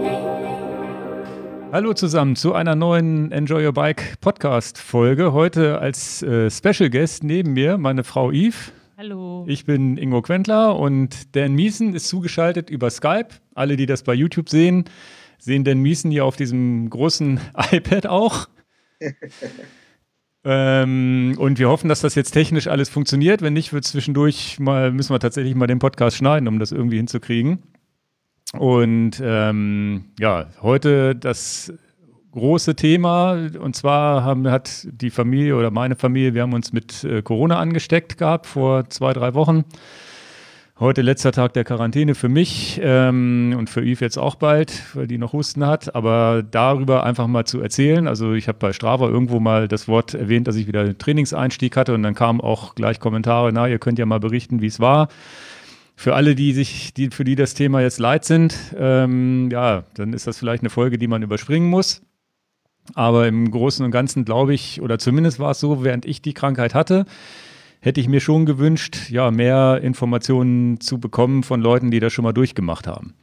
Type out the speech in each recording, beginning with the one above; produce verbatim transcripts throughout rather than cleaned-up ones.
Hallo zusammen zu einer neuen Enjoy Your Bike Podcast Folge. Heute als äh, Special Guest neben mir meine Frau Yves. Hallo. Ich bin Ingo Quentler und Dan Miesen ist zugeschaltet über Skype. Alle, die das bei YouTube sehen, sehen Dan Miesen hier auf diesem großen iPad auch. ähm, und wir hoffen, dass das jetzt technisch alles funktioniert. Wenn nicht, wird zwischendurch mal, müssen wir tatsächlich mal den Podcast schneiden, um das irgendwie hinzukriegen. Und ähm, ja, heute das große Thema, und zwar haben, hat die Familie oder meine Familie, wir haben uns mit äh, Corona angesteckt gehabt vor zwei, drei Wochen. Heute letzter Tag der Quarantäne für mich ähm, und für Yves jetzt auch bald, weil die noch Husten hat. Aber darüber einfach mal zu erzählen, also ich habe bei Strava irgendwo mal das Wort erwähnt, dass ich wieder einen Trainingseinstieg hatte und dann kamen auch gleich Kommentare, na, ihr könnt ja mal berichten, wie es war. Für alle, die sich, die, für die das Thema jetzt leid sind, ähm, ja, dann ist das vielleicht eine Folge, die man überspringen muss. Aber im Großen und Ganzen glaube ich, oder zumindest war es so, während ich die Krankheit hatte, hätte ich mir schon gewünscht, ja, mehr Informationen zu bekommen von Leuten, die das schon mal durchgemacht haben.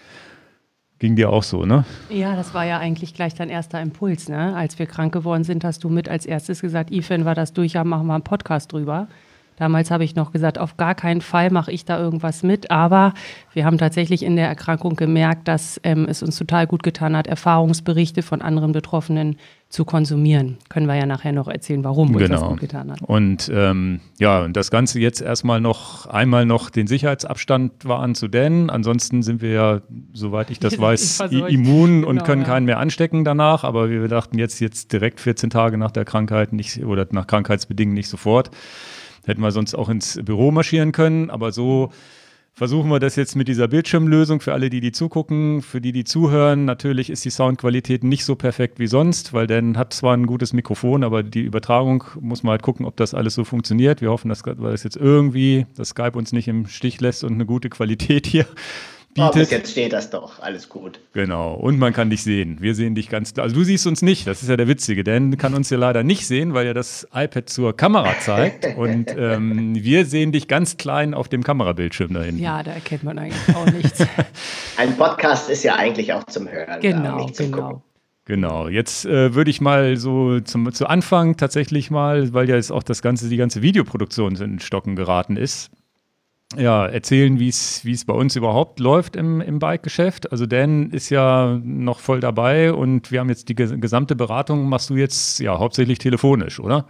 Ging dir auch so, ne? Ja, das war ja eigentlich gleich dein erster Impuls, ne? Als wir krank geworden sind, hast du mit als erstes gesagt, Yves, wenn wir das durch haben, machen wir einen Podcast drüber. Damals habe ich noch gesagt, auf gar keinen Fall mache ich da irgendwas mit, aber wir haben tatsächlich in der Erkrankung gemerkt, dass ähm, es uns total gut getan hat, Erfahrungsberichte von anderen Betroffenen zu konsumieren. Können wir ja nachher noch erzählen, warum uns genau. das gut getan hat. Und ähm, ja, und das Ganze jetzt erstmal noch, einmal noch den Sicherheitsabstand wahren zu Dan. Ansonsten sind wir ja, soweit ich das weiß, immun genau, und können ja. keinen mehr anstecken danach. Aber wir dachten jetzt, jetzt direkt vierzehn Tage nach der Krankheit nicht oder nach Krankheitsbedingungen nicht sofort. Hätten wir sonst auch ins Büro marschieren können, aber so versuchen wir das jetzt mit dieser Bildschirmlösung für alle, die die zugucken, für die, die zuhören. Natürlich ist die Soundqualität nicht so perfekt wie sonst, weil Dan hat zwar ein gutes Mikrofon, aber die Übertragung muss man halt gucken, ob das alles so funktioniert. Wir hoffen, dass das jetzt irgendwie, dass Skype uns nicht im Stich lässt und eine gute Qualität hier bietet. Oh, bis jetzt steht das doch, alles gut. Genau, und man kann dich sehen. Wir sehen dich ganz, also du siehst uns nicht, das ist ja der Witzige, Dan kann uns ja leider nicht sehen, weil er das iPad zur Kamera zeigt und ähm, wir sehen dich ganz klein auf dem Kamerabildschirm da hinten. Ja, da erkennt man eigentlich auch nichts. Ein Podcast ist ja eigentlich auch zum Hören. Genau, nicht zum genau. Gucken. Genau, jetzt äh, würde ich mal so zum, zu Anfang tatsächlich mal, weil ja jetzt auch das ganze, die ganze Videoproduktion in Stocken geraten ist, ja, erzählen, wie es bei uns überhaupt läuft im, im Bike-Geschäft. Also Dan ist ja noch voll dabei und wir haben jetzt die ges- gesamte Beratung, machst du jetzt ja hauptsächlich telefonisch, oder?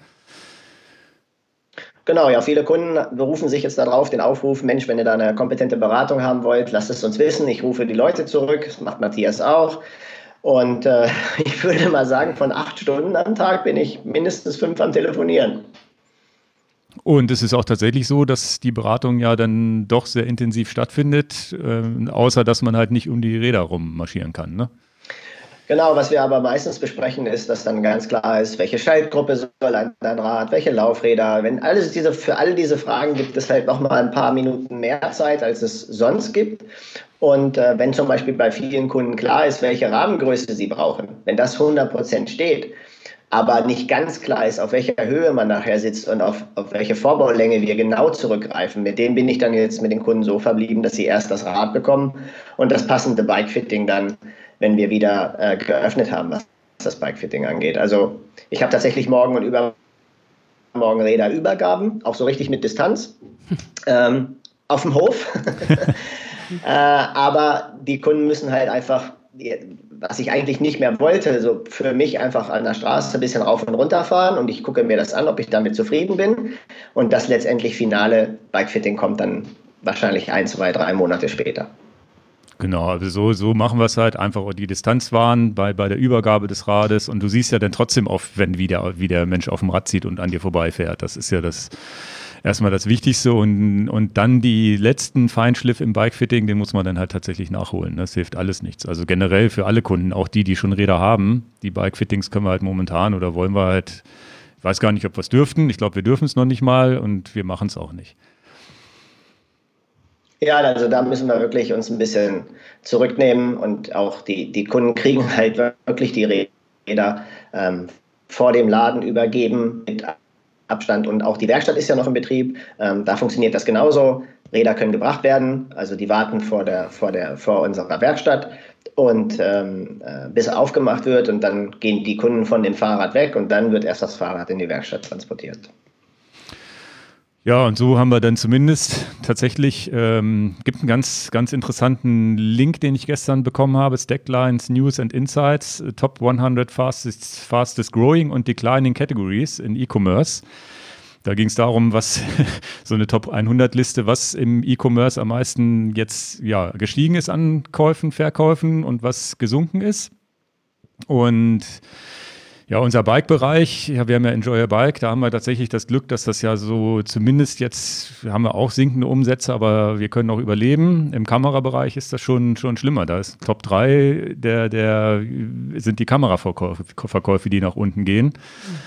Genau, ja, viele Kunden berufen sich jetzt darauf, den Aufruf, Mensch, wenn ihr da eine kompetente Beratung haben wollt, lasst es uns wissen, ich rufe die Leute zurück, das macht Matthias auch. Und äh, ich würde mal sagen, von acht Stunden am Tag bin ich mindestens fünf am Telefonieren. Und es ist auch tatsächlich so, dass die Beratung ja dann doch sehr intensiv stattfindet, äh, außer dass man halt nicht um die Räder rummarschieren kann, ne? Genau, was wir aber meistens besprechen, ist, dass dann ganz klar ist, welche Schaltgruppe soll ein dein Rad, welche Laufräder. Wenn alles diese, für all diese Fragen gibt es halt nochmal ein paar Minuten mehr Zeit, als es sonst gibt. Und äh, wenn zum Beispiel bei vielen Kunden klar ist, welche Rahmengröße sie brauchen, wenn das hundert Prozent steht, aber nicht ganz klar ist, auf welcher Höhe man nachher sitzt und auf, auf welche Vorbaulänge wir genau zurückgreifen. Mit denen bin ich dann jetzt mit den Kunden so verblieben, dass sie erst das Rad bekommen und das passende Bikefitting dann, wenn wir wieder äh, geöffnet haben, was das Bikefitting angeht. Also ich habe tatsächlich morgen und übermorgen Räderübergaben, auch so richtig mit Distanz, ähm, auf dem Hof. äh, aber die Kunden müssen halt einfach, was ich eigentlich nicht mehr wollte, so für mich einfach an der Straße ein bisschen rauf und runter fahren und ich gucke mir das an, ob ich damit zufrieden bin und das letztendlich finale Bikefitting kommt dann wahrscheinlich ein, zwei, drei Monate später. Genau, also so, so machen wir es halt, einfach die Distanz wahren bei, bei der Übergabe des Rades und du siehst ja dann trotzdem oft, wenn wie der, wie der Mensch auf dem Rad zieht und an dir vorbeifährt. Das ist ja das erstmal das Wichtigste und, und dann die letzten Feinschliff im Bikefitting, den muss man dann halt tatsächlich nachholen. Das hilft alles nichts. Also generell für alle Kunden, auch die, die schon Räder haben, die Bikefittings können wir halt momentan oder wollen wir halt, ich weiß gar nicht, ob wir es dürften. Ich glaube, wir dürfen es noch nicht mal und wir machen es auch nicht. Ja, also da müssen wir wirklich uns ein bisschen zurücknehmen und auch die, die Kunden kriegen halt wirklich die Räder ähm, vor dem Laden übergeben mit Abstand. Und auch die Werkstatt ist ja noch in Betrieb. Ähm, da funktioniert das genauso. Räder können gebracht werden, also die warten vor, der, vor, der, vor unserer Werkstatt und ähm, äh, bis aufgemacht wird und dann gehen die Kunden von dem Fahrrad weg und dann wird erst das Fahrrad in die Werkstatt transportiert. Ja, und so haben wir dann zumindest tatsächlich, ähm, gibt einen ganz, ganz interessanten Link, den ich gestern bekommen habe, Stacklines, News and Insights, Top hundert Fastest, fastest Growing und Declining Categories in E-Commerce. Da ging es darum, was so eine Top hundert Liste, was im E-Commerce am meisten jetzt ja, gestiegen ist an Käufen, Verkäufen und was gesunken ist. Und ja, unser Bike-Bereich, ja, wir haben ja Enjoy Your Bike, da haben wir tatsächlich das Glück, dass das ja so zumindest jetzt, haben wir auch sinkende Umsätze, aber wir können auch überleben. Im Kamerabereich ist das schon, schon schlimmer. Da ist Top drei, der, der sind die Kameraverkäufe, Verkäufe, die nach unten gehen. Mhm.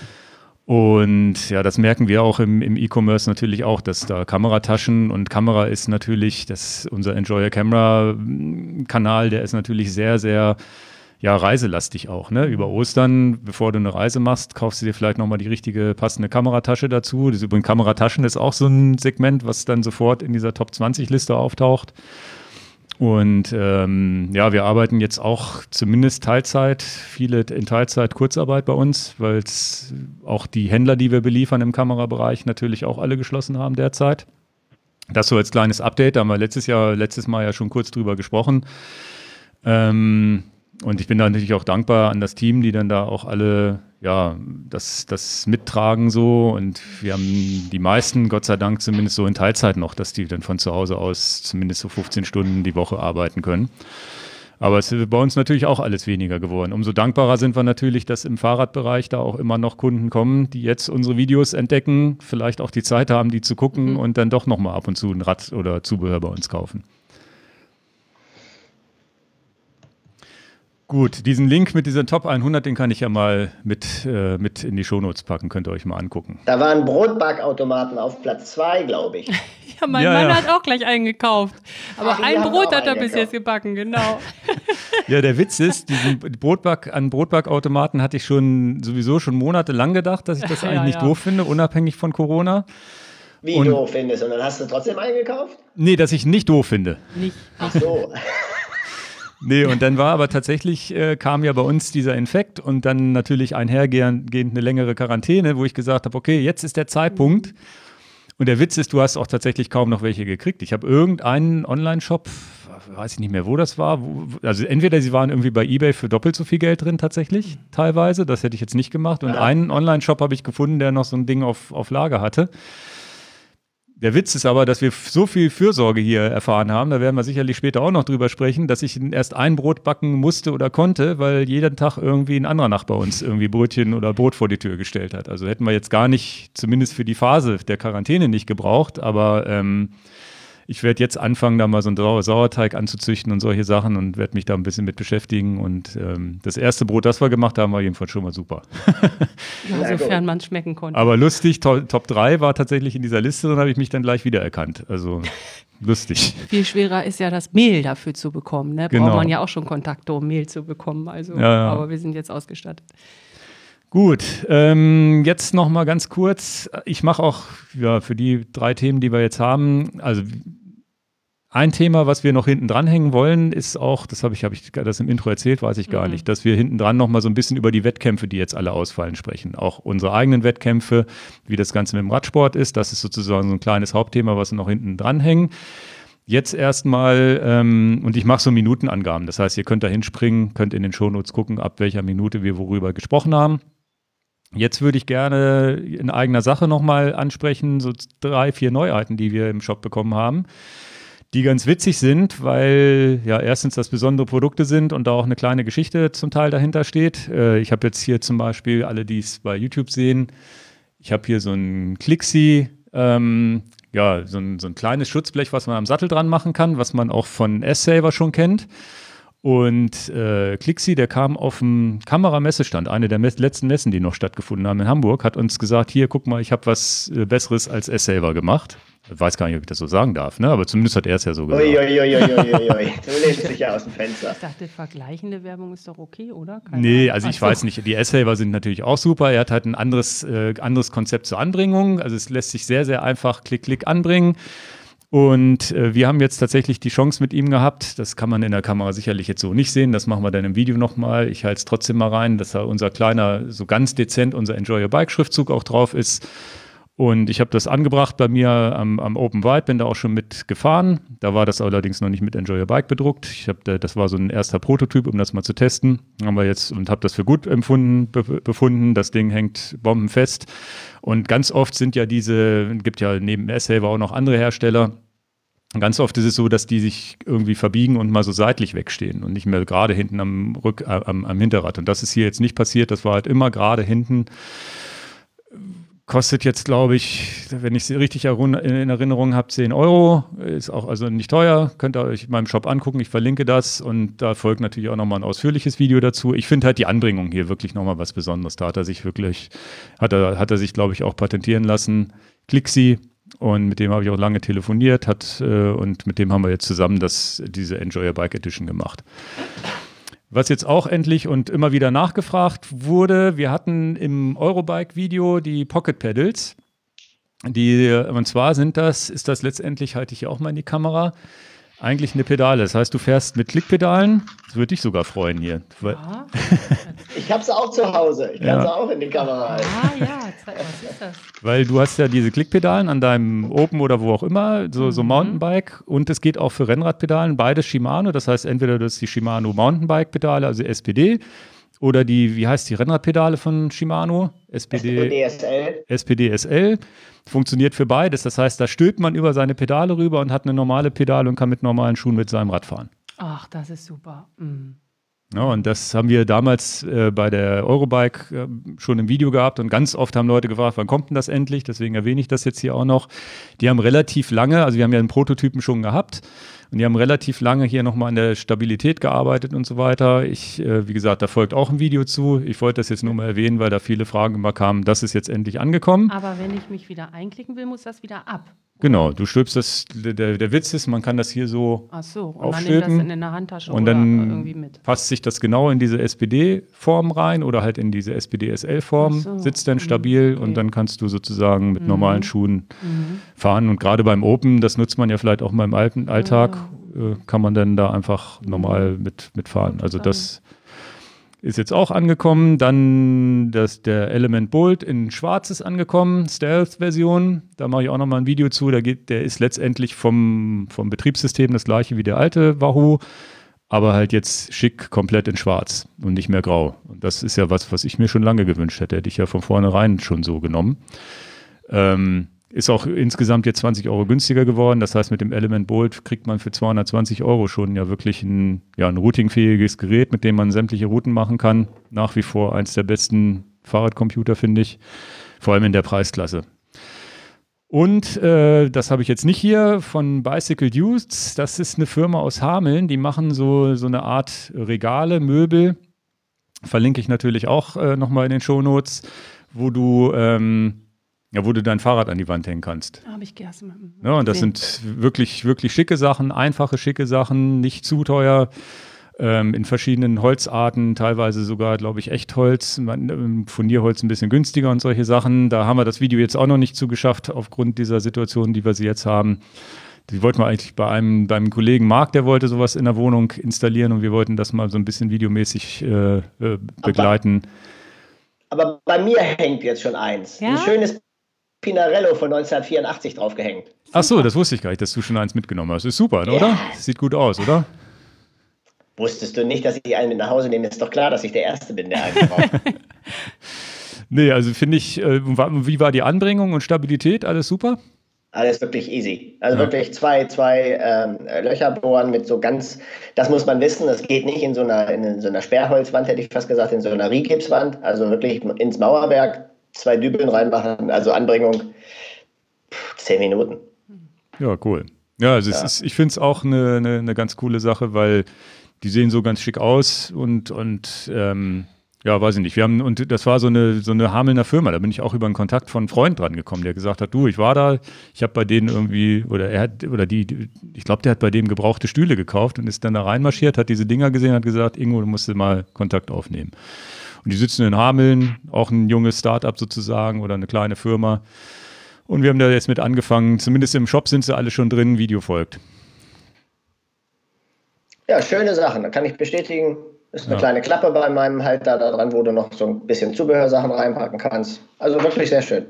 Und ja, das merken wir auch im, im E-Commerce natürlich auch, dass da Kamerataschen und Kamera ist natürlich, das, unser Enjoy Your Camera Kanal, der ist natürlich sehr, sehr ja, reiselastig auch. Ne? Über Ostern, bevor du eine Reise machst, kaufst du dir vielleicht nochmal die richtige passende Kameratasche dazu. Das übrigens Kamerataschen ist auch so ein Segment, was dann sofort in dieser Top zwanzig Liste auftaucht. Und ähm, ja, wir arbeiten jetzt auch zumindest Teilzeit, viele in Teilzeit Kurzarbeit bei uns, weil es auch die Händler, die wir beliefern im Kamerabereich, natürlich auch alle geschlossen haben derzeit. Das so als kleines Update, da haben wir letztes Jahr, letztes Mal ja schon kurz drüber gesprochen. Ähm, und ich bin da natürlich auch dankbar an das Team, die dann da auch alle ja, das, das mittragen so. Und wir haben die meisten, Gott sei Dank, zumindest so in Teilzeit noch, dass die dann von zu Hause aus zumindest so fünfzehn Stunden die Woche arbeiten können. Aber es ist bei uns natürlich auch alles weniger geworden. Umso dankbarer sind wir natürlich, dass im Fahrradbereich da auch immer noch Kunden kommen, die jetzt unsere Videos entdecken, vielleicht auch die Zeit haben, die zu gucken mhm. und dann doch nochmal ab und zu ein Rad oder Zubehör bei uns kaufen. Gut, diesen Link mit dieser Top hundert, den kann ich ja mal mit, äh, mit in die Shownotes packen, könnt ihr euch mal angucken. Da waren Brotbackautomaten auf Platz zwei, glaube ich. Ja, mein ja, Mann ja. hat auch gleich einen gekauft. Aber Ach, ein Brot hat er einen bis jetzt gebacken, genau. Ja, der Witz ist, diesen Brotback, an Brotbackautomaten hatte ich schon sowieso schon monatelang gedacht, dass ich das Ja, eigentlich nicht ja. doof finde, unabhängig von Corona. Wie Und- doof findest du? Und dann hast du trotzdem einen gekauft? Nee, dass ich ihn nicht doof finde. Nicht. Ach so. Nee, und dann war aber tatsächlich, äh, kam ja bei uns dieser Infekt und dann natürlich einhergehend eine längere Quarantäne, wo ich gesagt habe, okay, jetzt ist der Zeitpunkt. Und der Witz ist, du hast auch tatsächlich kaum noch welche gekriegt. Ich habe irgendeinen Online-Shop, weiß ich nicht mehr, wo das war. Wo, also entweder sie waren irgendwie bei eBay für doppelt so viel Geld drin tatsächlich, teilweise. Das hätte ich jetzt nicht gemacht. Und Ja. einen Online-Shop habe ich gefunden, der noch so ein Ding auf, auf Lager hatte. Der Witz ist aber, dass wir so viel Fürsorge hier erfahren haben, da werden wir sicherlich später auch noch drüber sprechen, dass ich erst ein Brot backen musste oder konnte, weil jeden Tag irgendwie ein anderer Nachbar uns irgendwie Brötchen oder Brot vor die Tür gestellt hat. Also hätten wir jetzt gar nicht, zumindest für die Phase der Quarantäne nicht gebraucht, aber ähm, ich werde jetzt anfangen, da mal so einen Sau- Sauerteig anzuzüchten und solche Sachen und werde mich da ein bisschen mit beschäftigen. Und ähm, das erste Brot, das wir gemacht haben, war jedenfalls schon mal super. Ja, sofern man es schmecken konnte. Aber lustig, to- Top drei war tatsächlich in dieser Liste, dann habe ich mich dann gleich wiedererkannt. Also lustig. Viel schwerer ist ja das Mehl dafür zu bekommen. Ne? Genau. Braucht man ja auch schon Kontakte, um Mehl zu bekommen. Also, Ja, ja. Aber wir sind jetzt ausgestattet. Gut, ähm, jetzt noch mal ganz kurz. Ich mache auch ja, für die drei Themen, die wir jetzt haben, also ein Thema, was wir noch hinten dranhängen wollen, ist auch, das habe ich, habe ich das im Intro erzählt, weiß ich gar Mhm. nicht, dass wir hinten dran noch mal so ein bisschen über die Wettkämpfe, die jetzt alle ausfallen, sprechen. Auch unsere eigenen Wettkämpfe, wie das Ganze mit dem Radsport ist. Das ist sozusagen so ein kleines Hauptthema, was wir noch hinten dranhängen. Jetzt erstmal, ähm, und ich mache so Minutenangaben. Das heißt, ihr könnt da hinspringen, könnt in den Shownotes gucken, ab welcher Minute wir worüber gesprochen haben. Jetzt würde ich gerne in eigener Sache nochmal ansprechen, so drei, vier Neuheiten, die wir im Shop bekommen haben, die ganz witzig sind, weil ja erstens das besondere Produkte sind und da auch eine kleine Geschichte zum Teil dahinter steht. Äh, ich habe jetzt hier zum Beispiel, alle, die es bei YouTube sehen, ich habe hier so ein Clixi, ähm, ja, so ein, so ein kleines Schutzblech, was man am Sattel dran machen kann, was man auch von S-Saver schon kennt. Und äh, Clixi, der kam auf dem Kameramessestand, eine der Mess- letzten Messen, die noch stattgefunden haben in Hamburg, hat uns gesagt, hier, guck mal, ich habe was äh, Besseres als S-Saver gemacht. Ich weiß gar nicht, ob ich das so sagen darf, ne? Aber zumindest hat er es ja so gesagt. Uiuiuiui, du lehnst dich ja aus dem Fenster. Ich dachte, vergleichende Werbung ist doch okay, oder? Keine Nee, Ahnung. also ich Ach so. weiß nicht. Die S-Saver sind natürlich auch super. Er hat halt ein anderes, äh, anderes Konzept zur Anbringung. Also es lässt sich sehr, sehr einfach klick, klick anbringen. Und äh, wir haben jetzt tatsächlich die Chance mit ihm gehabt. Das kann man in der Kamera sicherlich jetzt so nicht sehen. Das machen wir dann im Video nochmal. Ich halte es trotzdem mal rein, dass da unser kleiner, so ganz dezent, unser Enjoy Your Bike Schriftzug auch drauf ist. Und ich habe das angebracht bei mir am, am Open Wide, bin da auch schon mit gefahren. Da war das allerdings noch nicht mit Enjoy Your Bike bedruckt. Ich hab da, das war so ein erster Prototyp, um das mal zu testen. Haben wir jetzt und habe das für gut empfunden, be befunden. Das Ding hängt bombenfest. Und ganz oft sind ja diese, gibt ja neben S-Saver auch noch andere Hersteller. Ganz oft ist es so, dass die sich irgendwie verbiegen und mal so seitlich wegstehen und nicht mehr gerade hinten am, Rück, äh, am, am Hinterrad. Und das ist hier jetzt nicht passiert. Das war halt immer gerade hinten. Kostet jetzt, glaube ich, wenn ich es richtig in Erinnerung habe, zehn Euro. Ist auch also nicht teuer. Könnt ihr euch in meinem Shop angucken. Ich verlinke das. Und da folgt natürlich auch nochmal ein ausführliches Video dazu. Ich finde halt die Anbringung hier wirklich nochmal was Besonderes. Da hat er sich wirklich, hat er, hat er sich, glaube ich, auch patentieren lassen. Clixi. Und mit dem habe ich auch lange telefoniert. Hat, äh, und mit dem haben wir jetzt zusammen das, diese Enjoy Your Bike Edition gemacht. Was jetzt auch endlich und immer wieder nachgefragt wurde, wir hatten im Eurobike-Video die Pocket Pedals. Die, und zwar sind das, ist das letztendlich, halte ich hier auch mal in die Kamera, eigentlich eine Pedale. Das heißt, du fährst mit Klickpedalen. Das würde dich sogar freuen hier. Ja. Ich habe sie auch zu Hause. Ich kann Ja. sie auch in die Kamera halten. Ah ja, zeig, was ist das? Weil du hast ja diese Klickpedalen an deinem Open oder wo auch immer, so, so Mhm. Mountainbike. Und es geht auch für Rennradpedalen, beides Shimano. Das heißt, entweder du hast die Shimano Mountainbike-Pedale, also S P D, oder die, wie heißt die Rennradpedale von Shimano? S P D. D S L. S P D S L. Funktioniert für beides. Das heißt, da stülpt man über seine Pedale rüber und hat eine normale Pedale und kann mit normalen Schuhen mit seinem Rad fahren. Ach, das ist super. Mhm. Ja, und das haben wir damals äh, bei der Eurobike äh, schon im Video gehabt und ganz oft haben Leute gefragt, wann kommt denn das endlich? Deswegen erwähne ich das jetzt hier auch noch. Die haben relativ lange, also wir haben ja einen Prototypen schon gehabt und die haben relativ lange hier nochmal an der Stabilität gearbeitet und so weiter. Ich, äh, wie gesagt, da folgt auch ein Video zu. Ich wollte das jetzt nur mal erwähnen, weil da viele Fragen immer kamen, das ist jetzt endlich angekommen. Aber wenn ich mich wieder einklicken will, muss das wieder ab. Genau, du stülpst das, der, der Witz ist, man kann das hier so Ach so, und aufstülpen man nimmt das in der Handtasche und oder dann irgendwie mit. passt sich das genau in diese S P D-Form rein oder halt in diese S P D S L-Form, Ach so. sitzt dann stabil Okay. und dann kannst du sozusagen mit Mhm. normalen Schuhen Mhm. fahren. Und gerade beim Open, das nutzt man ja vielleicht auch mal im alten Alltag, äh, kann man dann da einfach normal mit, mitfahren. Also das ist jetzt auch angekommen. Dann das, der Element Bolt in Schwarz ist angekommen, Stealth-Version. Da mache ich auch nochmal ein Video zu. Da geht, der ist letztendlich vom, vom Betriebssystem das gleiche wie der alte Wahoo, aber halt jetzt schick komplett in Schwarz und nicht mehr grau. Und das ist ja was, was ich mir schon lange gewünscht hätte. Hätte ich ja von vornherein schon so genommen. Ähm, Ist auch insgesamt jetzt zwanzig Euro günstiger geworden. Das heißt, mit dem Element Bolt kriegt man für zweihundertzwanzig Euro schon ja wirklich ein, ja, ein routingfähiges Gerät, mit dem man sämtliche Routen machen kann. Nach wie vor eins der besten Fahrradcomputer, finde ich. Vor allem in der Preisklasse. Und äh, das habe ich jetzt nicht hier von Bicycle Dudes. Das ist eine Firma aus Hameln. Die machen so, so eine Art Regale, Möbel. Verlinke ich natürlich auch äh, nochmal in den Shownotes, wo du... Ähm, Ja, wo du dein Fahrrad an die Wand hängen kannst. Habe ich gestern mal Ja, und das gesehen. sind wirklich, wirklich schicke Sachen, einfache, schicke Sachen, nicht zu teuer, ähm, in verschiedenen Holzarten, teilweise sogar, glaube ich, Echtholz, man, ähm, Furnierholz ein bisschen günstiger und solche Sachen. Da haben wir das Video jetzt auch noch nicht zugeschafft, aufgrund dieser Situation, die wir sie jetzt haben. Die wollten wir eigentlich bei einem, beim Kollegen Marc, der wollte sowas in der Wohnung installieren und wir wollten das mal so ein bisschen videomäßig äh, äh, begleiten. Aber bei mir hängt jetzt schon eins. Ja? Ein schönes Pinarello von neunzehnhundertvierundachtzig draufgehängt. Ach so, das wusste ich gar nicht, dass du schon eins mitgenommen hast. Ist super, Ja. oder? Sieht gut aus, oder? Wusstest du nicht, dass ich einen mit nach Hause nehme? Ist doch klar, dass ich der Erste bin, der einen braucht. Nee, also finde ich, äh, wa- wie war die Anbringung und Stabilität? Alles super? Alles wirklich easy. Also Ja. wirklich zwei, zwei ähm, Löcher bohren mit so ganz, das muss man wissen, das geht nicht in so einer, in so einer Sperrholzwand, hätte ich fast gesagt, in so einer Rigipswand. Also wirklich ins Mauerwerk, zwei Dübeln reinmachen, also Anbringung pff, zehn Minuten. Ja, cool. Ja, also es Ja. ist, ich finde es auch eine, eine, eine ganz coole Sache, weil die sehen so ganz schick aus und, und ähm, ja, weiß ich nicht. Wir haben, und das war so eine, so eine Hamelner Firma, da bin ich auch über einen Kontakt von einem Freund dran gekommen, der gesagt hat, du, ich war da, ich habe bei denen irgendwie, oder er hat, oder die, ich glaube, der hat bei dem gebrauchte Stühle gekauft und ist dann da reinmarschiert, hat diese Dinger gesehen, hat gesagt, Ingo, du musst mal Kontakt aufnehmen. Und die sitzen in Hameln, auch ein junges Start-up sozusagen oder eine kleine Firma. Und wir haben da jetzt mit angefangen, zumindest im Shop sind sie alle schon drin, Video folgt. Ja, schöne Sachen, da kann ich bestätigen. Ist eine ja. kleine Klappe bei meinem Halter da dran, wo du noch so ein bisschen Zubehörsachen reinpacken kannst. Also wirklich sehr schön.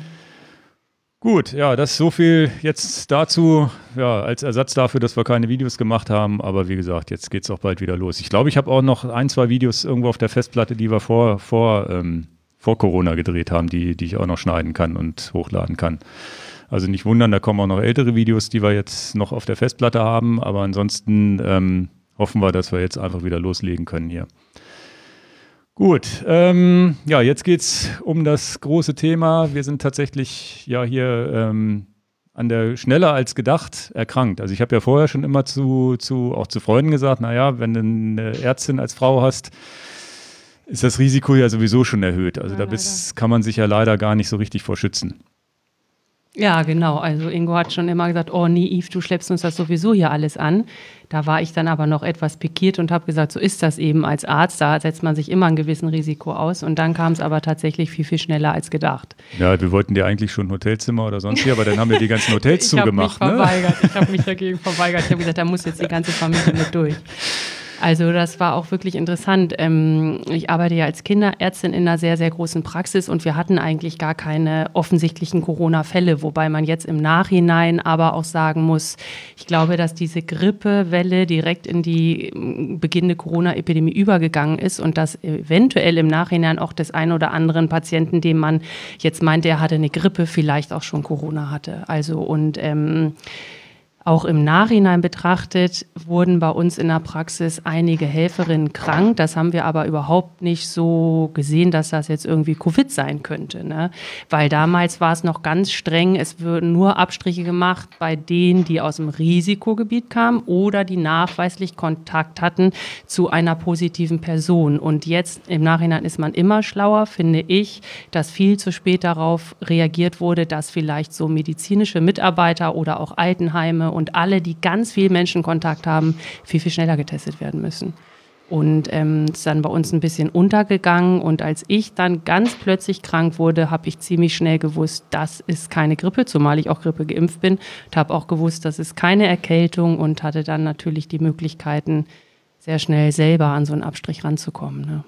Gut, ja, das ist so viel jetzt dazu, ja, als Ersatz dafür, dass wir keine Videos gemacht haben. Aber wie gesagt, jetzt geht es auch bald wieder los. Ich glaube, ich habe auch noch ein, zwei Videos irgendwo auf der Festplatte, die wir vor, vor, ähm, vor Corona gedreht haben, die, die ich auch noch schneiden kann und hochladen kann. Also nicht wundern, da kommen auch noch ältere Videos, die wir jetzt noch auf der Festplatte haben. Aber ansonsten ähm, hoffen wir, dass wir jetzt einfach wieder loslegen können hier. Gut, ähm, ja, jetzt geht's um das große Thema. Wir sind tatsächlich ja hier ähm, an der schneller als gedacht erkrankt. Also ich habe ja vorher schon immer zu, zu auch zu Freunden gesagt, naja, wenn du eine Ärztin als Frau hast, ist das Risiko ja sowieso schon erhöht. Also ja, da bist, kann man sich ja leider gar nicht so richtig vor schützen. Ja, genau. Also Ingo hat schon immer gesagt, oh nee, Yves, du schleppst uns das sowieso hier alles an. Da war ich dann aber noch etwas pikiert und habe gesagt, so ist das eben als Arzt. Da setzt man sich immer ein gewissen Risiko aus. Und dann kam es aber tatsächlich viel, viel schneller als gedacht. Ja, wir wollten dir eigentlich schon ein Hotelzimmer oder sonst hier, aber dann haben wir die ganzen Hotels ich zugemacht. Mich ne? verweigert. Ich habe mich dagegen verweigert. Ich habe gesagt, da muss jetzt die ganze Familie mit durch. Also das war auch wirklich interessant. Ich arbeite ja als Kinderärztin in einer sehr, sehr großen Praxis und wir hatten eigentlich gar keine offensichtlichen Corona-Fälle, wobei man jetzt im Nachhinein aber auch sagen muss, ich glaube, dass diese Grippewelle direkt in die beginnende Corona-Epidemie übergegangen ist und dass eventuell im Nachhinein auch des einen oder anderen Patienten, dem man jetzt meint, er hatte eine Grippe, vielleicht auch schon Corona hatte. Also und ähm, Auch im Nachhinein betrachtet wurden bei uns in der Praxis einige Helferinnen krank. Das haben wir aber überhaupt nicht so gesehen, dass das jetzt irgendwie Covid sein könnte, ne? Weil damals war es noch ganz streng. Es würden nur Abstriche gemacht bei denen, die aus dem Risikogebiet kamen oder die nachweislich Kontakt hatten zu einer positiven Person. Und jetzt im Nachhinein ist man immer schlauer, finde ich, dass viel zu spät darauf reagiert wurde, dass vielleicht so medizinische Mitarbeiter oder auch Altenheime und alle, die ganz viel Menschenkontakt haben, viel, viel schneller getestet werden müssen. Und ähm, ist dann bei uns ein bisschen untergegangen. Und als ich dann ganz plötzlich krank wurde, habe ich ziemlich schnell gewusst, das ist keine Grippe, zumal ich auch Grippe geimpft bin. Und habe auch gewusst, das ist keine Erkältung und hatte dann natürlich die Möglichkeiten, sehr schnell selber an so einen Abstrich ranzukommen, ne?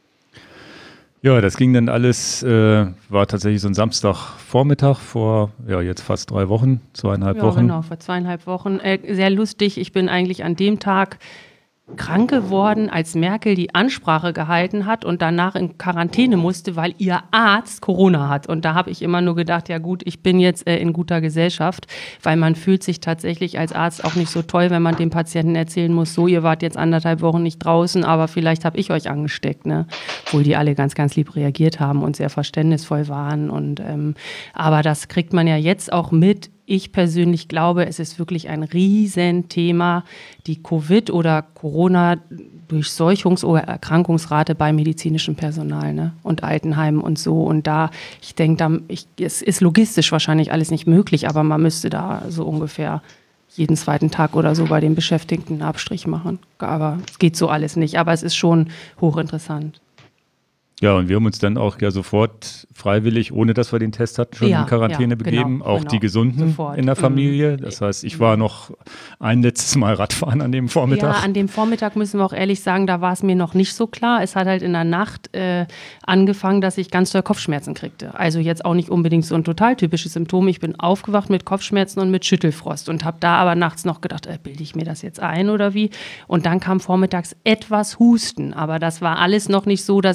Ja, das ging dann alles, äh, war tatsächlich so ein Samstagvormittag vor, ja, jetzt fast drei Wochen, zweieinhalb ja, Wochen. Genau, vor zweieinhalb Wochen. Äh, sehr lustig, ich bin eigentlich an dem Tag krank geworden, als Merkel die Ansprache gehalten hat und danach in Quarantäne musste, weil ihr Arzt Corona hat. Und da habe ich immer nur gedacht, ja gut, ich bin jetzt äh, in guter Gesellschaft, weil man fühlt sich tatsächlich als Arzt auch nicht so toll, wenn man dem Patienten erzählen muss, so, ihr wart jetzt anderthalb Wochen nicht draußen, aber vielleicht habe ich euch angesteckt, ne? Obwohl die alle ganz, ganz lieb reagiert haben und sehr verständnisvoll waren. Und ähm, aber das kriegt man ja jetzt auch mit. Ich persönlich glaube, es ist wirklich ein Riesenthema, die Covid- oder Corona-Durchseuchungs- oder Erkrankungsrate bei medizinischem Personal, ne? Und Altenheimen und so. Und da, ich denke, es ist logistisch wahrscheinlich alles nicht möglich, aber man müsste da so ungefähr jeden zweiten Tag oder so bei den Beschäftigten einen Abstrich machen. Aber es geht so alles nicht. Aber es ist schon hochinteressant. Ja, und wir haben uns dann auch ja sofort freiwillig, ohne dass wir den Test hatten, schon ja, in Quarantäne ja, begeben. Genau, auch genau. die Gesunden Sofort. in der Familie. Das heißt, ich war noch ein letztes Mal Radfahren an dem Vormittag. Ja, an dem Vormittag müssen wir auch ehrlich sagen, da war es mir noch nicht so klar. Es hat halt in der Nacht äh, angefangen, dass ich ganz doll Kopfschmerzen kriegte. Also jetzt auch nicht unbedingt so ein total typisches Symptom. Ich bin aufgewacht mit Kopfschmerzen und mit Schüttelfrost und habe da aber nachts noch gedacht, äh, bilde ich mir das jetzt ein oder wie? Und dann kam vormittags etwas Husten. Aber das war alles noch nicht so, dass ich gedacht habe,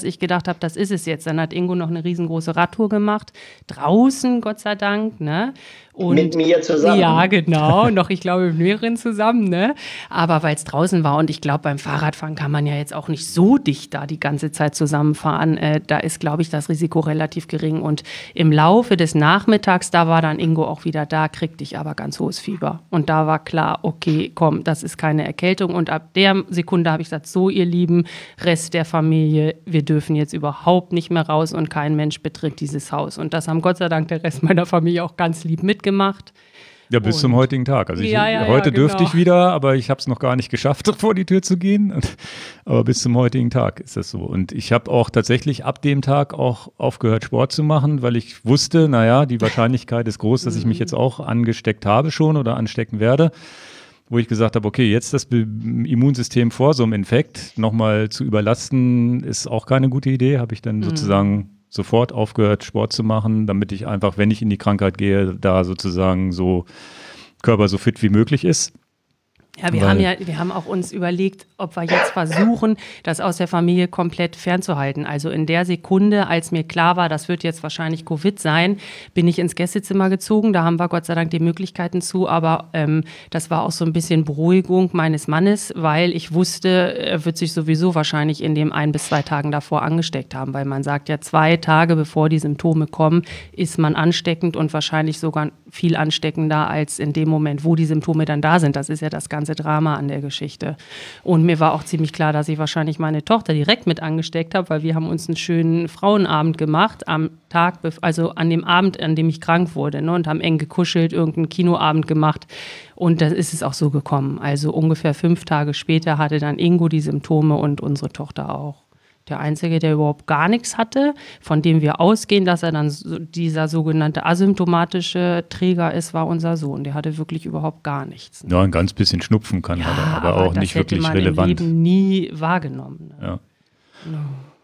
habe, das ist es jetzt. Dann hat Ingo noch eine riesengroße Radtour gemacht, draußen, Gott sei Dank, ne? Und mit mir zusammen. Ja, genau, noch ich glaube mit mehreren zusammen, ne? Aber weil es draußen war und ich glaube beim Fahrradfahren kann man ja jetzt auch nicht so dicht da die ganze Zeit zusammenfahren. Äh, da ist, glaube ich, das Risiko relativ gering und im Laufe des Nachmittags, da war dann Ingo auch wieder da, kriegte ich aber ganz hohes Fieber und da war klar, okay, komm, das ist keine Erkältung und ab der Sekunde habe ich gesagt, so ihr lieben Rest der Familie, wir dürfen jetzt überhaupt nicht mehr raus und kein Mensch betritt dieses Haus und das haben Gott sei Dank der Rest meiner Familie auch ganz lieb mitgemacht. Ja, bis und zum heutigen Tag. Also ich, ja, ja, heute ja, dürfte genau. ich wieder, aber ich habe es noch gar nicht geschafft, vor die Tür zu gehen. Und, aber bis zum heutigen Tag ist das so. Und ich habe auch tatsächlich ab dem Tag auch aufgehört, Sport zu machen, weil ich wusste, naja, die Wahrscheinlichkeit ist groß, dass ich mich jetzt auch angesteckt habe schon oder anstecken werde. Wo ich gesagt habe, okay, jetzt das Immunsystem vor so einem Infekt nochmal zu überlasten, ist auch keine gute Idee. Habe ich dann mhm. sozusagen sofort aufgehört, Sport zu machen, damit ich einfach, wenn ich in die Krankheit gehe, da sozusagen so Körper so fit wie möglich ist. Ja, wir Weil, haben ja, wir haben auch uns überlegt, ob wir jetzt versuchen, das aus der Familie komplett fernzuhalten. Also in der Sekunde, als mir klar war, das wird jetzt wahrscheinlich Covid sein, bin ich ins Gästezimmer gezogen. Da haben wir Gott sei Dank die Möglichkeiten zu, aber ähm, das war auch so ein bisschen Beruhigung meines Mannes, weil ich wusste, er wird sich sowieso wahrscheinlich in dem ein bis zwei Tagen davor angesteckt haben, weil man sagt ja, zwei Tage bevor die Symptome kommen, ist man ansteckend und wahrscheinlich sogar viel ansteckender als in dem Moment, wo die Symptome dann da sind. Das ist ja das ganze Drama an der Geschichte. Und mir war auch ziemlich klar, dass ich wahrscheinlich meine Tochter direkt mit angesteckt habe, weil wir haben uns einen schönen Frauenabend gemacht am Tag, also an dem Abend, an dem ich krank wurde, ne, und haben eng gekuschelt, irgendeinen Kinoabend gemacht. Und da ist es auch so gekommen. Also ungefähr fünf Tage später hatte dann Ingo die Symptome und unsere Tochter auch. Der Einzige, der überhaupt gar nichts hatte, von dem wir ausgehen, dass er dann so, dieser sogenannte asymptomatische Träger ist, war unser Sohn. Der hatte wirklich überhaupt gar nichts. Ja, ein ganz bisschen Schnupfen kann ja, er, aber, aber auch nicht wirklich man relevant. Im Leben nie wahrgenommen. Ne? Ja. No.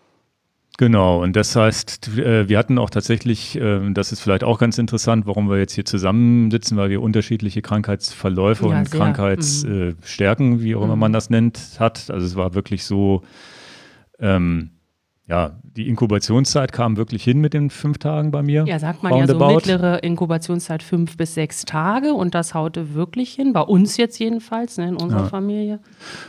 Genau, und das heißt, wir hatten auch tatsächlich, das ist vielleicht auch ganz interessant, warum wir jetzt hier zusammensitzen, weil wir unterschiedliche Krankheitsverläufe ja, und sehr. Krankheitsstärken, mhm. wie auch immer man das nennt, hat. Also es war wirklich so, Ähm, ja, die Inkubationszeit kam wirklich hin mit den fünf Tagen bei mir. Ja, sagt man ja so mittlere Inkubationszeit fünf bis sechs Tage und das haute wirklich hin, bei uns jetzt jedenfalls, ne, in unserer ja. Familie.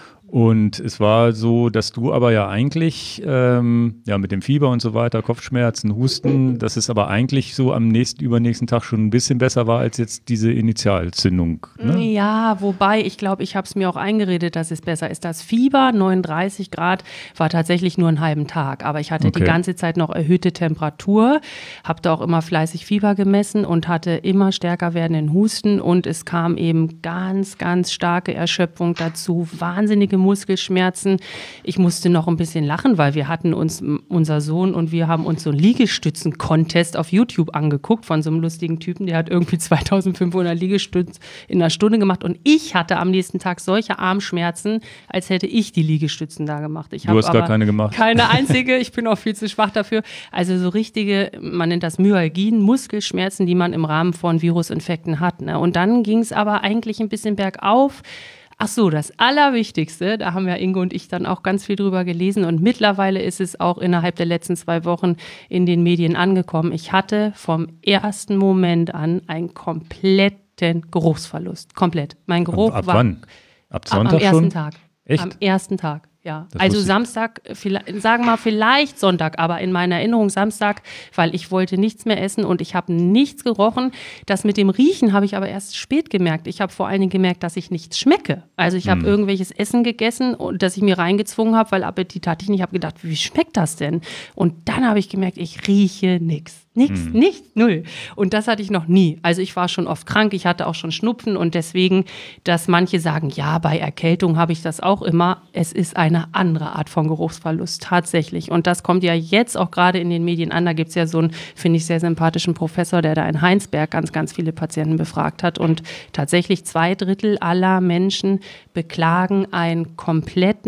Und es war so, dass du aber ja eigentlich, ähm, ja, mit dem Fieber und so weiter, Kopfschmerzen, Husten, dass es aber eigentlich so am nächsten, übernächsten Tag schon ein bisschen besser war als jetzt diese Initialzündung. Ne? Ja, wobei, ich glaube, ich habe es mir auch eingeredet, dass es besser ist. Das Fieber, neununddreißig Grad, war tatsächlich nur einen halben Tag. Aber ich hatte okay. die ganze Zeit noch erhöhte Temperatur, habe da auch immer fleißig Fieber gemessen und hatte immer stärker werdenden Husten. Und es kam eben ganz, ganz starke Erschöpfung dazu, wahnsinnige Muskelschmerzen. Ich musste noch ein bisschen lachen, weil wir hatten uns, unser Sohn und wir haben uns so einen Liegestützen-Contest auf YouTube angeguckt von so einem lustigen Typen, der hat irgendwie zweitausendfünfhundert Liegestützen in einer Stunde gemacht und ich hatte am nächsten Tag solche Armschmerzen, als hätte ich die Liegestützen da gemacht. Ich du hast gar keine gemacht. Keine einzige, ich bin auch viel zu schwach dafür. Also so richtige, man nennt das Myalgien, Muskelschmerzen, die man im Rahmen von Virusinfekten hat. Ne? Und dann ging es aber eigentlich ein bisschen bergauf. Ach so, das Allerwichtigste, da haben ja Ingo und ich dann auch ganz viel drüber gelesen und mittlerweile ist es auch innerhalb der letzten zwei Wochen in den Medien angekommen. Ich hatte vom ersten Moment an einen kompletten Geruchsverlust. Komplett. Mein Geruch ab, ab war... wann? Ab Sonntag am ersten schon? Tag. Echt? Am ersten Tag. Ja, das also Samstag, sagen wir mal vielleicht Sonntag, aber in meiner Erinnerung Samstag, weil ich wollte nichts mehr essen und ich habe nichts gerochen. Das mit dem Riechen habe ich aber erst spät gemerkt. Ich habe vor allen Dingen gemerkt, dass ich nichts schmecke. Also ich habe hm. irgendwelches Essen gegessen, das ich mir reingezwungen habe, weil Appetit hatte ich nicht. Ich habe gedacht, wie schmeckt das denn? Und dann habe ich gemerkt, ich rieche nichts. Nichts, hm. nichts, null. Und das hatte ich noch nie. Also ich war schon oft krank, ich hatte auch schon Schnupfen und deswegen, dass manche sagen, ja, bei Erkältung habe ich das auch immer. Es ist eine andere Art von Geruchsverlust, tatsächlich. Und das kommt ja jetzt auch gerade in den Medien an. Da gibt es ja so einen, finde ich, sehr sympathischen Professor, der da in Heinsberg ganz, ganz viele Patienten befragt hat. Und tatsächlich zwei Drittel aller Menschen beklagen einen kompletten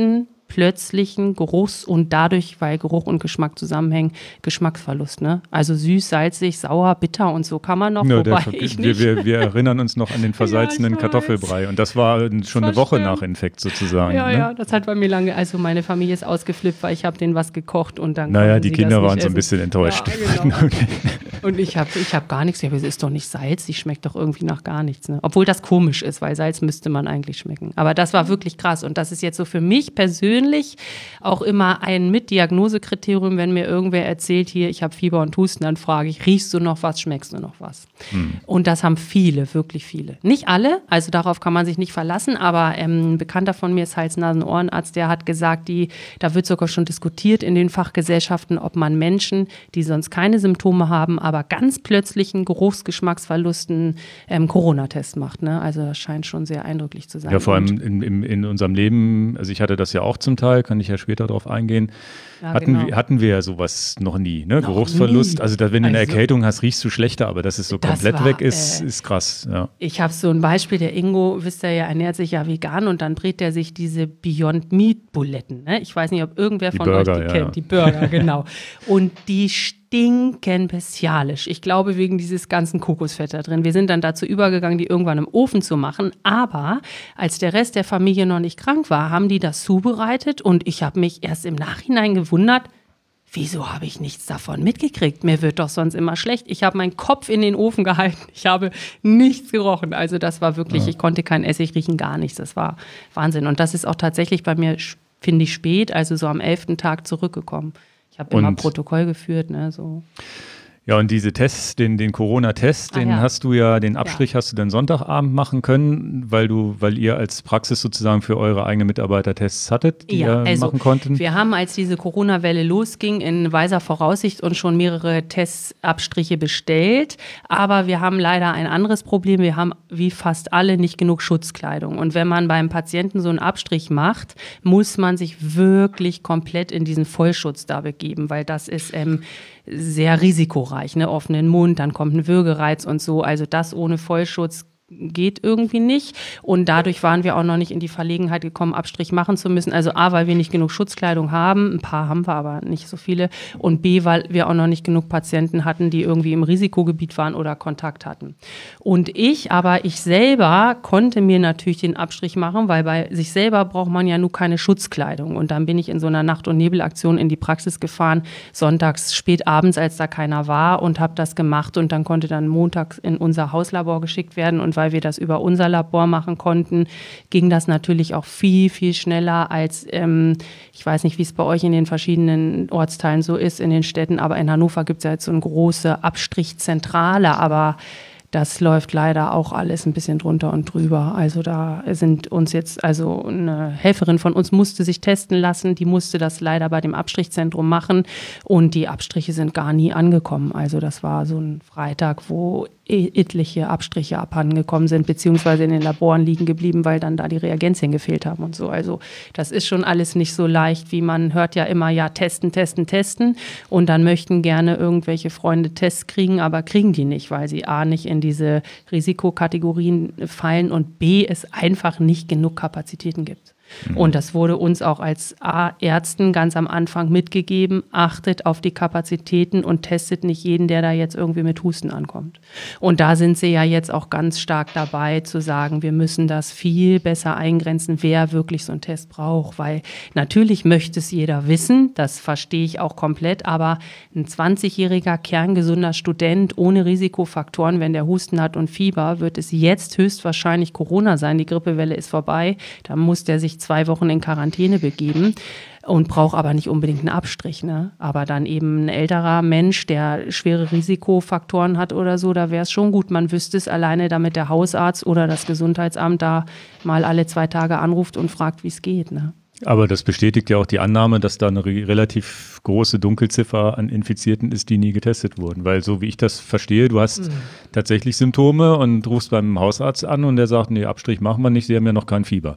plötzlichen Geruchs- und dadurch, weil Geruch und Geschmack zusammenhängen, Geschmacksverlust. Ne? Also süß, salzig, sauer, bitter und so kann man noch, ja, wobei der, ich wir, nicht. wir, wir erinnern uns noch an den versalzenen Ja, ich weiß. Kartoffelbrei und das war schon eine Woche schlimm. nach Infekt sozusagen. Ja, ne? ja, das hat bei mir lange, also meine Familie ist ausgeflippt, weil ich habe denen was gekocht und dann Naja, konnten die sie Kinder das waren nicht so ein essen. bisschen enttäuscht. Ja, genau. Und ich habe ich hab gar nichts, ja, aber es ist doch nicht Salz, die schmeckt doch irgendwie nach gar nichts. Ne? Obwohl das komisch ist, weil Salz müsste man eigentlich schmecken. Aber das war wirklich krass und das ist jetzt so für mich persönlich auch immer ein Mitdiagnosekriterium, wenn mir irgendwer erzählt, hier, ich habe Fieber und Husten, dann frage ich, riechst du noch was, schmeckst du noch was? Hm. Und das haben viele, wirklich viele. Nicht alle, also darauf kann man sich nicht verlassen, aber ähm, ein Bekannter von mir ist Hals-Nasen-Ohrenarzt, der hat gesagt, die, da wird sogar schon diskutiert in den Fachgesellschaften, ob man Menschen, die sonst keine Symptome haben, aber ganz plötzlichen Geruchsgeschmacksverlusten ähm, Corona-Test macht. Ne? Also das scheint schon sehr eindrücklich zu sein. Ja, vor allem in, in, in unserem Leben, also ich hatte das ja auch zum Teil, kann ich ja später darauf eingehen, ja, hatten, genau. wir, hatten wir ja sowas noch nie, ne? Noch Geruchsverlust. Nie. Also da, wenn du also, eine Erkältung hast, riechst du schlechter, aber dass es so komplett war, weg ist, äh, ist krass. Ja. Ich habe so ein Beispiel, der Ingo, wisst ihr ja, ernährt sich ja vegan und dann brät er sich diese Beyond Meat Buletten. Ne? Ich weiß nicht, ob irgendwer die von Burger, euch die ja, kennt. ja. Die Burger, genau. Und die stinken bestialisch. Ich glaube, wegen dieses ganzen Kokosfett da drin. Wir sind dann dazu übergegangen, die irgendwann im Ofen zu machen. Aber als der Rest der Familie noch nicht krank war, haben die das zubereitet und ich habe mich erst im Nachhinein gewundert, wieso habe ich nichts davon mitgekriegt? Mir wird doch sonst immer schlecht. Ich habe meinen Kopf in den Ofen gehalten. Ich habe nichts gerochen. Also das war wirklich, ja. Ich konnte kein Essig riechen, gar nichts. Das war Wahnsinn. Und das ist auch tatsächlich bei mir, finde ich, spät, also so am elften Tag zurückgekommen. Ich habe immer Protokoll geführt, ne, so. Ja, und diese Tests, den, den Corona-Test, den ah, ja. hast du ja, den Abstrich ja. hast du dann Sonntagabend machen können, weil du, weil ihr als Praxis sozusagen für eure eigenen Mitarbeiter Tests hattet, die ja, ihr also machen konnten. Wir haben, als diese Corona-Welle losging, in weiser Voraussicht uns schon mehrere Testabstriche bestellt, aber wir haben leider ein anderes Problem. Wir haben, wie fast alle, nicht genug Schutzkleidung. Und wenn man beim Patienten so einen Abstrich macht, muss man sich wirklich komplett in diesen Vollschutz da begeben, weil das ist ähm, sehr risikoreich, ne? Offenen Mund, dann kommt ein Würgereiz und so. Also das ohne Vollschutz geht irgendwie nicht. Und dadurch waren wir auch noch nicht in die Verlegenheit gekommen, Abstrich machen zu müssen. Also A, weil wir nicht genug Schutzkleidung haben, ein paar haben wir, aber nicht so viele. Und B, weil wir auch noch nicht genug Patienten hatten, die irgendwie im Risikogebiet waren oder Kontakt hatten. Und ich, aber ich selber konnte mir natürlich den Abstrich machen, weil bei sich selber braucht man ja nur keine Schutzkleidung. Und dann bin ich in so einer Nacht- und Nebelaktion in die Praxis gefahren, sonntags spät abends, als da keiner war, und habe das gemacht. Und dann konnte dann montags in unser Hauslabor geschickt werden. Und weil wir das über unser Labor machen konnten, ging das natürlich auch viel, viel schneller als, ähm, ich weiß nicht, wie es bei euch in den verschiedenen Ortsteilen so ist, in den Städten, aber in Hannover gibt es ja jetzt so eine große Abstrichzentrale, aber das läuft leider auch alles ein bisschen drunter und drüber. Also da sind uns jetzt, also eine Helferin von uns musste sich testen lassen, die musste das leider bei dem Abstrichzentrum machen und die Abstriche sind gar nie angekommen. Also das war so ein Freitag, wo etliche Abstriche abhandengekommen sind, beziehungsweise in den Laboren liegen geblieben, weil dann da die Reagenzien gefehlt haben und so. Also das ist schon alles nicht so leicht, wie man hört ja immer, ja, testen, testen, testen. Und dann möchten gerne irgendwelche Freunde Tests kriegen, aber kriegen die nicht, weil sie A, nicht in diese Risikokategorien fallen und B, es einfach nicht genug Kapazitäten gibt. Und das wurde uns auch als Ärzten ganz am Anfang mitgegeben, achtet auf die Kapazitäten und testet nicht jeden, der da jetzt irgendwie mit Husten ankommt. Und da sind sie ja jetzt auch ganz stark dabei zu sagen, wir müssen das viel besser eingrenzen, wer wirklich so einen Test braucht, weil natürlich möchte es jeder wissen, das verstehe ich auch komplett, aber ein zwanzigjähriger kerngesunder Student ohne Risikofaktoren, wenn der Husten hat und Fieber, wird es jetzt höchstwahrscheinlich Corona sein, die Grippewelle ist vorbei, da muss der sich zwei Wochen in Quarantäne begeben und braucht aber nicht unbedingt einen Abstrich. Ne? Aber dann eben ein älterer Mensch, der schwere Risikofaktoren hat oder so, da wäre es schon gut, man wüsste es alleine, damit der Hausarzt oder das Gesundheitsamt da mal alle zwei Tage anruft und fragt, wie es geht. Ne? Aber das bestätigt ja auch die Annahme, dass da eine re- relativ große Dunkelziffer an Infizierten ist, die nie getestet wurden. Weil so wie ich das verstehe, du hast mhm. tatsächlich Symptome und rufst beim Hausarzt an und der sagt, nee, Abstrich machen wir nicht, Sie haben ja noch kein Fieber.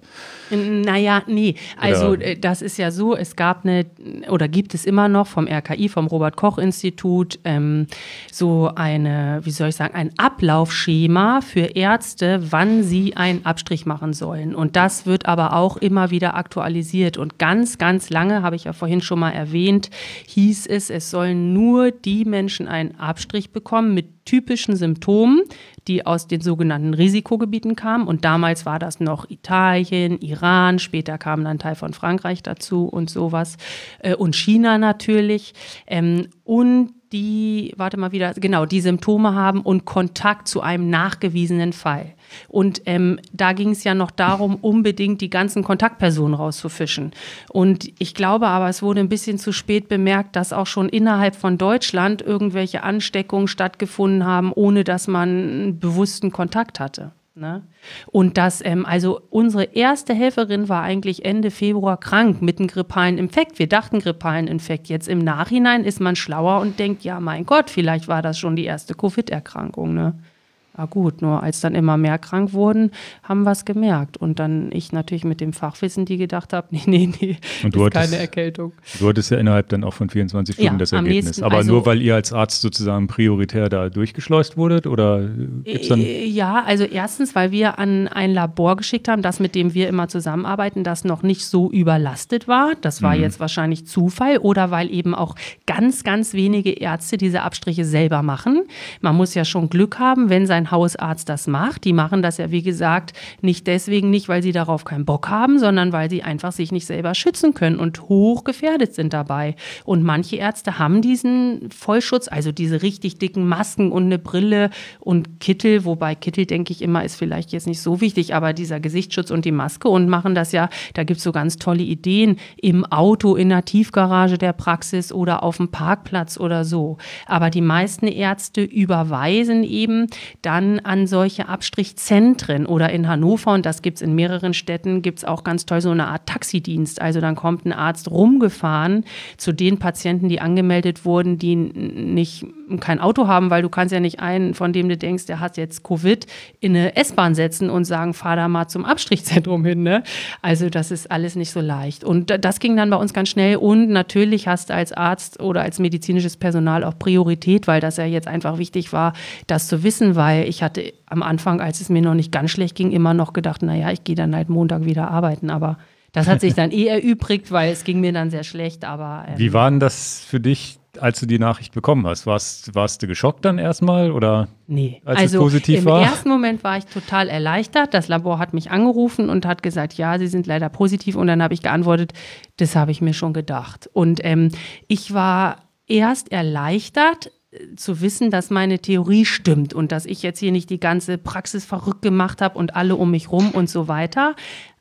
Naja, nee. Also oder das ist ja so, es gab eine, oder gibt es immer noch vom R K I, vom Robert-Koch-Institut, ähm, so eine, wie soll ich sagen, ein Ablaufschema für Ärzte, wann sie einen Abstrich machen sollen. Und das wird aber auch immer wieder aktualisiert. kritisiert. Und ganz, ganz lange, habe ich ja vorhin schon mal erwähnt, hieß es, es sollen nur die Menschen einen Abstrich bekommen mit typischen Symptomen, die aus den sogenannten Risikogebieten kamen. Und damals war das noch Italien, Iran, später kam dann ein Teil von Frankreich dazu und sowas. Äh, und China natürlich. Ähm, und die, warte mal wieder, genau, die Symptome haben und Kontakt zu einem nachgewiesenen Fall. Und ähm, da ging es ja noch darum, unbedingt die ganzen Kontaktpersonen rauszufischen. Und ich glaube aber, es wurde ein bisschen zu spät bemerkt, dass auch schon innerhalb von Deutschland irgendwelche Ansteckungen stattgefunden haben, ohne dass man einen bewussten Kontakt hatte. Ne? Und das, ähm, also unsere erste Helferin war eigentlich Ende Februar krank mit einem grippalen Infekt. Wir dachten grippalen Infekt. Jetzt im Nachhinein ist man schlauer und denkt, ja mein Gott, vielleicht war das schon die erste Covid-Erkrankung, ne? Ah gut, nur als dann immer mehr krank wurden, haben wir es gemerkt. Und dann ich natürlich mit dem Fachwissen, die gedacht habe, nee, nee, nee, und du ist hattest, keine Erkältung. Du hattest ja innerhalb dann auch von vierundzwanzig Stunden Ja, das am Ergebnis. nächsten, Aber also, nur, weil ihr als Arzt sozusagen prioritär da durchgeschleust wurdet? Oder gibt's dann ja, also erstens, weil wir an ein Labor geschickt haben, das mit dem wir immer zusammenarbeiten, das noch nicht so überlastet war. Das war mhm. jetzt wahrscheinlich Zufall oder weil eben auch ganz, ganz wenige Ärzte diese Abstriche selber machen. Man muss ja schon Glück haben, wenn sein Hausarzt das macht. Die machen das ja, wie gesagt, nicht deswegen nicht, weil sie darauf keinen Bock haben, sondern weil sie einfach sich nicht selber schützen können und hochgefährdet sind dabei. Und manche Ärzte haben diesen Vollschutz, also diese richtig dicken Masken und eine Brille und Kittel, wobei Kittel, denke ich immer, ist vielleicht jetzt nicht so wichtig, aber dieser Gesichtsschutz und die Maske und machen das ja, da gibt es so ganz tolle Ideen, im Auto, in der Tiefgarage der Praxis oder auf dem Parkplatz oder so. Aber die meisten Ärzte überweisen eben dann an solche Abstrichzentren oder in Hannover, und das gibt es in mehreren Städten, gibt es auch ganz toll so eine Art Taxidienst. Also dann kommt ein Arzt rumgefahren zu den Patienten, die angemeldet wurden, die nicht kein Auto haben, weil du kannst ja nicht einen, von dem du denkst, der hat jetzt Covid, in eine S-Bahn setzen und sagen, fahr da mal zum Abstrichzentrum hin. Ne? Also das ist alles nicht so leicht. Und das ging dann bei uns ganz schnell. Und natürlich hast du als Arzt oder als medizinisches Personal auch Priorität, weil das ja jetzt einfach wichtig war, das zu wissen, weil ich hatte am Anfang, als es mir noch nicht ganz schlecht ging, immer noch gedacht, naja, ich gehe dann halt Montag wieder arbeiten, aber das hat sich dann eh erübrigt, weil es ging mir dann sehr schlecht, aber... Ähm, Wie war denn das für dich, als du die Nachricht bekommen hast? Warst, warst du geschockt dann erstmal oder nee. als also es positiv im war? Im ersten Moment war ich total erleichtert. Das Labor hat mich angerufen und hat gesagt, ja, Sie sind leider positiv. Und dann habe ich geantwortet, das habe ich mir schon gedacht. Und ähm, ich war erst erleichtert, zu wissen, dass meine Theorie stimmt und dass ich jetzt hier nicht die ganze Praxis verrückt gemacht habe und alle um mich rum und so weiter.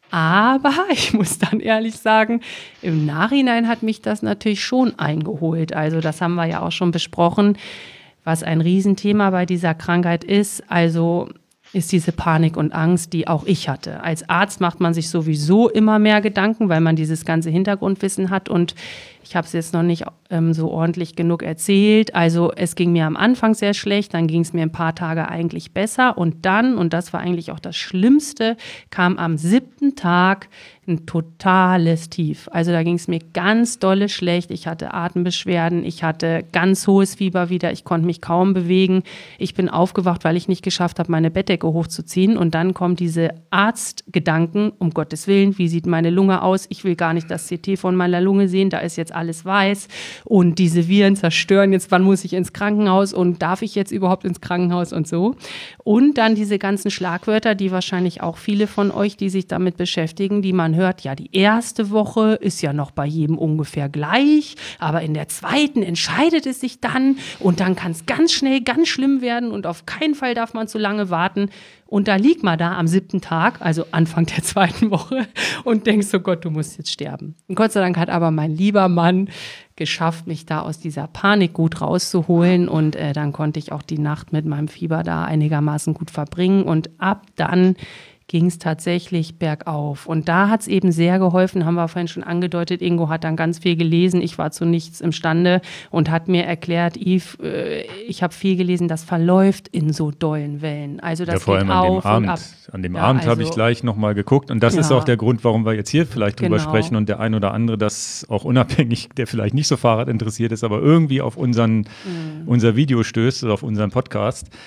Aber ich muss dann ehrlich sagen, im Nachhinein hat mich das natürlich schon eingeholt. Also das haben wir ja auch schon besprochen, was ein Riesenthema bei dieser Krankheit ist. Also ist diese Panik und Angst, die auch ich hatte. Als Arzt macht man sich sowieso immer mehr Gedanken, weil man dieses ganze Hintergrundwissen hat und ich habe es jetzt noch nicht ähm, so ordentlich genug erzählt. Also es ging mir am Anfang sehr schlecht, dann ging es mir ein paar Tage eigentlich besser und dann, und das war eigentlich auch das Schlimmste, kam am siebten Tag ein totales Tief. Also da ging es mir ganz dolle schlecht. Ich hatte Atembeschwerden, ich hatte ganz hohes Fieber wieder, ich konnte mich kaum bewegen. Ich bin aufgewacht, weil ich nicht geschafft habe, meine Bettdecke hochzuziehen und dann kommen diese Arztgedanken, um Gottes Willen, wie sieht meine Lunge aus? Ich will gar nicht das C T von meiner Lunge sehen, da ist jetzt alles weiß und diese Viren zerstören jetzt, wann muss ich ins Krankenhaus und darf ich jetzt überhaupt ins Krankenhaus und so. Und dann diese ganzen Schlagwörter, die wahrscheinlich auch viele von euch, die sich damit beschäftigen, die man hört, ja, die erste Woche ist ja noch bei jedem ungefähr gleich, aber in der zweiten entscheidet es sich dann und dann kann es ganz schnell ganz schlimm werden und auf keinen Fall darf man zu lange warten. Und da liegt man da am siebten Tag, also Anfang der zweiten Woche und denkst, oh Gott, du musst jetzt sterben. Und Gott sei Dank hat aber mein lieber Mann geschafft, mich da aus dieser Panik gut rauszuholen und äh, dann konnte ich auch die Nacht mit meinem Fieber da einigermaßen gut verbringen und ab dann ging es tatsächlich bergauf. Und da hat es eben sehr geholfen, haben wir vorhin schon angedeutet, Ingo hat dann ganz viel gelesen, ich war zu nichts imstande und hat mir erklärt, Yves, äh, ich habe viel gelesen, das verläuft in so dollen Wellen. Also das ja, vor geht allem an dem auf Abend. und ab. An dem ja, Abend also, habe ich gleich nochmal geguckt und das ja. ist auch der Grund, warum wir jetzt hier vielleicht drüber genau. sprechen und der ein oder andere das auch unabhängig, der vielleicht nicht so Fahrrad interessiert ist, aber irgendwie auf unseren, mhm. unser Video stößt oder auf unseren Podcast.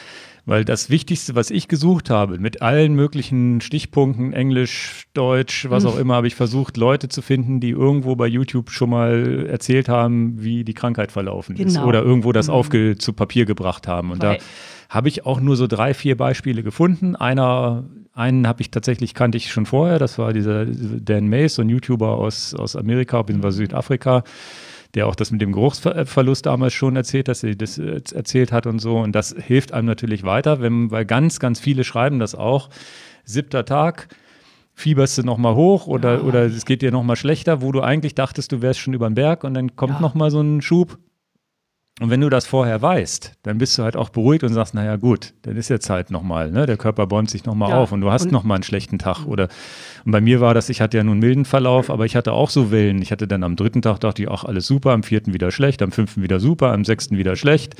Weil das Wichtigste, was ich gesucht habe, mit allen möglichen Stichpunkten, Englisch, Deutsch, was auch immer, habe ich versucht, Leute zu finden, die irgendwo bei YouTube schon mal erzählt haben, wie die Krankheit verlaufen genau. ist oder irgendwo das mhm. aufge zu Papier gebracht haben. Und Weil da habe ich auch nur so drei, vier Beispiele gefunden. Einer, einen habe ich tatsächlich, kannte ich schon vorher, das war dieser Dan Mays, so ein YouTuber aus, aus Amerika, bzw. Südafrika, der auch das mit dem Geruchsverlust damals schon erzählt, dass sie das erzählt hat und so. Und das hilft einem natürlich weiter, wenn, weil ganz, ganz viele schreiben das auch. Siebter Tag, fieberst du nochmal hoch oder, ja. oder es geht dir nochmal schlechter, wo du eigentlich dachtest, du wärst schon über den Berg und dann kommt ja. nochmal so ein Schub. Und wenn du das vorher weißt, dann bist du halt auch beruhigt und sagst, naja gut, dann ist jetzt halt nochmal, ne? Der Körper bäumt sich nochmal ja. auf und du hast nochmal einen schlechten Tag. Oder, und bei mir war das, ich hatte ja nun einen milden Verlauf, aber ich hatte auch so Wellen. Ich hatte dann am dritten Tag, dachte ich, ach, alles super, am vierten wieder schlecht, am fünften wieder super, am sechsten wieder schlecht.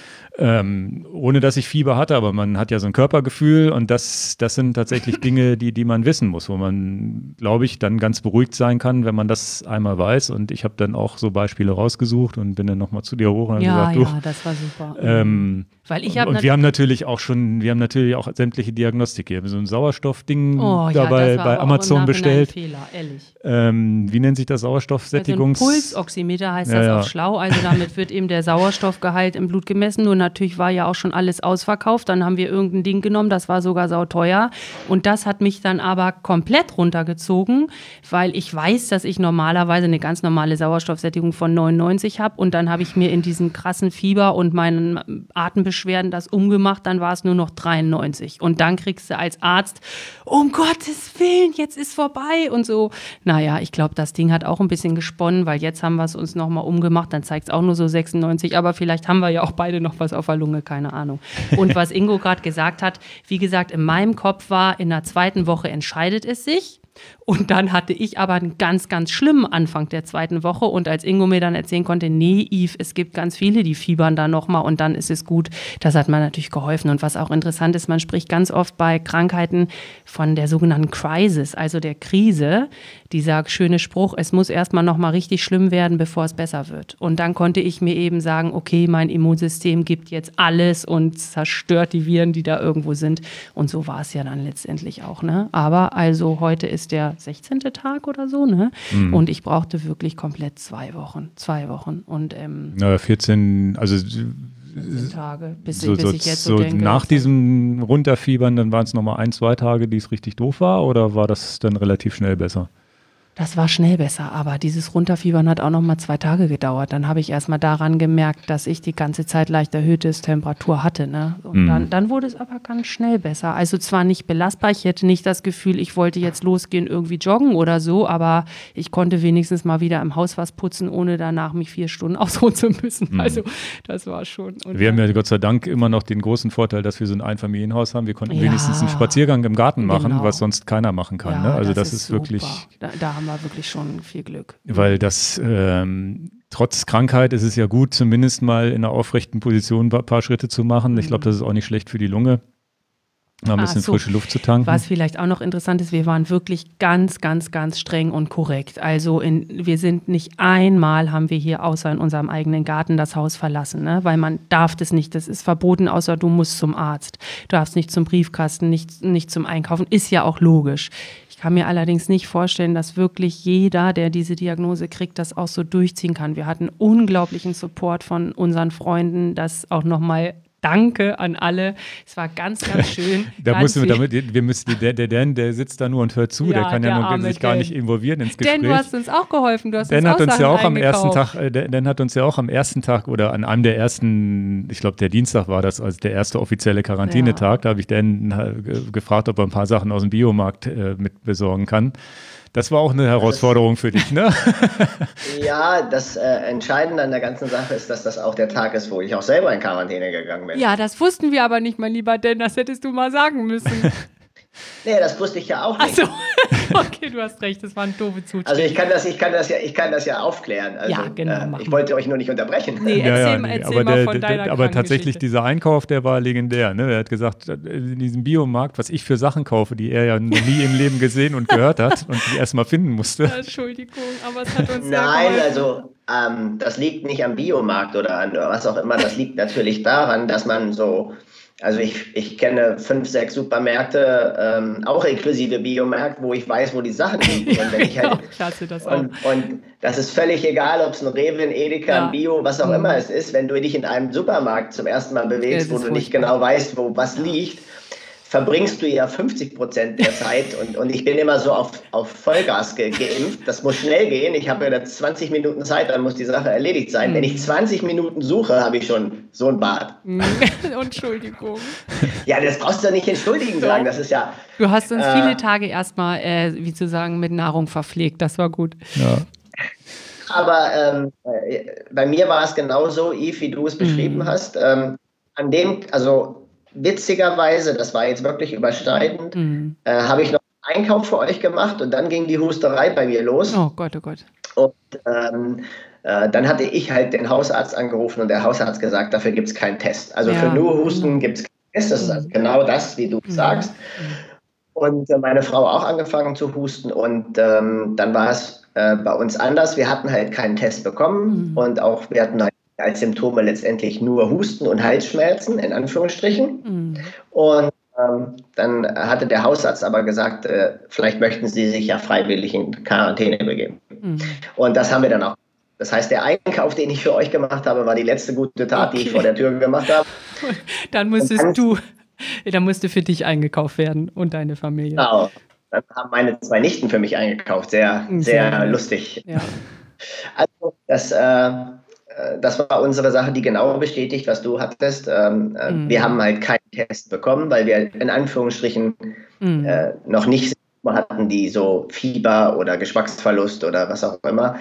Ähm, ohne dass ich Fieber hatte, aber man hat ja so ein Körpergefühl und das, das sind tatsächlich Dinge, die, die man wissen muss, wo man, glaube ich, dann ganz beruhigt sein kann, wenn man das einmal weiß. Und ich habe dann auch so Beispiele rausgesucht und bin dann nochmal zu dir hoch und ja, habe gesagt, ja, das war super. Ähm, Weil ich hab und wir haben natürlich auch schon, wir haben natürlich auch sämtliche Diagnostik. Wir haben so ein Sauerstoffding oh, ja, dabei bei Amazon bestellt. Fehler, ehrlich. Ähm, wie nennt sich das Sauerstoffsättigungs? Also ein Pulsoximeter heißt ja, das ja. auf schlau. Also damit wird eben der Sauerstoffgehalt im Blut gemessen. Nur natürlich war ja auch schon alles ausverkauft. Dann haben wir irgendein Ding genommen, das war sogar sauteuer. Und das hat mich dann aber komplett runtergezogen, weil ich weiß, dass ich normalerweise eine ganz normale Sauerstoffsättigung von neunundneunzig habe. Und dann habe ich mir in diesem krassen Fieber und meinen Atembeschwerden das umgemacht. Dann war es nur noch dreiundneunzig. Und dann kriegst du als Arzt, um Gottes Willen, jetzt ist vorbei und so. Naja, ich glaube, das Ding hat auch ein bisschen gesponnen, weil jetzt haben wir es uns nochmal umgemacht. Dann zeigt es auch nur so sechsundneunzig. Aber vielleicht haben wir ja auch beide noch was auf der Lunge, keine Ahnung. Und was Ingo gerade gesagt hat, wie gesagt, in meinem Kopf war, in der zweiten Woche entscheidet es sich. Und dann hatte ich aber einen ganz, ganz schlimmen Anfang der zweiten Woche. Und als Ingo mir dann erzählen konnte, nee, Yves, es gibt ganz viele, die fiebern da nochmal und dann ist es gut. Das hat mir natürlich geholfen. Und was auch interessant ist, man spricht ganz oft bei Krankheiten von der sogenannten Crisis, also der Krise. Dieser schöne Spruch, es muss erstmal nochmal richtig schlimm werden, bevor es besser wird. Und dann konnte ich mir eben sagen, okay, mein Immunsystem gibt jetzt alles und zerstört die Viren, die da irgendwo sind. Und so war es ja dann letztendlich auch, ne? Aber also heute ist der sechzehnte Tag oder so, ne? Mhm. Und ich brauchte wirklich komplett zwei Wochen. Zwei Wochen. Und ähm, na, vierzehn, also vierzehn Tage, bis, so, bis so, ich jetzt so, so denke. Nach diesem Runterfiebern, dann waren es nochmal ein, zwei Tage, die es richtig doof war, oder war das dann relativ schnell besser? Das war schnell besser, aber dieses Runterfiebern hat auch noch mal zwei Tage gedauert. Dann habe ich erst mal daran gemerkt, dass ich die ganze Zeit leicht erhöhte Temperatur hatte. Ne? Und mm. dann, dann wurde es aber ganz schnell besser. Also zwar nicht belastbar, ich hätte nicht das Gefühl, ich wollte jetzt losgehen, irgendwie joggen oder so, aber ich konnte wenigstens mal wieder im Haus was putzen, ohne danach mich vier Stunden ausruhen zu müssen. Mm. Also das war schon. Und wir haben ja Gott sei Dank immer noch den großen Vorteil, dass wir so ein Einfamilienhaus haben. Wir konnten ja. wenigstens einen Spaziergang im Garten machen, genau. was sonst keiner machen kann. Ja, ne? Also das, das ist, ist wirklich... Da, da haben wir wirklich schon viel Glück. Weil das, ähm, trotz Krankheit ist es ja gut, zumindest mal in einer aufrechten Position ein paar Schritte zu machen. Ich glaube, das ist auch nicht schlecht für die Lunge, mal ein bisschen so. frische Luft zu tanken. Was vielleicht auch noch interessant ist, wir waren wirklich ganz, ganz, ganz streng und korrekt. Also in, wir sind nicht einmal, haben wir hier außer in unserem eigenen Garten das Haus verlassen, ne? Weil man darf das nicht, das ist verboten, außer du musst zum Arzt. Du darfst nicht zum Briefkasten, nicht, nicht zum Einkaufen, ist ja auch logisch. Ich kann mir allerdings nicht vorstellen, dass wirklich jeder, der diese Diagnose kriegt, das auch so durchziehen kann. Wir hatten unglaublichen Support von unseren Freunden, das auch nochmal Danke an alle. Es war ganz, ganz schön. da ganz müssen wir damit, wir müssen, der, der Dan, der sitzt da nur und hört zu, ja, der kann ja nur, sich gar Dan. nicht involvieren ins Gespräch. Dan, du hast uns auch geholfen, du hast Dan uns hat auch uns ja auch am eingekauft. ersten Tag, äh, Dan hat uns ja auch am ersten Tag oder an einem der ersten, ich glaube der Dienstag war das, also der erste offizielle Quarantänetag, ja. da habe ich Dan äh, gefragt, ob er ein paar Sachen aus dem Biomarkt äh, mit besorgen kann. Das war auch eine Herausforderung für dich, ne? Ja, das äh, Entscheidende an der ganzen Sache ist, dass das auch der Tag ist, wo ich auch selber in Quarantäne gegangen bin. Ja, das wussten wir aber nicht, mein lieber Dan, das hättest du mal sagen müssen. Nee, das wusste ich ja auch nicht. Ach so. Okay, du hast recht, das war ein doofe Zustände. Also ich kann das, ich kann das ja, ich kann das ja aufklären. Also, ja, genau. Äh, ich wollte euch nur nicht unterbrechen. Nee, erzähl, ja, ja, nee, erzähl aber mal der, von deiner der, Aber tatsächlich dieser Einkauf, der war legendär. Ne? Er hat gesagt, in diesem Biomarkt, was ich für Sachen kaufe, die er ja noch nie im Leben gesehen und gehört hat und die erst mal finden musste. Ja, Entschuldigung, aber es hat uns sehr Nein, geholfen. also ähm, das liegt nicht am Biomarkt oder an was auch immer. Das liegt natürlich daran, dass man so Also ich, ich kenne fünf, sechs Supermärkte, ähm, auch inklusive Biomärkte, wo ich weiß, wo die Sachen liegen. Und, wenn ich halt, klasse, das auch. und, und das ist völlig egal, ob es ein Rewe, ein Edeka, Ja. ein Bio, was auch Mhm. immer es ist, wenn du dich in einem Supermarkt zum ersten Mal bewegst, Es wo ist du nicht furchtbar. genau weißt, wo was liegt, verbringst du ja fünfzig Prozent der Zeit und, und ich bin immer so auf, auf Vollgas ge geimpft. Das muss schnell gehen. Ich habe ja da zwanzig Minuten Zeit, dann muss die Sache erledigt sein. Mhm. Wenn ich zwanzig Minuten suche, habe ich schon so ein Bad. Entschuldigung. Ja, das brauchst du ja nicht entschuldigen sagen. Das ist ja. Du hast uns äh, viele Tage erstmal, äh, wie zu sagen, mit Nahrung verpflegt. Das war gut. Ja. Aber ähm, äh, bei mir war es genauso, Yves, wie du es beschrieben Mhm. hast. Ähm, an dem, also witzigerweise, das war jetzt wirklich überschneidend, Mhm. äh, habe ich noch einen Einkauf für euch gemacht und dann ging die Husterei bei mir los. Oh Gott, oh Gott. Und ähm, äh, dann hatte ich halt den Hausarzt angerufen und der Hausarzt gesagt, dafür gibt es keinen Test. Also Ja, für nur Husten genau. gibt es keinen Test. Das ist also Mhm. genau das, wie du Mhm. sagst. Und äh, meine Frau auch angefangen zu husten und ähm, dann war es äh, bei uns anders. Wir hatten halt keinen Test bekommen Mhm. und auch wir hatten halt als Symptome letztendlich nur Husten und Halsschmerzen, in Anführungsstrichen. Mhm. Und ähm, dann hatte der Hausarzt aber gesagt, äh, vielleicht möchten Sie sich ja freiwillig in Quarantäne begeben. Mhm. Und das haben wir dann auch. Das heißt, der Einkauf, den ich für euch gemacht habe, war die letzte gute Tat, Okay. die ich vor der Tür gemacht habe. Dann musstest dann, du, dann musste für dich eingekauft werden und deine Familie. Genau. Dann haben meine zwei Nichten für mich eingekauft. Sehr, Sehr sehr gut. lustig. Ja. Also, das, äh, das war unsere Sache, die genau bestätigt, was du hattest. Ähm, äh, Mhm. Wir haben halt keinen Test bekommen, weil wir in Anführungsstrichen Mhm. äh, noch nicht hatten, die so Fieber oder Geschmacksverlust oder was auch immer.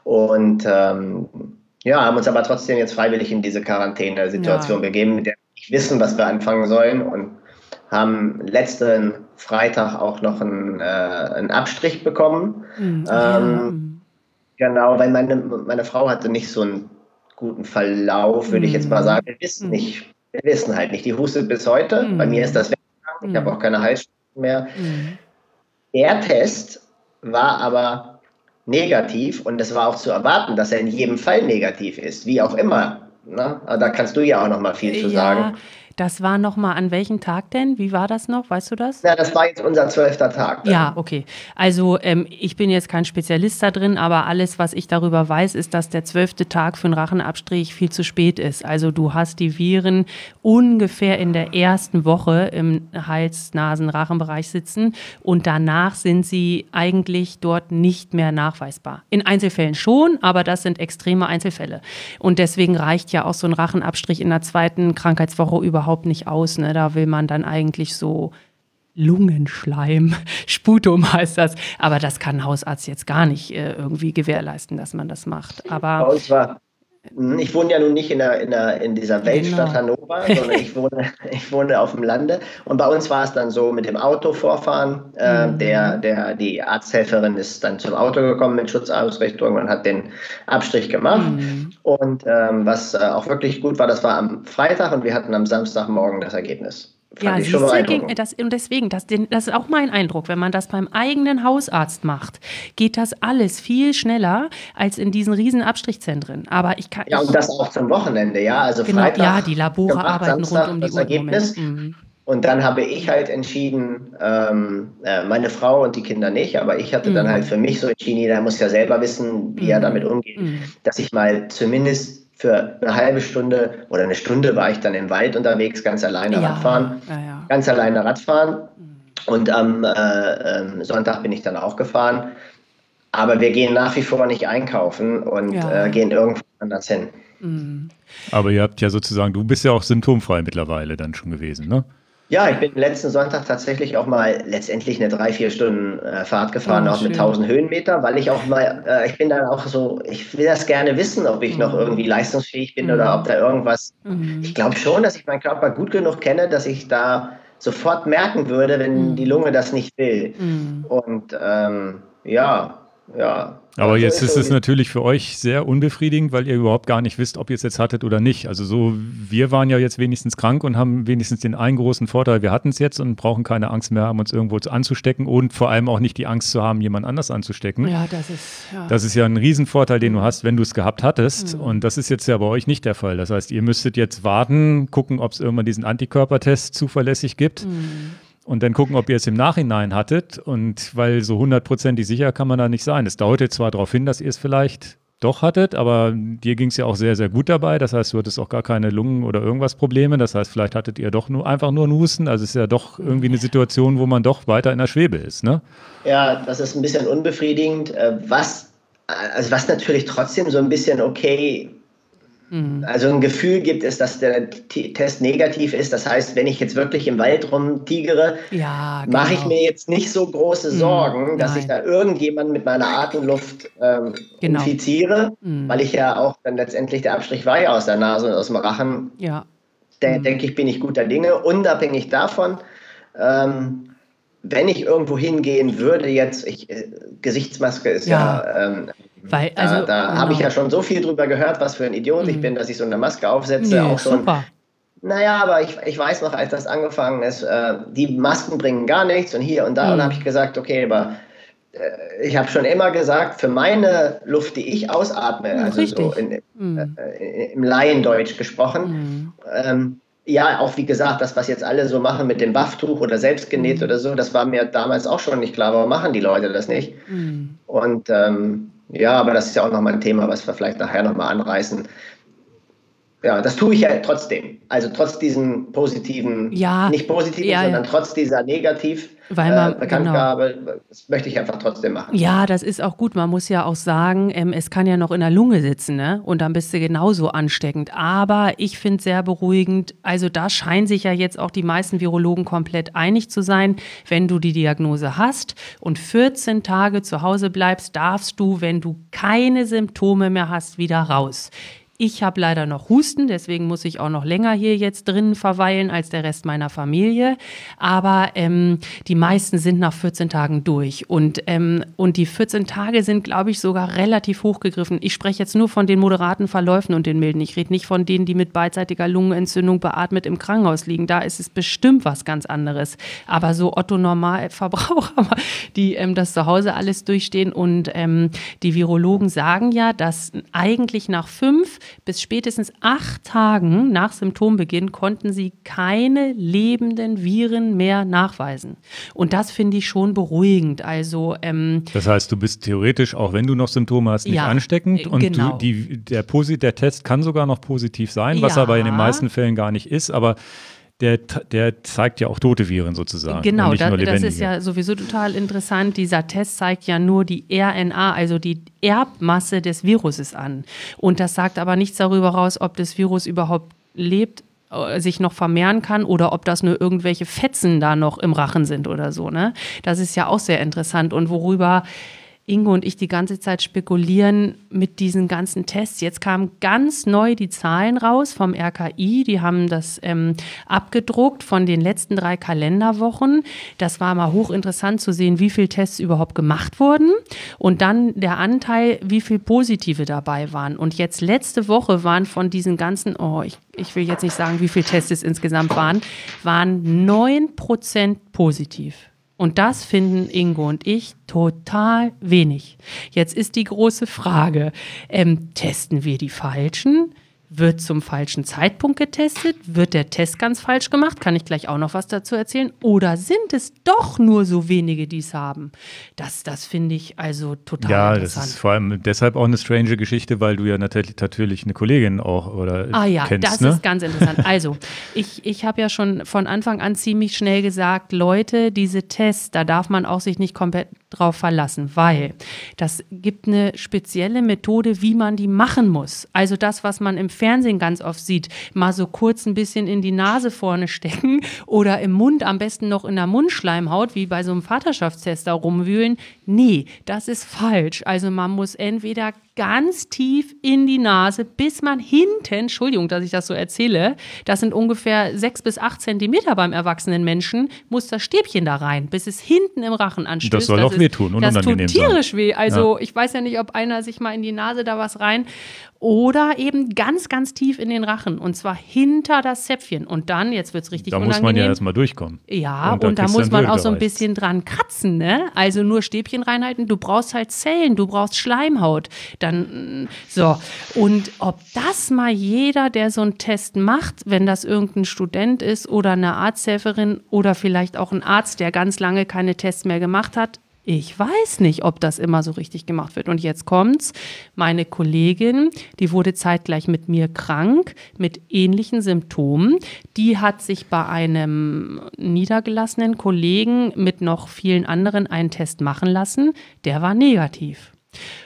Und ähm, ja, haben uns aber trotzdem jetzt freiwillig in diese Quarantäne-Situation Ja. begeben, mit der wir nicht wissen, was wir anfangen sollen, und haben letzten Freitag auch noch einen, äh, einen Abstrich bekommen. Mhm. Ähm, Ja. Mhm. Genau, weil meine, meine Frau hatte nicht so einen guten Verlauf, würde ich jetzt mal sagen. Wir wissen Mhm. nicht, wir wissen halt nicht. Die hustet bis heute. Mhm. Bei mir ist das weggegangen. Ich habe auch keine Halsschmerzen mehr. Mhm. Der Test war aber negativ und es war auch zu erwarten, dass er in jedem Fall negativ ist, wie auch immer. Ne? Aber da kannst du ja auch noch mal viel zu Ja, sagen. das war nochmal an welchem Tag denn? Wie war das noch? Weißt du das? Ja, das war jetzt unser zwölfter Tag. Dann. Ja, okay. Also ähm, ich bin jetzt kein Spezialist da drin, aber alles, was ich darüber weiß, ist, dass der zwölfte Tag für einen Rachenabstrich viel zu spät ist. Also du hast die Viren ungefähr in der ersten Woche im Hals-, Nasen-, Rachenbereich sitzen und danach sind sie eigentlich dort nicht mehr nachweisbar. In Einzelfällen schon, aber das sind extreme Einzelfälle. Und deswegen reicht ja auch so ein Rachenabstrich in der zweiten Krankheitswoche überhaupt nicht aus. Ne? Da will man dann eigentlich so Lungenschleim, Sputum heißt das. Aber das kann ein Hausarzt jetzt gar nicht äh, irgendwie gewährleisten, dass man das macht. Aber Bei uns war, ich wohne ja nun nicht in, der, in, der, in dieser Weltstadt Genau. Hannover, sondern ich wohne, ich wohne auf dem Lande. Und bei uns war es dann so mit dem Auto vorfahren. Äh, Mhm. der, der, die Arzthelferin ist dann zum Auto gekommen mit Schutzausrüstung und hat den Abstrich gemacht. Mhm. Und ähm, was äh, auch wirklich gut war, das war am Freitag und wir hatten am Samstagmorgen das Ergebnis. Fand Ja, ich schon siehst du, ging, beeindruckend. das, und deswegen, das, den- das ist auch mein Eindruck, wenn man das beim eigenen Hausarzt macht, geht das alles viel schneller als in diesen riesen Abstrichzentren. Aber ich kann, Ja, und ich, das auch zum Wochenende, ja. Also genau, Freitag ja, die Labore gemacht, arbeiten Samstag rund um die das Uhr im Moment. Ergebnis. Mhm. Und dann habe ich halt entschieden, ähm, äh, meine Frau und die Kinder nicht, aber ich hatte dann halt für mich so entschieden, jeder muss ja selber wissen, wie er damit umgeht, Mhm. dass ich mal zumindest für eine halbe Stunde oder eine Stunde war ich dann im Wald unterwegs, ganz alleine Ja, Radfahren, ja, ja. ganz alleine Radfahren. Und am äh, ähm, Sonntag bin ich dann auch gefahren. Aber wir gehen nach wie vor nicht einkaufen und Ja. äh, gehen irgendwo anders hin. Mhm. Aber ihr habt ja sozusagen, du bist ja auch symptomfrei mittlerweile dann schon gewesen, ne? Ja, ich bin letzten Sonntag tatsächlich auch mal letztendlich eine drei, vier Stunden äh, Fahrt gefahren, Oh, auch mit schön. tausend Höhenmeter, weil ich auch mal, äh, ich bin dann auch so, ich will das gerne wissen, ob ich noch irgendwie leistungsfähig bin oder ob da irgendwas, ich glaube schon, dass ich meinen Körper gut genug kenne, dass ich da sofort merken würde, wenn die Lunge das nicht will. Mhm. Und ähm, ja, ja. Aber Also jetzt ist so es natürlich für euch sehr unbefriedigend, weil ihr überhaupt gar nicht wisst, ob ihr es jetzt hattet oder nicht. Also so, wir waren ja jetzt wenigstens krank und haben wenigstens den einen großen Vorteil, wir hatten es jetzt und brauchen keine Angst mehr haben, uns irgendwo anzustecken und vor allem auch nicht die Angst zu haben, jemand anders anzustecken. Ja, das ist, ja. Das ist ja ein Riesenvorteil, den du hast, wenn du es gehabt hattest. Mhm. Und das ist jetzt ja bei euch nicht der Fall. Das heißt, ihr müsstet jetzt warten, gucken, ob es irgendwann diesen Antikörpertest zuverlässig gibt. Mhm. Und dann gucken, ob ihr es im Nachhinein hattet. Und weil so hundertprozentig sicher kann man da nicht sein. Es deutet zwar darauf hin, dass ihr es vielleicht doch hattet, aber dir ging es ja auch sehr, sehr gut dabei. Das heißt, du hattest auch gar keine Lungen- oder irgendwas Probleme. Das heißt, vielleicht hattet ihr doch nur einfach nur einen Husten. Also es ist ja doch irgendwie eine Situation, wo man doch weiter in der Schwebe ist, ne? Ja, das ist ein bisschen unbefriedigend. Was, also was natürlich trotzdem so ein bisschen okay, also ein Gefühl gibt, ist, dass der T- Test negativ ist. Das heißt, wenn ich jetzt wirklich im Wald rumtigere, Ja, genau. mache ich mir jetzt nicht so große Sorgen, Mm, dass nein. ich da irgendjemanden mit meiner Atemluft ähm, Genau. infiziere, Mm. weil ich ja auch dann letztendlich der Abstrich war ja aus der Nase und aus dem Rachen. Ja. Da Mm. denke ich, bin ich guter Dinge. Unabhängig davon, ähm, wenn ich irgendwo hingehen würde, jetzt, ich, äh, Gesichtsmaske ist ja, Ja. ähm, Weil, also, da, da genau. habe ich ja schon so viel drüber gehört, was für ein Idiot ich Mhm. bin, dass ich so eine Maske aufsetze. Nee, auch schon. super. Naja, aber ich, ich weiß noch, als das angefangen ist, äh, die Masken bringen gar nichts und hier und da. Mhm. Und da habe ich gesagt, okay, aber äh, ich habe schon immer gesagt, für meine Luft, die ich ausatme, Ja, also so richtig. in, Mhm. äh, im Laiendeutsch gesprochen, Mhm. ähm, ja, auch wie gesagt, das, was jetzt alle so machen mit dem Wafftuch oder selbstgenäht Mhm. oder so, das war mir damals auch schon nicht klar. Warum machen die Leute das nicht? Mhm. Und ähm, ja, aber das ist ja auch nochmal ein Thema, was wir vielleicht nachher nochmal anreißen. Ja, das tue ich ja trotzdem. Also trotz diesem positiven, Ja, nicht positiven, ja, ja. sondern trotz dieser negativ Weil man- äh, Bekanntgabe, das möchte ich einfach trotzdem machen. Ja, das ist auch gut. Man muss ja auch sagen, ähm, es kann ja noch in der Lunge sitzen, ne? Und dann bist du genauso ansteckend. Aber ich finde es sehr beruhigend. Also da scheinen sich ja jetzt auch die meisten Virologen komplett einig zu sein. Wenn du die Diagnose hast und vierzehn Tage zu Hause bleibst, darfst du, wenn du keine Symptome mehr hast, wieder raus. Ich habe leider noch Husten, deswegen muss ich auch noch länger hier jetzt drinnen verweilen als der Rest meiner Familie. Aber ähm, die meisten sind nach vierzehn Tagen durch. Und, ähm, und die vierzehn Tage sind, glaube ich, sogar relativ hochgegriffen. Ich spreche jetzt nur von den moderaten Verläufen und den milden. Ich rede nicht von denen, die mit beidseitiger Lungenentzündung beatmet im Krankenhaus liegen. Da ist es bestimmt was ganz anderes. Aber so Otto-Normalverbraucher, die ähm, das zu Hause alles durchstehen. Und ähm, die Virologen sagen ja, dass eigentlich nach fünf bis spätestens acht Tagen nach Symptombeginn konnten sie keine lebenden Viren mehr nachweisen. Und das finde ich schon beruhigend. Also ähm, Das heißt, du bist theoretisch, auch wenn du noch Symptome hast, nicht Ja, ansteckend. Und genau. du, die, der, Posi- der Test kann sogar noch positiv sein, was Ja. aber in den meisten Fällen gar nicht ist. Aber der, der zeigt ja auch tote Viren sozusagen. Genau, und nicht da, nur das lebendige. ist ja sowieso total interessant. Dieser Test zeigt ja nur die R N A, also die Erbmasse des Viruses an. Und das sagt aber nichts darüber raus, ob das Virus überhaupt lebt, äh, sich noch vermehren kann oder ob das nur irgendwelche Fetzen da noch im Rachen sind oder so, ne? Das ist ja auch sehr interessant. Und worüber Ingo und ich die ganze Zeit spekulieren mit diesen ganzen Tests. Jetzt kamen ganz neu die Zahlen raus vom R K I. Die haben das ähm, abgedruckt von den letzten drei Kalenderwochen. Das war mal hochinteressant zu sehen, wie viele Tests überhaupt gemacht wurden. Und dann der Anteil, wie viele Positive dabei waren. Und jetzt letzte Woche waren von diesen ganzen, oh, ich, ich will jetzt nicht sagen, wie viele Tests es insgesamt waren, waren neun Prozent positiv. Und das finden Ingo und ich total wenig. Jetzt ist die große Frage, ähm, testen wir die Falschen? Wird zum falschen Zeitpunkt getestet? Wird der Test ganz falsch gemacht? Kann ich gleich auch noch was dazu erzählen? Oder sind es doch nur so wenige, die es haben? Das, das finde ich also total Ja, das interessant. ist vor allem deshalb auch eine strange Geschichte, weil du ja natürlich, natürlich eine Kollegin auch oder Ah ja, kennst, das ne? ist ganz interessant. Also, ich, ich habe ja schon von Anfang an ziemlich schnell gesagt, Leute, diese Tests, da darf man auch sich nicht komplett drauf verlassen, weil das gibt eine spezielle Methode, wie man die machen muss. Also das, was man im Fernsehen ganz oft sieht, mal so kurz ein bisschen in die Nase vorne stecken oder im Mund, am besten noch in der Mundschleimhaut, wie bei so einem Vaterschaftstest da rumwühlen, Nee, das ist falsch. Also man muss entweder ganz tief in die Nase, bis man hinten, Entschuldigung, dass ich das so erzähle, das sind ungefähr sechs bis acht Zentimeter beim erwachsenen Menschen, muss das Stäbchen da rein, bis es hinten im Rachen anstößt. Das soll das auch ist, wehtun und das unangenehm tut tierisch sein. weh. Also Ja. ich weiß ja nicht, ob einer sich mal in die Nase da was rein oder eben ganz, ganz tief in den Rachen und zwar hinter das Zäpfchen. Und dann, jetzt wird es richtig Da unangenehm. muss man ja erstmal durchkommen. Ja, Und und, da da kriegst du muss ein man auch so ein Würgereiz. bisschen dran kratzen, ne? Also nur Stäbchen reinhalten, du brauchst halt Zellen, du brauchst Schleimhaut. Dann, so. Und ob das mal jeder, der so einen Test macht, wenn das irgendein Student ist oder eine Arzthelferin oder vielleicht auch ein Arzt, der ganz lange keine Tests mehr gemacht hat, ich weiß nicht, ob das immer so richtig gemacht wird. Und jetzt kommt's. Meine Kollegin, die wurde zeitgleich mit mir krank, mit ähnlichen Symptomen. Die hat sich bei einem niedergelassenen Kollegen mit noch vielen anderen einen Test machen lassen. Der war negativ.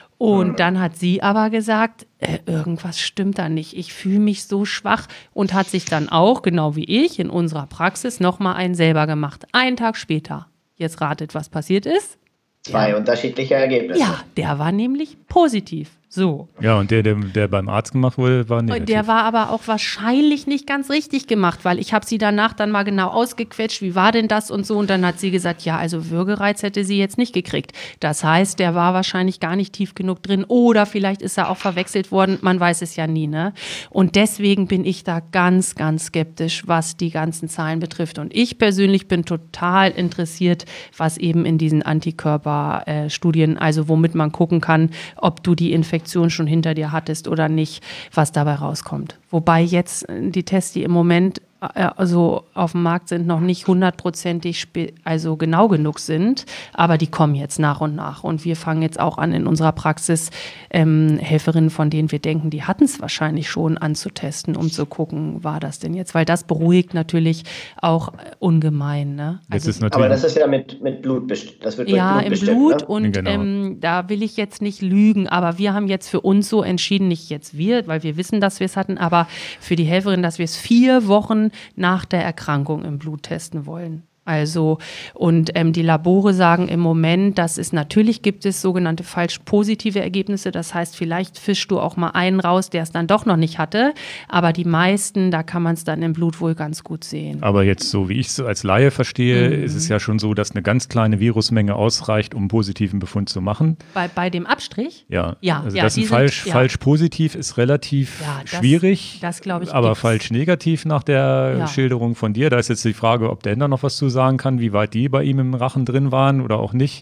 Und dann hat sie aber gesagt, äh, irgendwas stimmt da nicht. Ich fühle mich so schwach und hat sich dann auch, genau wie ich, in unserer Praxis nochmal einen selber gemacht. Einen Tag später. Jetzt ratet, was passiert ist. Zwei Ja. unterschiedliche Ergebnisse. Ja, der war nämlich positiv. So. Ja, und der, der, der beim Arzt gemacht wurde, war negativ. Und der war aber auch wahrscheinlich nicht ganz richtig gemacht, weil ich habe sie danach dann mal genau ausgequetscht, wie war denn das und so. Und dann hat sie gesagt, ja, also Würgereiz hätte sie jetzt nicht gekriegt. Das heißt, der war wahrscheinlich gar nicht tief genug drin oder vielleicht ist er auch verwechselt worden, man weiß es ja nie, ne? Und deswegen bin ich da ganz, ganz skeptisch, was die ganzen Zahlen betrifft. Und ich persönlich bin total interessiert, was eben in diesen Antikörperstudien, also womit man gucken kann, ob du die Infektion schon hinter dir hattest oder nicht, was dabei rauskommt. Wobei jetzt die Tests, die im Moment äh, also auf dem Markt sind, noch nicht hundertprozentig spe- also genau genug sind, aber die kommen jetzt nach und nach. Und wir fangen jetzt auch an in unserer Praxis ähm, Helferinnen, von denen wir denken, die hatten es wahrscheinlich schon, anzutesten, um zu gucken, war das denn jetzt? Weil das beruhigt natürlich auch äh, ungemein. Ne? Jetzt Also ist natürlich, Aber das ist ja mit, mit Blut bestimmt. Das wird ja, mit Blut im bestimmt, Blut ne? und Genau. ähm, da will ich jetzt nicht lügen, aber wir haben jetzt für uns so entschieden, nicht jetzt wir, weil wir wissen, dass wir es hatten, aber für die Helferin, dass wir es vier Wochen nach der Erkrankung im Blut testen wollen. Also, und ähm, die Labore sagen im Moment, dass es natürlich gibt es sogenannte falsch positive Ergebnisse. Das heißt, vielleicht fischst du auch mal einen raus, der es dann doch noch nicht hatte. Aber die meisten, da kann man es dann im Blut wohl ganz gut sehen. aber jetzt so, wie ich es als Laie verstehe, Mhm. ist es ja schon so, dass eine ganz kleine Virusmenge ausreicht, um einen positiven Befund zu machen. Bei, bei dem Abstrich? Ja, Ja, also ja, das die ein sind- falsch, ja. falsch positiv ist relativ Ja, das- schwierig, das glaub ich, aber gibt's. falsch negativ nach der Ja. Schilderung von dir. Da ist jetzt die Frage, ob der Händler noch was zu sagen kann, wie weit die bei ihm im Rachen drin waren oder auch nicht.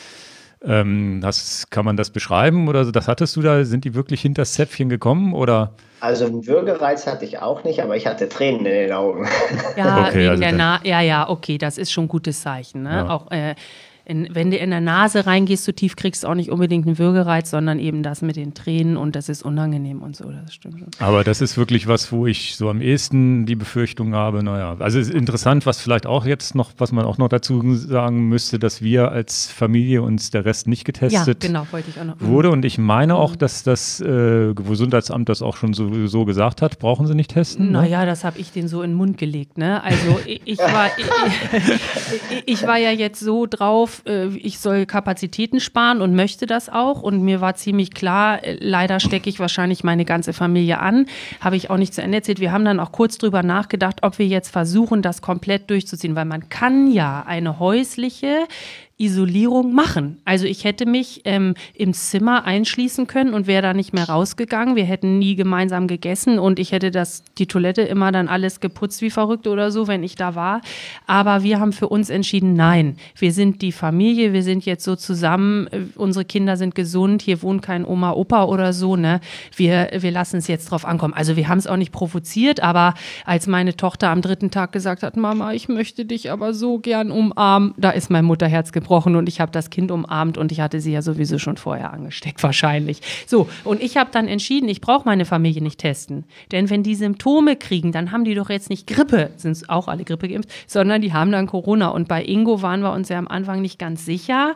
Ähm, das, kann man das beschreiben oder so? Das hattest du da? Sind die wirklich hinter das Zäpfchen gekommen oder? Also einen Würgereiz hatte ich auch nicht, aber ich hatte Tränen in den Augen. Ja, Okay, wegen also der dann- Na- ja, ja, okay, das ist schon ein gutes Zeichen. Ne? Ja. Auch äh, in, wenn du in der Nase reingehst, so tief kriegst du auch nicht unbedingt einen Würgereiz, sondern eben das mit den Tränen und das ist unangenehm und so, das stimmt schon. Aber das ist wirklich was, wo ich so am ehesten die Befürchtung habe, naja, also es ist interessant, was vielleicht auch jetzt noch, was man auch noch dazu sagen müsste, dass wir als Familie uns der Rest nicht Ja, getestet genau, wollte ich auch noch. wurde und ich meine auch, dass das äh, Gesundheitsamt das auch schon so, so gesagt hat, brauchen sie nicht testen? Ne? Naja, das habe ich denen so in den Mund gelegt. Ne? Also ich, ich, war, ich, ich, ich war ja jetzt so drauf, äh, ich soll Kapazitäten sparen und möchte das auch. Und mir war ziemlich klar, äh, leider stecke ich wahrscheinlich meine ganze Familie an. Habe ich auch nicht zu Ende erzählt. Wir haben dann auch kurz drüber nachgedacht, ob wir jetzt versuchen, das komplett durchzuziehen. Weil man kann ja eine häusliche Isolierung machen. Also ich hätte mich ähm, im Zimmer einschließen können und wäre da nicht mehr rausgegangen. Wir hätten nie gemeinsam gegessen und ich hätte das, die Toilette immer dann alles geputzt wie verrückt oder so, wenn ich da war. Aber wir haben für uns entschieden, nein, wir sind die Familie, wir sind jetzt so zusammen, äh, unsere Kinder sind gesund, hier wohnt kein Oma, Opa oder so, ne? Wir, wir lassen es jetzt drauf ankommen. Also wir haben es auch nicht provoziert, aber als meine Tochter am dritten Tag gesagt hat, Mama, ich möchte dich aber so gern umarmen, da ist mein Mutterherz gebrochen und ich habe das Kind umarmt und ich hatte sie ja sowieso schon vorher angesteckt, wahrscheinlich. So, und ich habe dann entschieden, ich brauche meine Familie nicht testen. Denn wenn die Symptome kriegen, dann haben die doch jetzt nicht Grippe, sind auch alle Grippe geimpft, sondern die haben dann Corona. Und bei Ingo waren wir uns ja am Anfang nicht ganz sicher.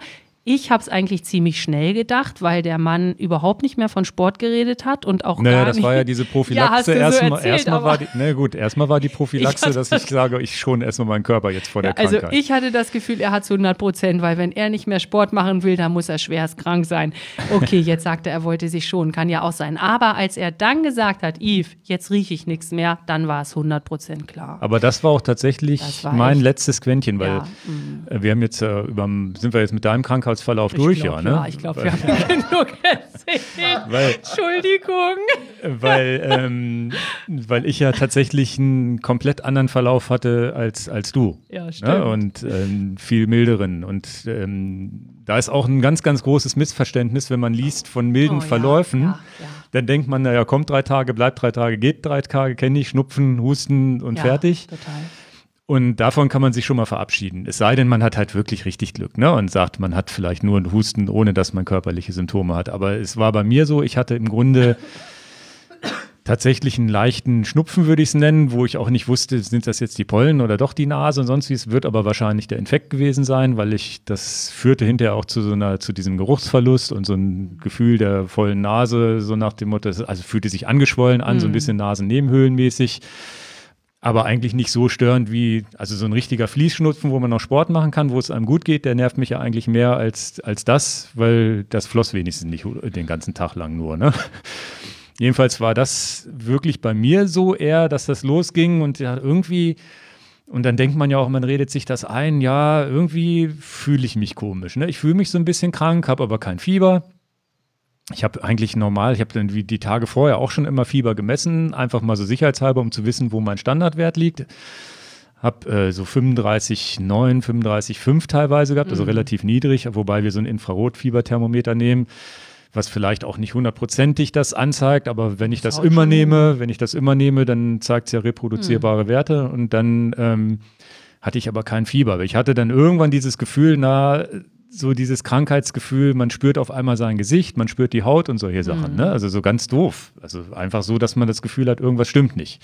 Ich habe es eigentlich ziemlich schnell gedacht, weil der Mann überhaupt nicht mehr von Sport geredet hat und auch naja, gar das nicht. war ja diese Prophylaxe. Ja, hast du so erstmal, erzählt, erstmal aber war die, na gut, erstmal war die Prophylaxe, dass ich sage, ich schone erstmal meinen Körper jetzt vor der Ja, also Krankheit. ich hatte das Gefühl, er hat es hundert Prozent, weil wenn er nicht mehr Sport machen will, dann muss er schwerst krank sein. Okay, jetzt sagt er, er wollte sich schonen, kann ja auch sein. Aber als er dann gesagt hat, Yves, jetzt rieche ich nichts mehr, dann war es hundert Prozent klar. Aber das war auch tatsächlich Das war mein echt- letztes Quäntchen, weil Ja, mm. äh, wir haben jetzt äh, überm, sind wir jetzt mit deinem Krankheitsverlauf durch, ich glaub, ja, ne? Ja, ich glaube, wir haben genug erzählt. Weil, Entschuldigung. weil, ähm, weil ich ja tatsächlich einen komplett anderen Verlauf hatte als, als du. Ja, stimmt. Ne? Und ähm, viel milderen. Und ähm, da ist auch ein ganz, ganz großes Missverständnis, wenn man liest von milden Oh, ja, Verläufen. ja, ja. Dann denkt man, naja, kommt drei Tage, bleibt drei Tage, geht drei Tage, kenne ich, Schnupfen, Husten und Ja, fertig. Total. Und davon kann man sich schon mal verabschieden. Es sei denn, man hat halt wirklich richtig Glück, ne? Und sagt, man hat vielleicht nur einen Husten, ohne dass man körperliche Symptome hat. Aber es war bei mir so, ich hatte im Grunde tatsächlich einen leichten Schnupfen, würde ich es nennen, wo ich auch nicht wusste, sind das jetzt die Pollen oder doch die Nase und sonst wie. Es wird aber wahrscheinlich der Infekt gewesen sein, weil ich, das führte hinterher auch zu so einer, zu diesem Geruchsverlust und so ein Gefühl der vollen Nase, so nach dem Motto, also fühlte sich angeschwollen an, Mhm. so ein bisschen Nasennebenhöhlenmäßig. Aber eigentlich nicht so störend wie, also so ein richtiger Fließschnupfen, wo man noch Sport machen kann, wo es einem gut geht, der nervt mich ja eigentlich mehr als, als das, weil das floss wenigstens nicht den ganzen Tag lang nur, ne? Jedenfalls war das wirklich bei mir so eher, dass das losging und ja, irgendwie, und dann denkt man ja auch, man redet sich das ein, ja, irgendwie fühle ich mich komisch, ne? Ich fühle mich so ein bisschen krank, habe aber kein Fieber. Ich habe eigentlich normal, ich habe dann wie die Tage vorher auch schon immer Fieber gemessen, einfach mal so sicherheitshalber, um zu wissen, wo mein Standardwert liegt. Habe äh, so fünfunddreißig Komma neun, fünfunddreißig Komma fünf teilweise gehabt, also Mhm. relativ niedrig, wobei wir so ein Infrarotfieberthermometer nehmen, was vielleicht auch nicht hundertprozentig das anzeigt, aber wenn ich das haut immer schon hin. nehme, wenn ich das immer nehme, dann zeigt es ja reproduzierbare Mhm. Werte und dann ähm, hatte ich aber kein Fieber. Aber ich hatte dann irgendwann dieses Gefühl, na, so dieses Krankheitsgefühl, man spürt auf einmal sein Gesicht, man spürt die Haut und solche Sachen. Mhm. Ne? Also so ganz doof. Also einfach so, dass man das Gefühl hat, irgendwas stimmt nicht.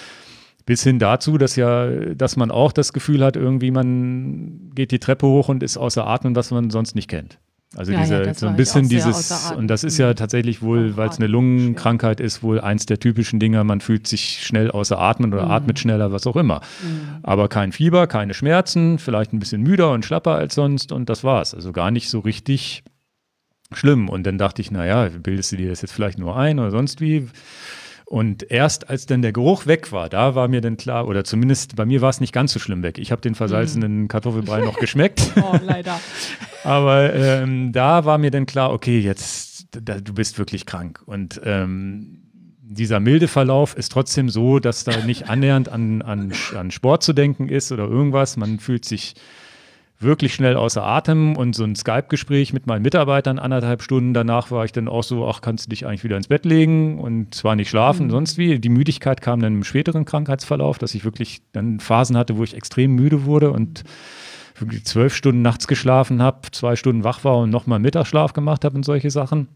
Bis hin dazu, dass ja, dass man auch das Gefühl hat, irgendwie man geht die Treppe hoch und ist außer Atem, was man sonst nicht kennt. Also Ja, ja, diese, das so war ein ich bisschen auch sehr dieses, außer Atem. und das ist Mhm. ja tatsächlich wohl, Auch weil es eine Atem, Lungenkrankheit ist, wohl eins der typischen Dinger, man fühlt sich schnell außer Atmen oder Mhm. atmet schneller, was auch immer. Mhm. Aber kein Fieber, keine Schmerzen, vielleicht ein bisschen müder und schlapper als sonst und das war's. Also gar nicht so richtig schlimm. Und dann dachte ich, naja, bildest du dir das jetzt vielleicht nur ein oder sonst wie? Und erst als dann der Geruch weg war, da war mir dann klar, oder zumindest bei mir war es nicht ganz so schlimm weg. Ich habe den versalzenen Kartoffelbrei noch geschmeckt. Oh, leider. Aber ähm, da war mir dann klar, okay, jetzt, da, du bist wirklich krank. Und ähm, dieser milde Verlauf ist trotzdem so, dass da nicht annähernd an, an, an Sport zu denken ist oder irgendwas. Man fühlt sich wirklich schnell außer Atem und so ein Skype-Gespräch mit meinen Mitarbeitern anderthalb Stunden danach war ich dann auch so, ach, kannst du dich eigentlich wieder ins Bett legen und zwar nicht schlafen, Mhm. sonst wie. Die Müdigkeit kam dann im späteren Krankheitsverlauf, dass ich wirklich dann Phasen hatte, wo ich extrem müde wurde und wirklich zwölf Stunden nachts geschlafen habe, zwei Stunden wach war und nochmal Mittagsschlaf gemacht habe und solche Sachen.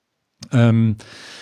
Ähm,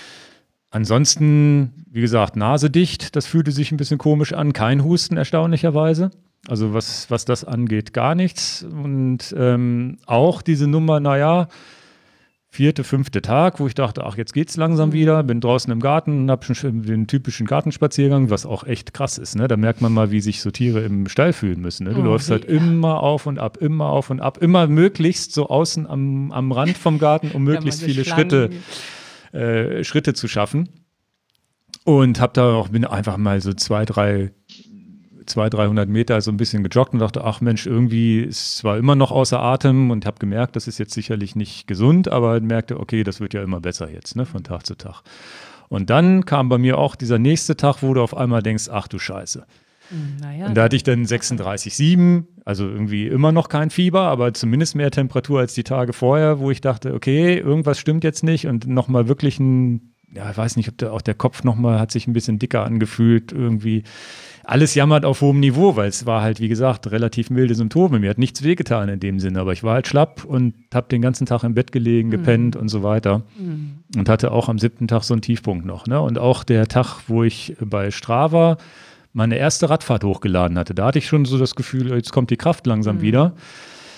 ansonsten, wie gesagt, Nase dicht, das fühlte sich ein bisschen komisch an, kein Husten erstaunlicherweise. Also was, was das angeht, gar nichts. Und ähm, auch diese Nummer, naja, vierte, fünfte Tag, wo ich dachte, ach, jetzt geht's langsam wieder, bin draußen im Garten und habe schon den typischen Gartenspaziergang, was auch echt krass ist. Ne? Da merkt man mal, wie sich so Tiere im Stall fühlen müssen. Ne? Du Oh, läufst wie- halt immer auf und ab, immer auf und ab, immer möglichst so außen am, am Rand vom Garten, um möglichst Ja, mal so viele Schlangen. Schritte, äh, Schritte zu schaffen. Und habe da auch, bin einfach mal so zwei, drei zweihundert, dreihundert Meter so ein bisschen gejoggt und dachte, ach Mensch, irgendwie ist zwar immer noch außer Atem und habe gemerkt, das ist jetzt sicherlich nicht gesund, aber merkte, okay, das wird ja immer besser jetzt, ne, von Tag zu Tag. Und dann kam bei mir auch dieser nächste Tag, wo du auf einmal denkst, ach du Scheiße. Naja, Und da hatte ich dann sechsunddreißig Komma sieben, also irgendwie immer noch kein Fieber, aber zumindest mehr Temperatur als die Tage vorher, wo ich dachte, okay, irgendwas stimmt jetzt nicht und nochmal wirklich ein, ja, ich weiß nicht, ob der, auch der Kopf nochmal hat sich ein bisschen dicker angefühlt, irgendwie. Alles jammert auf hohem Niveau, weil es war halt, wie gesagt, relativ milde Symptome. Mir hat nichts wehgetan in dem Sinne, aber ich war halt schlapp und habe den ganzen Tag im Bett gelegen, gepennt Mhm. und so weiter. Mhm. Und hatte auch am siebten Tag so einen Tiefpunkt noch. Ne? Und auch der Tag, wo ich bei Strava meine erste Radfahrt hochgeladen hatte, da hatte ich schon so das Gefühl, jetzt kommt die Kraft langsam Mhm. wieder.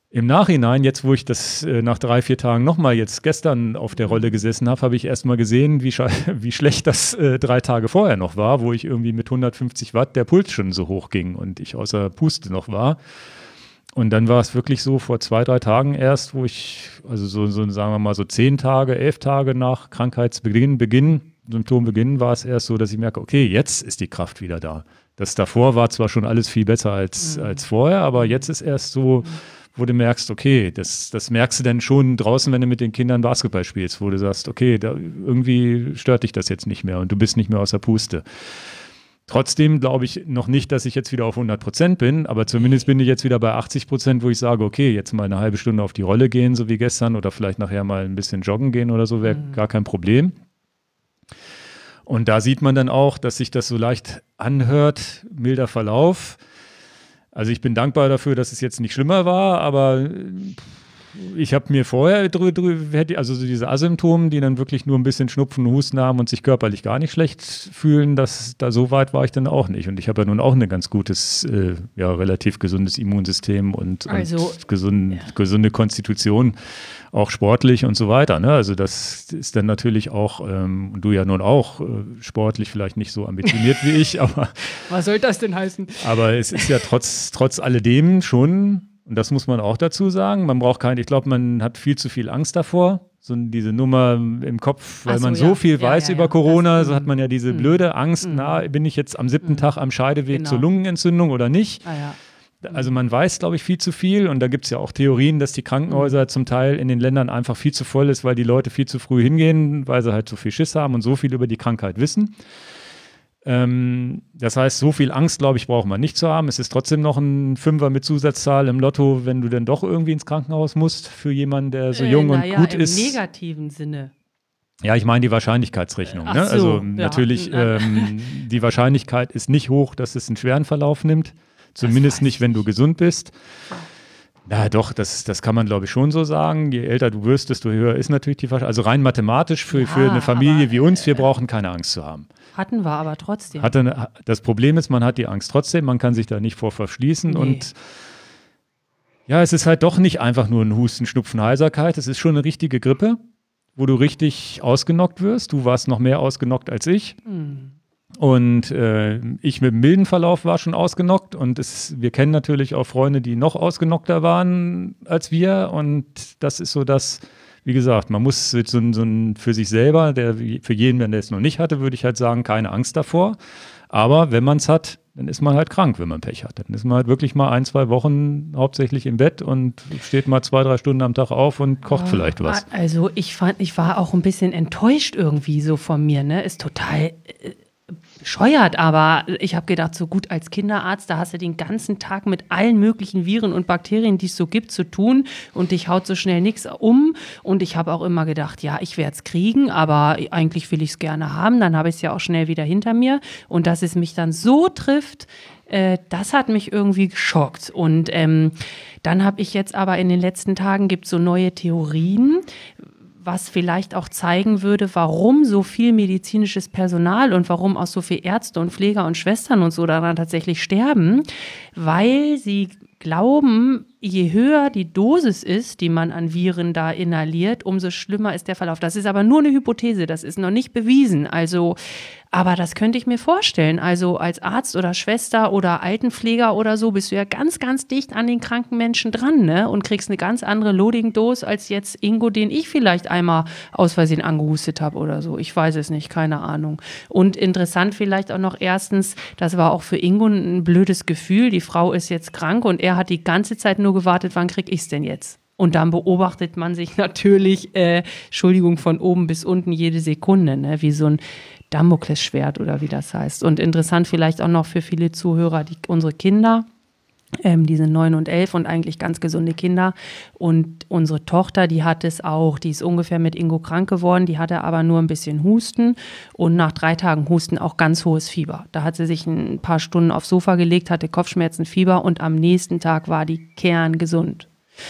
Im Nachhinein, jetzt wo ich das äh, nach drei, vier Tagen nochmal jetzt gestern auf der Rolle gesessen habe, habe ich erst mal gesehen, wie, wie schlecht das äh, drei Tage vorher noch war, wo ich irgendwie mit hundertfünfzig Watt der Puls schon so hoch ging und ich außer Puste noch war. Und dann war es wirklich so vor zwei, drei Tagen erst, wo ich, also so, so sagen wir mal so zehn Tage, elf Tage nach Krankheitsbeginn, Beginn, Symptombeginn war es erst so, dass ich merke, okay, jetzt ist die Kraft wieder da. Das davor war zwar schon alles viel besser als, mhm. als vorher, aber jetzt ist erst so, wo du merkst, okay, das, das merkst du dann schon draußen, wenn du mit den Kindern Basketball spielst, wo du sagst, okay, da, irgendwie stört dich das jetzt nicht mehr und du bist nicht mehr aus der Puste. Trotzdem glaube ich noch nicht, dass ich jetzt wieder auf hundert Prozent bin, aber zumindest bin ich jetzt wieder bei achtzig Prozent, wo ich sage, okay, jetzt mal eine halbe Stunde auf die Rolle gehen, so wie gestern, oder vielleicht nachher mal ein bisschen joggen gehen oder so, wäre mhm. gar kein Problem. Und da sieht man dann auch, dass sich das so leicht anhört, milder Verlauf. Also ich bin dankbar dafür, dass es jetzt nicht schlimmer war, aber ich habe mir vorher, drü- drü- also so diese Asymptome, die dann wirklich nur ein bisschen Schnupfen, Husten haben und sich körperlich gar nicht schlecht fühlen, das, da so weit war ich dann auch nicht. Und ich habe ja nun auch ein ganz gutes, äh, ja relativ gesundes Immunsystem und, also, und gesund, ja. gesunde Konstitution, auch sportlich und so weiter. Ne? Also das ist dann natürlich auch, ähm, du ja nun auch, äh, sportlich vielleicht nicht so ambitioniert wie ich, aber was soll das denn heißen? Aber es ist ja trotz, trotz alledem schon, und das muss man auch dazu sagen, man braucht kein, ich glaube, man hat viel zu viel Angst davor, so diese Nummer im Kopf, weil so, man so ja. viel weiß ja, ja, über ja. Corona, das, so hat man ja diese mh. blöde Angst, mh. na, bin ich jetzt am siebten mh. Tag am Scheideweg genau. zur Lungenentzündung oder nicht? Ah, ja. Also man weiß, glaube ich, viel zu viel und da gibt es ja auch Theorien, dass die Krankenhäuser zum Teil in den Ländern einfach viel zu voll ist, weil die Leute viel zu früh hingehen, weil sie halt so viel Schiss haben und so viel über die Krankheit wissen. Ähm, das heißt, so viel Angst, glaube ich, braucht man nicht zu haben. Es ist trotzdem noch ein Fünfer mit Zusatzzahl im Lotto, wenn du dann doch irgendwie ins Krankenhaus musst für jemanden, der so jung äh, und ja, gut im ist. Im negativen Sinne. Ja, ich meine die Wahrscheinlichkeitsrechnung. Ach ne? so, also ja. natürlich, ähm, die Wahrscheinlichkeit ist nicht hoch, dass es einen schweren Verlauf nimmt. Zumindest nicht, wenn du gesund bist. Na doch, das, das kann man, glaube ich, schon so sagen. Je älter du wirst, desto höher ist natürlich die Wahrscheinlichkeit. Also rein mathematisch für, ja, für eine Familie aber, wie uns, wir äh, brauchen keine Angst zu haben. Hatten wir aber trotzdem. Hatte eine, das Problem ist, man hat die Angst trotzdem, man kann sich da nicht vor verschließen. Nee. Und ja, es ist halt doch nicht einfach nur ein Husten, Schnupfen, Heiserkeit. Es ist schon eine richtige Grippe, wo du richtig ausgenockt wirst. Du warst noch mehr ausgenockt als ich. Mhm. Und äh, ich mit dem milden Verlauf war schon ausgenockt und es, wir kennen natürlich auch Freunde, die noch ausgenockter waren als wir und das ist so das, wie gesagt, man muss so, so ein für sich selber, der für jeden, der es noch nicht hatte, würde ich halt sagen, keine Angst davor, aber wenn man es hat, dann ist man halt krank, wenn man Pech hat. Dann ist man halt wirklich mal ein, zwei Wochen hauptsächlich im Bett und steht mal zwei, drei Stunden am Tag auf und kocht oh, vielleicht was. Also ich fand, ich war auch ein bisschen enttäuscht irgendwie so von mir, ne, ist total äh, bescheuert, aber ich habe gedacht, so gut als Kinderarzt, da hast du den ganzen Tag mit allen möglichen Viren und Bakterien, die es so gibt, zu tun und dich haut so schnell nichts um und ich habe auch immer gedacht, ja, ich werde es kriegen, aber eigentlich will ich es gerne haben, dann habe ich es ja auch schnell wieder hinter mir und dass es mich dann so trifft, äh, das hat mich irgendwie geschockt und ähm, dann habe ich jetzt aber in den letzten Tagen, gibt es so neue Theorien, was vielleicht auch zeigen würde, warum so viel medizinisches Personal und warum auch so viele Ärzte und Pfleger und Schwestern und so daran tatsächlich sterben, weil sie glauben, je höher die Dosis ist, die man an Viren da inhaliert, umso schlimmer ist der Verlauf. Das ist aber nur eine Hypothese, das ist noch nicht bewiesen. Also, aber das könnte ich mir vorstellen. Also als Arzt oder Schwester oder Altenpfleger oder so bist du ja ganz, ganz dicht an den kranken Menschen dran, ne? Und kriegst eine ganz andere Loading-Dose als jetzt Ingo, den ich vielleicht einmal aus Versehen angehustet habe oder so. Ich weiß es nicht, keine Ahnung. Und interessant vielleicht auch noch erstens, das war auch für Ingo ein blödes Gefühl. Die Frau ist jetzt krank und er hat die ganze Zeit nur gewartet, wann krieg ich's denn jetzt? Und dann beobachtet man sich natürlich, äh, Entschuldigung, von oben bis unten jede Sekunde, ne? Wie so ein Damoklesschwert oder wie das heißt. Und interessant vielleicht auch noch für viele Zuhörer, die, unsere Kinder, ähm, die sind neun und elf und eigentlich ganz gesunde Kinder. Und unsere Tochter, die hat es auch, die ist ungefähr mit Ingo krank geworden, die hatte aber nur ein bisschen Husten und nach drei Tagen Husten auch ganz hohes Fieber. Da hat sie sich ein paar Stunden aufs Sofa gelegt, hatte Kopfschmerzen, Fieber und am nächsten Tag war die kerngesund.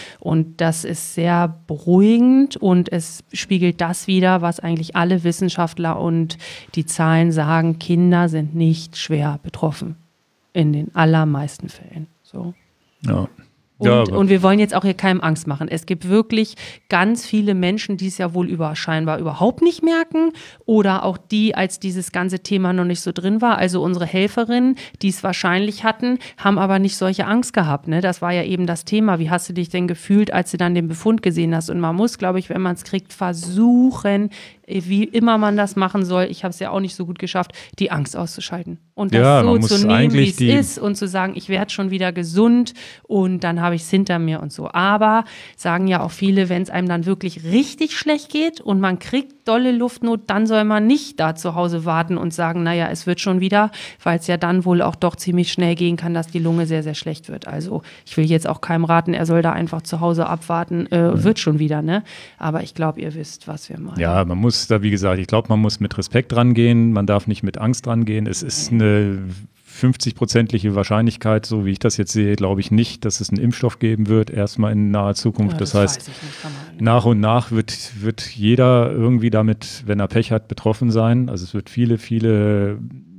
Und das ist sehr beruhigend und es spiegelt das wider, was eigentlich alle Wissenschaftler und die Zahlen sagen, Kinder sind nicht schwer betroffen. In den allermeisten Fällen. So. Ja, Und, ja, und wir wollen jetzt auch hier keinem Angst machen. Es gibt wirklich ganz viele Menschen, die es ja wohl über, scheinbar überhaupt nicht merken oder auch die, als dieses ganze Thema noch nicht so drin war, also unsere Helferinnen, die es wahrscheinlich hatten, haben aber nicht solche Angst gehabt. Ne? Das war ja eben das Thema. Wie hast du dich denn gefühlt, als du dann den Befund gesehen hast? Und man muss, glaube ich, wenn man es kriegt, versuchen, wie immer man das machen soll, ich habe es ja auch nicht so gut geschafft, die Angst auszuschalten. Und das ja, so zu nehmen, wie es die ist und zu sagen, ich werde schon wieder gesund und dann habe ich es hinter mir und so. Aber sagen ja auch viele, wenn es einem dann wirklich richtig schlecht geht und man kriegt dolle Luftnot, dann soll man nicht da zu Hause warten und sagen, naja, es wird schon wieder, weil es ja dann wohl auch doch ziemlich schnell gehen kann, dass die Lunge sehr, sehr schlecht wird. Also ich will jetzt auch keinem raten, er soll da einfach zu Hause abwarten, äh, mhm. wird schon wieder, ne? Aber ich glaube, ihr wisst, was wir meinen. Ja, man muss da, wie gesagt, ich glaube, man muss mit Respekt rangehen, man darf nicht mit Angst rangehen. Es ist eine fünfzig-prozentige Wahrscheinlichkeit, so wie ich das jetzt sehe, glaube ich nicht, dass es einen Impfstoff geben wird, erstmal in naher Zukunft. Ja, das, das heißt, nach und nach wird, wird jeder irgendwie damit, wenn er Pech hat, betroffen sein. Also es wird viele, viele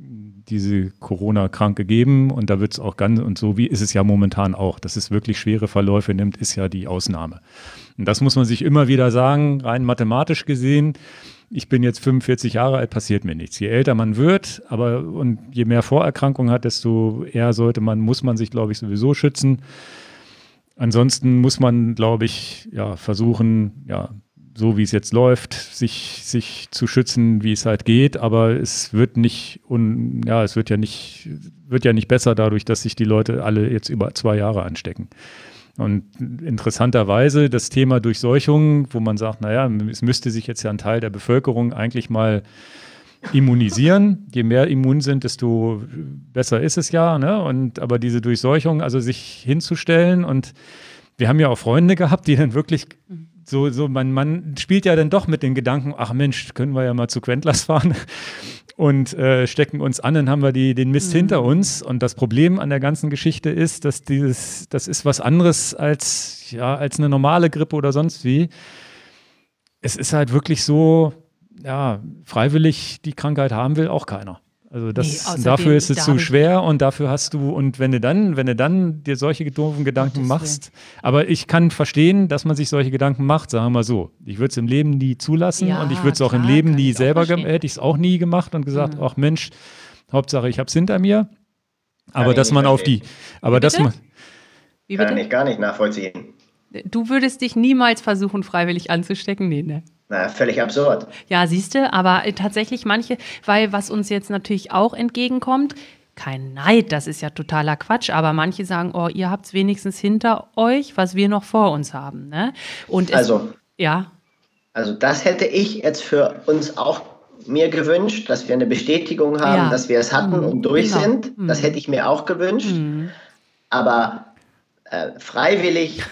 diese Corona-Kranke geben und da wird es auch ganz, und so wie ist es ja momentan auch, dass es wirklich schwere Verläufe nimmt, ist ja die Ausnahme. Und das muss man sich immer wieder sagen, rein mathematisch gesehen. Ich bin jetzt fünfundvierzig Jahre alt, passiert mir nichts. Je älter man wird, aber und je mehr Vorerkrankungen hat, desto eher sollte man, muss man sich, glaube ich, sowieso schützen. Ansonsten muss man, glaube ich, ja, versuchen, ja, so wie es jetzt läuft, sich, sich zu schützen, wie es halt geht. Aber es wird nicht, un, ja, es wird ja nicht, wird ja nicht besser dadurch, dass sich die Leute alle jetzt über zwei Jahre anstecken. Und interessanterweise das Thema Durchseuchung, wo man sagt, naja, es müsste sich jetzt ja ein Teil der Bevölkerung eigentlich mal immunisieren. Je mehr immun sind, desto besser ist es ja. Ne? Und, aber diese Durchseuchung, also sich hinzustellen und wir haben ja auch Freunde gehabt, die dann wirklich so, so man, man spielt ja dann doch mit den Gedanken, ach Mensch, können wir ja mal zu Quentlers fahren und äh, stecken uns an, dann haben wir die, den Mist mhm. hinter uns. Und das Problem an der ganzen Geschichte ist, dass dieses, das ist was anderes als, ja, als eine normale Grippe oder sonst wie. Es ist halt wirklich so, ja, freiwillig die Krankheit haben will auch keiner. Also das, nee, dafür ist es zu schwer und dafür hast du, und wenn du dann, wenn du dann dir solche doofen Gedanken machst, aber ich kann verstehen, dass man sich solche Gedanken macht, sagen wir mal so. Ich würde es im Leben nie zulassen ja, und ich würde es auch im Leben nie selber, hätte ich es auch nie gemacht und gesagt, ach mhm. Mensch, Hauptsache ich habe es hinter mir. Aber kann dass man auf die, aber dass man. Wie bitte? Kann ich gar nicht nachvollziehen. Du würdest dich niemals versuchen, freiwillig anzustecken? Nee, ne? Na, völlig absurd. Ja, siehst du, aber tatsächlich manche, weil was uns jetzt natürlich auch entgegenkommt, kein Neid, das ist ja totaler Quatsch, aber manche sagen, oh, ihr habt es wenigstens hinter euch, was wir noch vor uns haben. Ne? Und es, also, ja. also das hätte ich jetzt für uns auch mir gewünscht, dass wir eine Bestätigung haben, ja. dass wir es hatten mhm. und durch genau. sind. Das mhm. hätte ich mir auch gewünscht. Mhm. Aber äh, freiwillig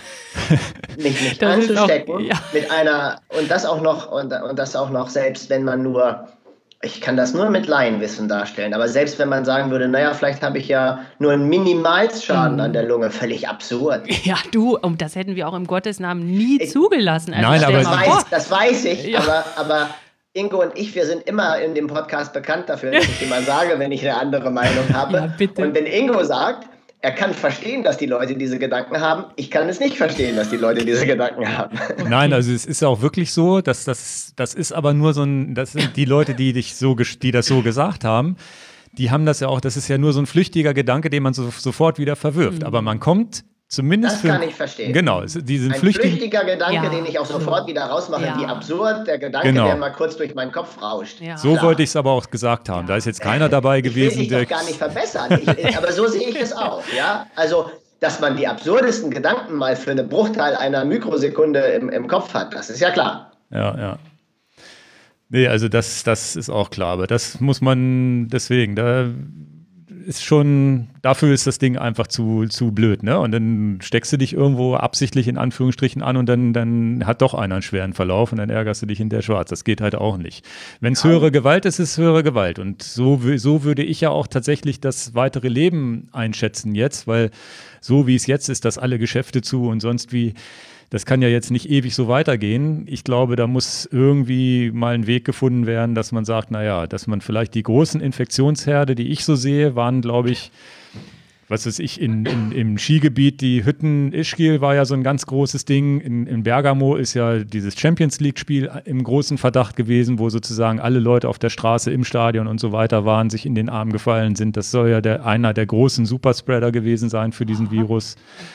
mich nicht anzustecken auch, ja. mit einer und das auch noch und, und das auch noch selbst wenn man nur, ich kann das nur mit Laienwissen darstellen, aber selbst wenn man sagen würde, naja, vielleicht habe ich ja nur einen Minimalschaden mhm. an der Lunge, völlig absurd. Ja, du, und das hätten wir auch im Gottes Namen nie ich, zugelassen. Also nein, aber das weiß, das weiß ich, ja. aber, aber Ingo und ich, wir sind immer in dem Podcast bekannt dafür, dass ich immer sage, wenn ich eine andere Meinung habe. Ja, bitte. Und wenn Ingo sagt, er kann verstehen, dass die Leute diese Gedanken haben. Ich kann es nicht verstehen, dass die Leute diese Gedanken haben. Nein, also es ist ja auch wirklich so, dass das, das ist aber nur so ein, das sind die Leute, die dich so, die das so gesagt haben, die haben das ja auch, das ist ja nur so ein flüchtiger Gedanke, den man so, sofort wieder verwirft. Mhm. Aber man kommt zumindest das für, kann ich verstehen. Genau, diesen ein flüchtigen, flüchtiger Gedanke, ja. den ich auch sofort wieder rausmache. Ja. Wie absurd der Gedanke, genau. der mal kurz durch meinen Kopf rauscht. Ja. So Klar. wollte ich es aber auch gesagt haben. Da ist jetzt keiner dabei gewesen. Ich will dich doch gar nicht verbessern. Ich, aber so sehe ich es auch. Ja? Also, dass man die absurdesten Gedanken mal für einen Bruchteil einer Mikrosekunde im, im Kopf hat, das ist ja klar. Ja, ja. Nee, also das, das ist auch klar. Aber das muss man deswegen, da ist schon, dafür ist das Ding einfach zu, zu blöd, ne? Und dann steckst du dich irgendwo absichtlich in Anführungsstrichen an und dann, dann hat doch einer einen schweren Verlauf und dann ärgerst du dich hinterher schwarz. Das geht halt auch nicht. Wenn es ja. höhere Gewalt ist, ist es höhere Gewalt. Und so, so würde ich ja auch tatsächlich das weitere Leben einschätzen jetzt, weil so wie es jetzt ist, dass alle Geschäfte zu und sonst wie, das kann ja jetzt nicht ewig so weitergehen. Ich glaube, da muss irgendwie mal ein Weg gefunden werden, dass man sagt, naja, dass man vielleicht die großen Infektionsherde, die ich so sehe, waren, glaube ich, was weiß ich, in, in, im Skigebiet, die Hütten Ischgl war ja so ein ganz großes Ding. In, in Bergamo ist ja dieses Champions League-Spiel im großen Verdacht gewesen, wo sozusagen alle Leute auf der Straße, im Stadion und so weiter waren, sich in den Arm gefallen sind. Das soll ja der, einer der großen Superspreader gewesen sein für diesen Virus.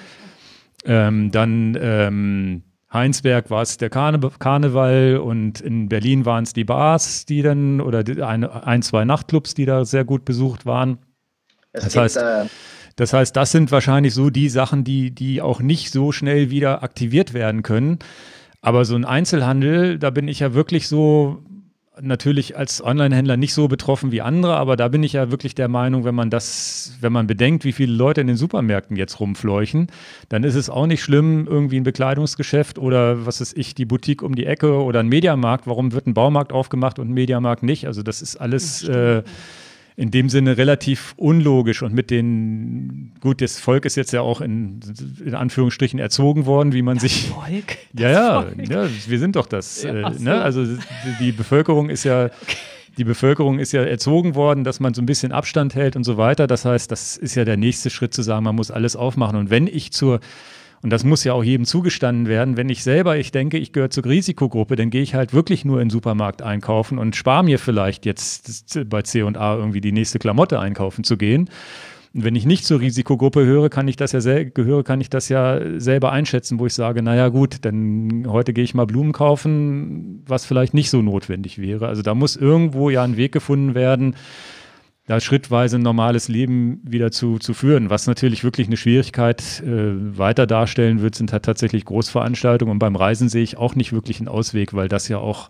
Ähm, dann ähm, Heinsberg war es der Karne- Karneval und in Berlin waren es die Bars, die dann, oder die, ein, ein, zwei Nachtclubs, die da sehr gut besucht waren. Es das gibt, heißt, äh, das heißt, das sind wahrscheinlich so die Sachen, die, die auch nicht so schnell wieder aktiviert werden können. Aber so ein Einzelhandel, da bin ich ja wirklich so, natürlich als Onlinehändler nicht so betroffen wie andere, aber da bin ich ja wirklich der Meinung, wenn man das, wenn man bedenkt, wie viele Leute in den Supermärkten jetzt rumfleuchen, dann ist es auch nicht schlimm, irgendwie ein Bekleidungsgeschäft oder was weiß ich, die Boutique um die Ecke oder ein Mediamarkt. Warum wird ein Baumarkt aufgemacht und ein Mediamarkt nicht? Also das ist alles äh, in dem Sinne relativ unlogisch und mit den, gut, das Volk ist jetzt ja auch in, in Anführungsstrichen erzogen worden, wie man das sich. Volk? Ja, ja, Volk. ja, wir sind doch das. Ja, äh, so. ne? Also die, die Bevölkerung ist ja, die Bevölkerung ist ja erzogen worden, dass man so ein bisschen Abstand hält und so weiter. Das heißt, das ist ja der nächste Schritt zu sagen, man muss alles aufmachen. Und wenn ich zur Und das muss ja auch jedem zugestanden werden. Wenn ich selber, ich denke, ich gehöre zur Risikogruppe, dann gehe ich halt wirklich nur in den Supermarkt einkaufen und spare mir vielleicht jetzt bei C und A irgendwie die nächste Klamotte einkaufen zu gehen. Und wenn ich nicht zur Risikogruppe höre, kann ich das ja sel- gehöre, kann ich das ja selber einschätzen, wo ich sage, naja gut, dann heute gehe ich mal Blumen kaufen, was vielleicht nicht so notwendig wäre. Also da muss irgendwo ja ein Weg gefunden werden, da schrittweise ein normales Leben wieder zu, zu führen. Was natürlich wirklich eine Schwierigkeit äh, weiter darstellen wird, sind halt tatsächlich Großveranstaltungen. Und beim Reisen sehe ich auch nicht wirklich einen Ausweg, weil das ja auch,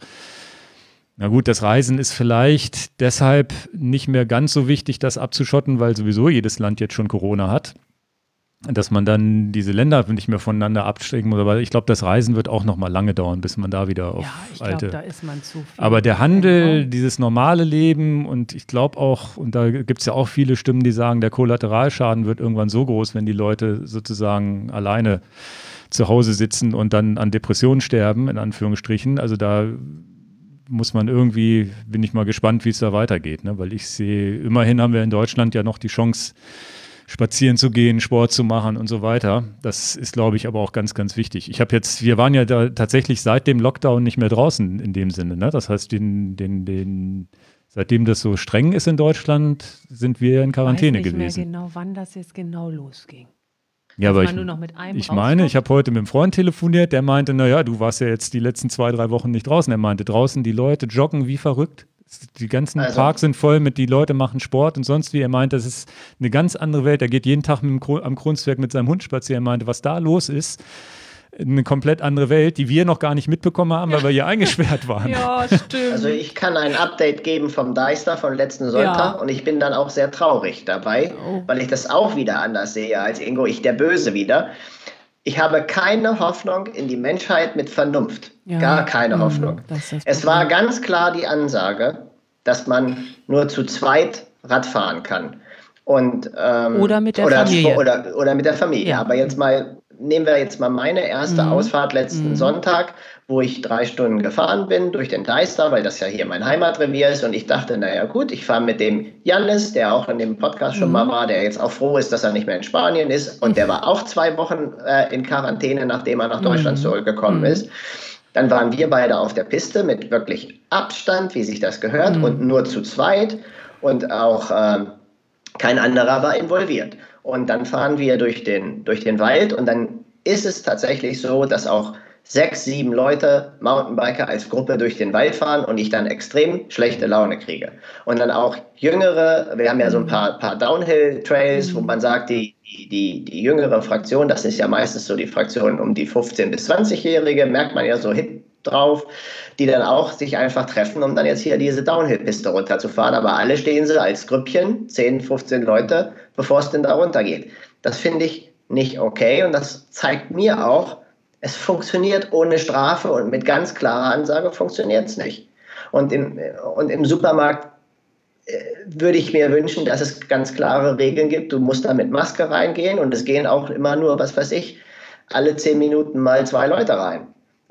na gut, das Reisen ist vielleicht deshalb nicht mehr ganz so wichtig, das abzuschotten, weil sowieso jedes Land jetzt schon Corona hat. Dass man dann diese Länder nicht mehr voneinander abstecken muss. Aber ich glaube, das Reisen wird auch noch mal lange dauern, bis man da wieder auf Ja, ich alte... glaube, da ist man zu viel. Aber der Handel, Genau. dieses normale Leben und ich glaube auch, und da gibt es ja auch viele Stimmen, die sagen, der Kollateralschaden wird irgendwann so groß, wenn die Leute sozusagen alleine zu Hause sitzen und dann an Depressionen sterben, in Anführungsstrichen. Also da muss man irgendwie, bin ich mal gespannt, wie es da weitergeht. Ne? Weil ich sehe, immerhin haben wir in Deutschland ja noch die Chance, spazieren zu gehen, Sport zu machen und so weiter. Das ist, glaube ich, aber auch ganz, ganz wichtig. Ich habe jetzt, wir waren ja da tatsächlich seit dem Lockdown nicht mehr draußen in dem Sinne. Ne? Das heißt, den, den, den, seitdem das so streng ist in Deutschland, sind wir in Quarantäne ich weiß nicht gewesen. mehr genau, wann das jetzt genau losging. Ja, Dass aber man ich, nur noch mit einem ich meine, ich habe heute mit einem Freund telefoniert, der meinte, naja, du warst ja jetzt die letzten zwei, drei Wochen nicht draußen. Er meinte, draußen die Leute joggen wie verrückt. Die ganzen Also- Parks sind voll mit, die Leute machen Sport und sonst wie. Er meinte, das ist eine ganz andere Welt. Er geht jeden Tag mit dem, Kro- am Kunstwerk mit seinem Hund spazieren. Er meinte, was da los ist, eine komplett andere Welt, die wir noch gar nicht mitbekommen haben, weil wir hier eingesperrt waren. Ja, stimmt. Also ich kann ein Update geben vom Deister von letzten Sonntag Ja. und ich bin dann auch sehr traurig dabei, Oh. weil ich das auch wieder anders sehe als Ingo, ich der Böse wieder. Ich habe keine Hoffnung in die Menschheit mit Vernunft. Ja. Gar keine Mhm, Hoffnung. das ist das Es war Problem. ganz klar die Ansage, dass man nur zu zweit Rad fahren kann. Und, ähm, Oder mit der oder, Familie. Oder, oder mit der Familie. Ja. Aber jetzt mal, nehmen wir jetzt mal meine erste Mhm. Ausfahrt letzten Mhm. Sonntag, wo ich drei Stunden gefahren bin durch den Deister, weil das ja hier mein Heimatrevier ist. Und ich dachte, naja gut, ich fahre mit dem Jannis, der auch in dem Podcast schon Mhm. mal war, der jetzt auch froh ist, dass er nicht mehr in Spanien ist. Und der war auch zwei Wochen äh, in Quarantäne, nachdem er nach Deutschland Mhm. zurückgekommen Mhm. ist. Dann waren wir beide auf der Piste mit wirklich Abstand, wie sich das gehört, Mhm. und nur zu zweit. Und auch ähm, kein anderer war involviert. Und dann fahren wir durch den, durch den Wald und dann ist es tatsächlich so, dass auch sechs, sieben Leute, Mountainbiker als Gruppe durch den Wald fahren und ich dann extrem schlechte Laune kriege. Und dann auch Jüngere, wir haben ja so ein paar, paar Downhill-Trails, wo man sagt, die, die, die jüngere Fraktion, das ist ja meistens so die Fraktion um die fünfzehn- bis zwanzig-Jährige, merkt man ja so hip drauf, die dann auch sich einfach treffen, um dann jetzt hier diese Downhill-Piste runterzufahren. Aber alle stehen sie als Grüppchen, zehn, fünfzehn Leute, bevor es denn da runtergeht. Das finde ich nicht okay und das zeigt mir auch, es funktioniert ohne Strafe und mit ganz klarer Ansage funktioniert es nicht. Und im, und im Supermarkt äh, würde ich mir wünschen, dass es ganz klare Regeln gibt. Du musst da mit Maske reingehen und es gehen auch immer nur, was weiß ich, alle zehn Minuten mal zwei Leute rein.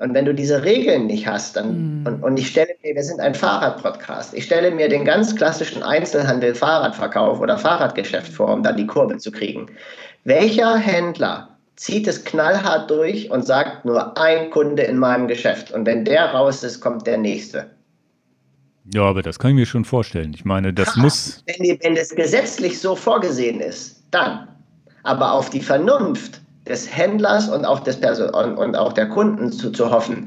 Und wenn du diese Regeln nicht hast, dann, mm. und, und ich stelle mir, wir sind ein Fahrradpodcast, ich stelle mir den ganz klassischen Einzelhandel, Fahrradverkauf oder Fahrradgeschäft vor, um dann die Kurve zu kriegen. Welcher Händler zieht es knallhart durch und sagt, nur ein Kunde in meinem Geschäft. Und wenn der raus ist, kommt der nächste. Ja, aber das kann ich mir schon vorstellen. Ich meine, das ha, muss... Wenn, die, wenn das gesetzlich so vorgesehen ist, dann. Aber auf die Vernunft des Händlers und auch, des Perso- und, und auch der Kunden zu, zu hoffen,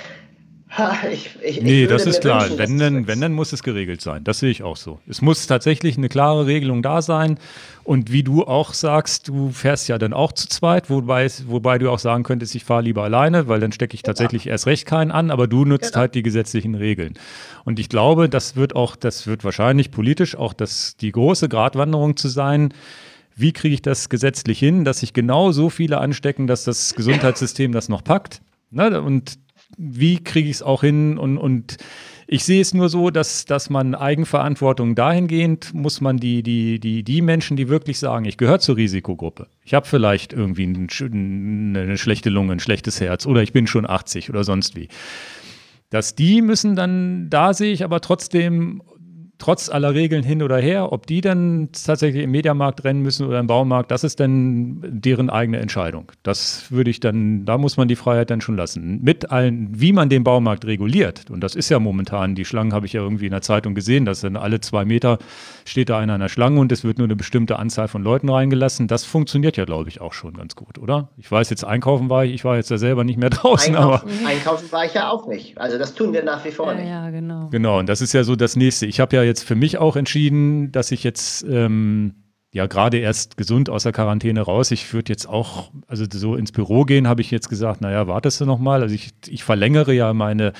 ha, ich, ich, nee, ich das ist klar. Wünschen, wenn, dann, wenn, dann muss es geregelt sein. Das sehe ich auch so. Es muss tatsächlich eine klare Regelung da sein. Und wie du auch sagst, du fährst ja dann auch zu zweit, wobei, wobei du auch sagen könntest, ich fahre lieber alleine, weil dann stecke ich tatsächlich ja. erst recht keinen an, aber du nutzt genau. halt die gesetzlichen Regeln. Und ich glaube, das wird auch, das wird wahrscheinlich politisch auch das, die große Gratwanderung zu sein. Wie kriege ich das gesetzlich hin, dass sich genau so viele anstecken, dass das Gesundheitssystem das noch packt? Ne? Und wie kriege ich es auch hin? Und, und ich sehe es nur so, dass, dass man Eigenverantwortung dahingehend, muss man die, die, die, die Menschen, die wirklich sagen, ich gehöre zur Risikogruppe, ich habe vielleicht irgendwie ein, eine schlechte Lunge, ein schlechtes Herz oder ich bin schon achtzig oder sonst wie, dass die müssen dann, da sehe ich aber trotzdem, trotz aller Regeln hin oder her, ob die dann tatsächlich im Mediamarkt rennen müssen oder im Baumarkt, das ist dann deren eigene Entscheidung. Das würde ich dann, da muss man die Freiheit dann schon lassen. Mit allen, wie man den Baumarkt reguliert, und das ist ja momentan, die Schlangen habe ich ja irgendwie in der Zeitung gesehen, dass dann alle zwei Meter steht da einer an der Schlange und es wird nur eine bestimmte Anzahl von Leuten reingelassen. Das funktioniert ja, glaube ich, auch schon ganz gut, oder? Ich weiß jetzt, einkaufen war ich, ich war jetzt ja selber nicht mehr draußen. Einkaufen, aber einkaufen war ich ja auch nicht. Also das tun wir nach wie vor ja, nicht. Ja, genau. Genau, und das ist ja so das Nächste. Ich habe ja jetzt für mich auch entschieden, dass ich jetzt ähm, ja gerade erst gesund aus der Quarantäne raus, ich würde jetzt auch, also so ins Büro gehen, habe ich jetzt gesagt, naja, wartest du noch mal. Also ich, ich verlängere ja meine,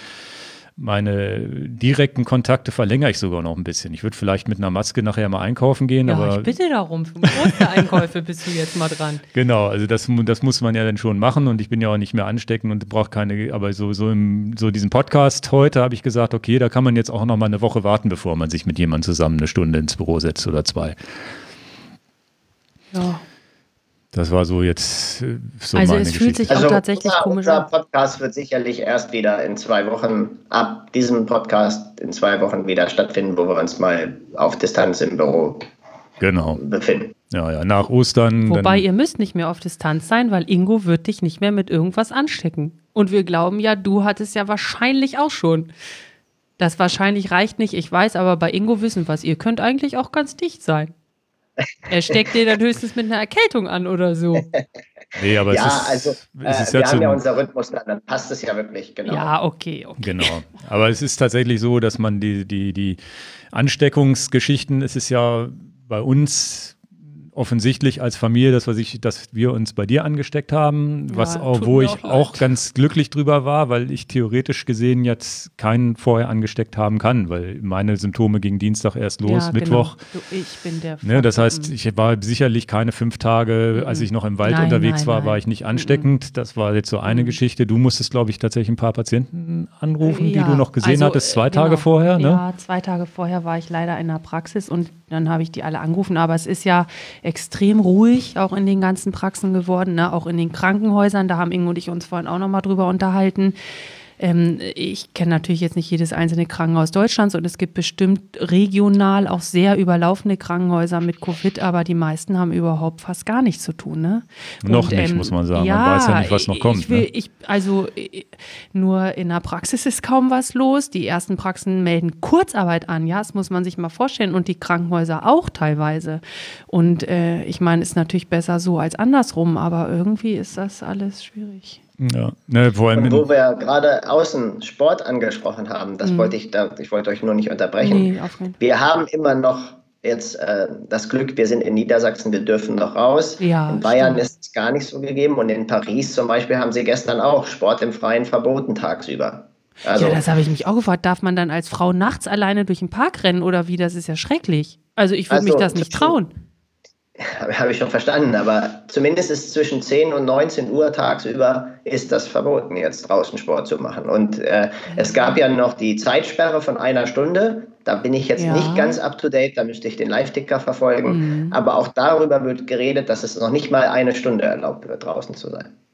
meine direkten Kontakte, verlängere ich sogar noch ein bisschen. Ich würde vielleicht mit einer Maske nachher mal einkaufen gehen. Ja, aber ich bitte darum, für große Einkäufe bist du jetzt mal dran. Genau, also das, das muss man ja dann schon machen und ich bin ja auch nicht mehr ansteckend und brauche keine, aber so, so, im, so diesen Podcast heute habe ich gesagt, okay, da kann man jetzt auch noch mal eine Woche warten, bevor man sich mit jemandem zusammen eine Stunde ins Büro setzt oder zwei. Ja. Das war so jetzt äh, so also meine es fühlt Geschichte. sich auch Also tatsächlich unser, komisch unser an. Podcast wird sicherlich erst wieder in zwei Wochen, ab diesem Podcast in zwei Wochen wieder stattfinden, wo wir uns mal auf Distanz im Büro Genau. befinden. Ja, ja, nach Ostern. Wobei dann, ihr müsst nicht mehr auf Distanz sein, weil Ingo wird dich nicht mehr mit irgendwas anstecken. Und wir glauben ja, du hattest ja wahrscheinlich auch schon. Das wahrscheinlich reicht nicht, ich weiß, aber bei Ingo wissen wir es. Ihr könnt eigentlich auch ganz dicht sein. Er steckt dir dann höchstens mit einer Erkältung an oder so. Nee, aber ja, es ist, also es äh, ist wir ja haben zu, ja unser Rhythmus, dann passt es ja wirklich, genau. Ja, okay, okay. Genau. Aber es ist tatsächlich so, dass man die, die, die Ansteckungsgeschichten, es ist ja bei uns offensichtlich als Familie, dass wir, sich, dass wir uns bei dir angesteckt haben, Ja, was auch, tut wo mir ich auch auch leid. ganz glücklich drüber war, weil ich theoretisch gesehen jetzt keinen vorher angesteckt haben kann, weil meine Symptome gingen Dienstag erst los, ja, Mittwoch. Genau. Du, ich bin der Ne, das heißt, Mhm. ich war sicherlich keine fünf Tage, Mhm. als ich noch im Wald Nein, unterwegs nein, war, nein. war ich nicht ansteckend. Das war jetzt so eine Mhm. Geschichte. Du musstest, glaube ich, tatsächlich ein paar Patienten anrufen, Ja, die du noch gesehen also, hattest, zwei äh, Tage genau. vorher. Ne? Ja, zwei Tage vorher war ich leider in der Praxis und dann habe ich die alle angerufen. Aber es ist ja extrem ruhig auch in den ganzen Praxen geworden, ne? Auch in den Krankenhäusern. Da haben Ingo und ich uns vorhin auch nochmal drüber unterhalten. Ähm, ich kenne natürlich jetzt nicht jedes einzelne Krankenhaus Deutschlands und es gibt bestimmt regional auch sehr überlaufende Krankenhäuser mit Covid, aber die meisten haben überhaupt fast gar nichts zu tun. Ne? Noch Und, nicht, ähm, muss man sagen. Ja, man weiß ja nicht, was noch kommt. Ich will, Ne? ich, also äh, nur in der Praxis ist kaum was los. Die ersten Praxen melden Kurzarbeit an. Ja, das muss man sich mal vorstellen. Und die Krankenhäuser auch teilweise. Und äh, ich meine, ist natürlich besser so als andersrum, aber irgendwie ist das alles schwierig. Ja, ne, vor allem Und in, wo wir gerade außen Sport angesprochen haben, das Mhm. wollte ich, da, ich wollte euch nur nicht unterbrechen. Nee, auf keinen Fall. Wir haben immer noch jetzt äh, das Glück, wir sind in Niedersachsen, wir dürfen noch raus. Ja, in Bayern stimmt. ist es gar nicht so gegeben und in Paris zum Beispiel haben sie gestern auch Sport im Freien verboten tagsüber. Also, Ja, das habe ich mich auch gefragt. Darf man dann als Frau nachts alleine durch den Park rennen oder wie? Das ist ja schrecklich. Also ich würde Also, mich das nicht trauen. habe ich schon verstanden, aber zumindest ist zwischen zehn und neunzehn Uhr tagsüber ist das verboten, jetzt draußen Sport zu machen. Und äh, es gab ja noch die Zeitsperre von einer Stunde. Da bin ich jetzt Ja. nicht ganz up to date, da müsste ich den Live-Ticker verfolgen. Mhm. Aber auch darüber wird geredet, dass es noch nicht mal eine Stunde erlaubt wird, draußen zu sein.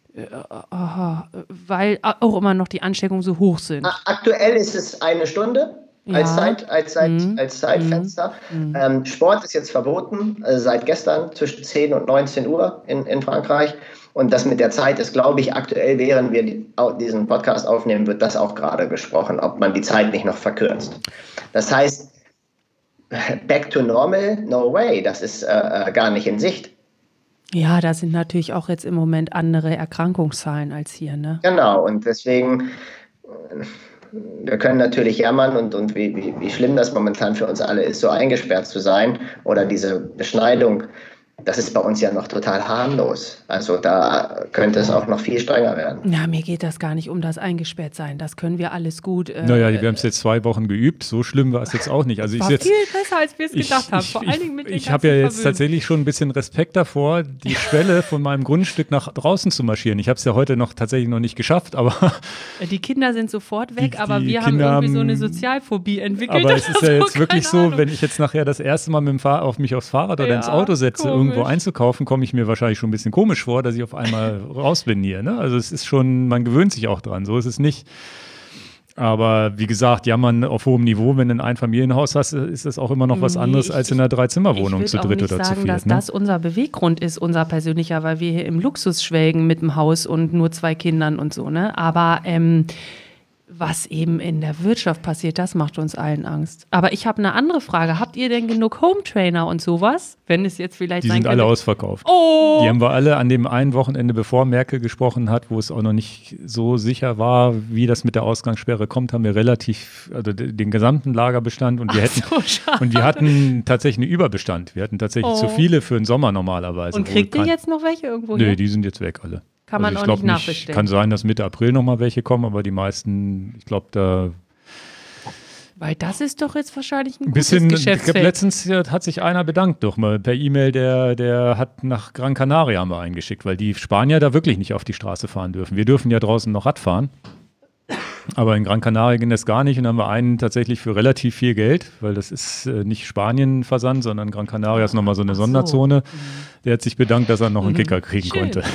Weil auch immer noch die Ansteckungen so hoch sind. Aktuell ist es eine Stunde als, ja. Zeit, als, Zeit, mhm. als Zeitfenster. Mhm. Ähm, Sport ist jetzt verboten, also seit gestern zwischen zehn und neunzehn Uhr in, in Frankreich. Und das mit der Zeit ist, glaube ich, aktuell, während wir die, diesen Podcast aufnehmen, wird das auch gerade gesprochen, ob man die Zeit nicht noch verkürzt. Das heißt, back to normal, no way, das ist äh, gar nicht in Sicht. Ja, da sind natürlich auch jetzt im Moment andere Erkrankungszahlen als hier, ne? Genau, und deswegen, wir können natürlich jammern und, und wie, wie, wie schlimm das momentan für uns alle ist, so eingesperrt zu sein oder diese Beschneidung. Das ist bei uns ja noch total harmlos. Also da könnte es auch noch viel strenger werden. Ja, mir geht das gar nicht um das Eingesperrtsein. Das können wir alles gut. Äh, naja, wir haben es jetzt zwei Wochen geübt. So schlimm war es jetzt auch nicht. Also ich war jetzt, viel besser, als wir es gedacht ich, haben. Ich, Vor ich, allen Dingen mit den Ich habe ja jetzt Verwöhnen. tatsächlich schon ein bisschen Respekt davor, die Schwelle von meinem Grundstück nach draußen zu marschieren. Ich habe es ja heute noch tatsächlich noch nicht geschafft, aber die Kinder sind sofort weg, die, aber die wir Kinder haben irgendwie so eine haben, Sozialphobie entwickelt. Aber es ist ja jetzt so, wirklich so, Ahnung. Wenn ich jetzt nachher das erste Mal mit dem Fahr- auf mich aufs Fahrrad oder ja, ins Auto setze, komisch. irgendwo einzukaufen, komme ich mir wahrscheinlich schon ein bisschen komisch vor, dass ich auf einmal raus bin hier. Ne? Also es ist schon, man gewöhnt sich auch dran, so ist es nicht. Aber wie gesagt, jammern auf hohem Niveau, wenn du ein Einfamilienhaus hast, ist das auch immer noch was anderes nee, ich, als in einer Dreizimmerwohnung zu dritt oder zu viert. Ich würde auch nicht sagen, dass ne? das unser Beweggrund ist, unser persönlicher, weil wir hier im Luxus schwelgen mit dem Haus und nur zwei Kindern und so. Ne? Aber ähm, was eben in der Wirtschaft passiert, das macht uns allen Angst. Aber ich habe eine andere Frage. Habt ihr denn genug Hometrainer und sowas? Wenn es jetzt vielleicht Die sein sind könnte? alle ausverkauft. Oh! Die haben wir alle an dem einen Wochenende, bevor Merkel gesprochen hat, wo es auch noch nicht so sicher war, wie das mit der Ausgangssperre kommt, haben wir relativ, also den gesamten Lagerbestand und wir hätten Ach so, schade. und wir hatten tatsächlich einen Überbestand. Wir hatten tatsächlich Oh. zu viele für den Sommer normalerweise. Und kriegt ihr jetzt noch welche irgendwo Nö, her? die sind jetzt weg alle. Kann man also ich auch glaub nicht nachbestellen. Kann sein, dass Mitte April noch mal welche kommen, aber die meisten, ich glaube, da Weil das ist doch jetzt wahrscheinlich ein gutes bisschen, ich Geschäftsfeld. glaube, letztens hat sich einer bedankt, doch mal per E-Mail, der, der hat nach Gran Canaria haben wir eingeschickt, weil die Spanier da wirklich nicht auf die Straße fahren dürfen. Wir dürfen ja draußen noch Rad fahren, aber in Gran Canaria ging das gar nicht und dann haben wir einen tatsächlich für relativ viel Geld, weil das ist äh, nicht Spanien-Versand, sondern Gran Canaria ist nochmal so eine Ach so. Sonderzone. Der hat sich bedankt, dass er noch einen Kicker kriegen Schön. konnte.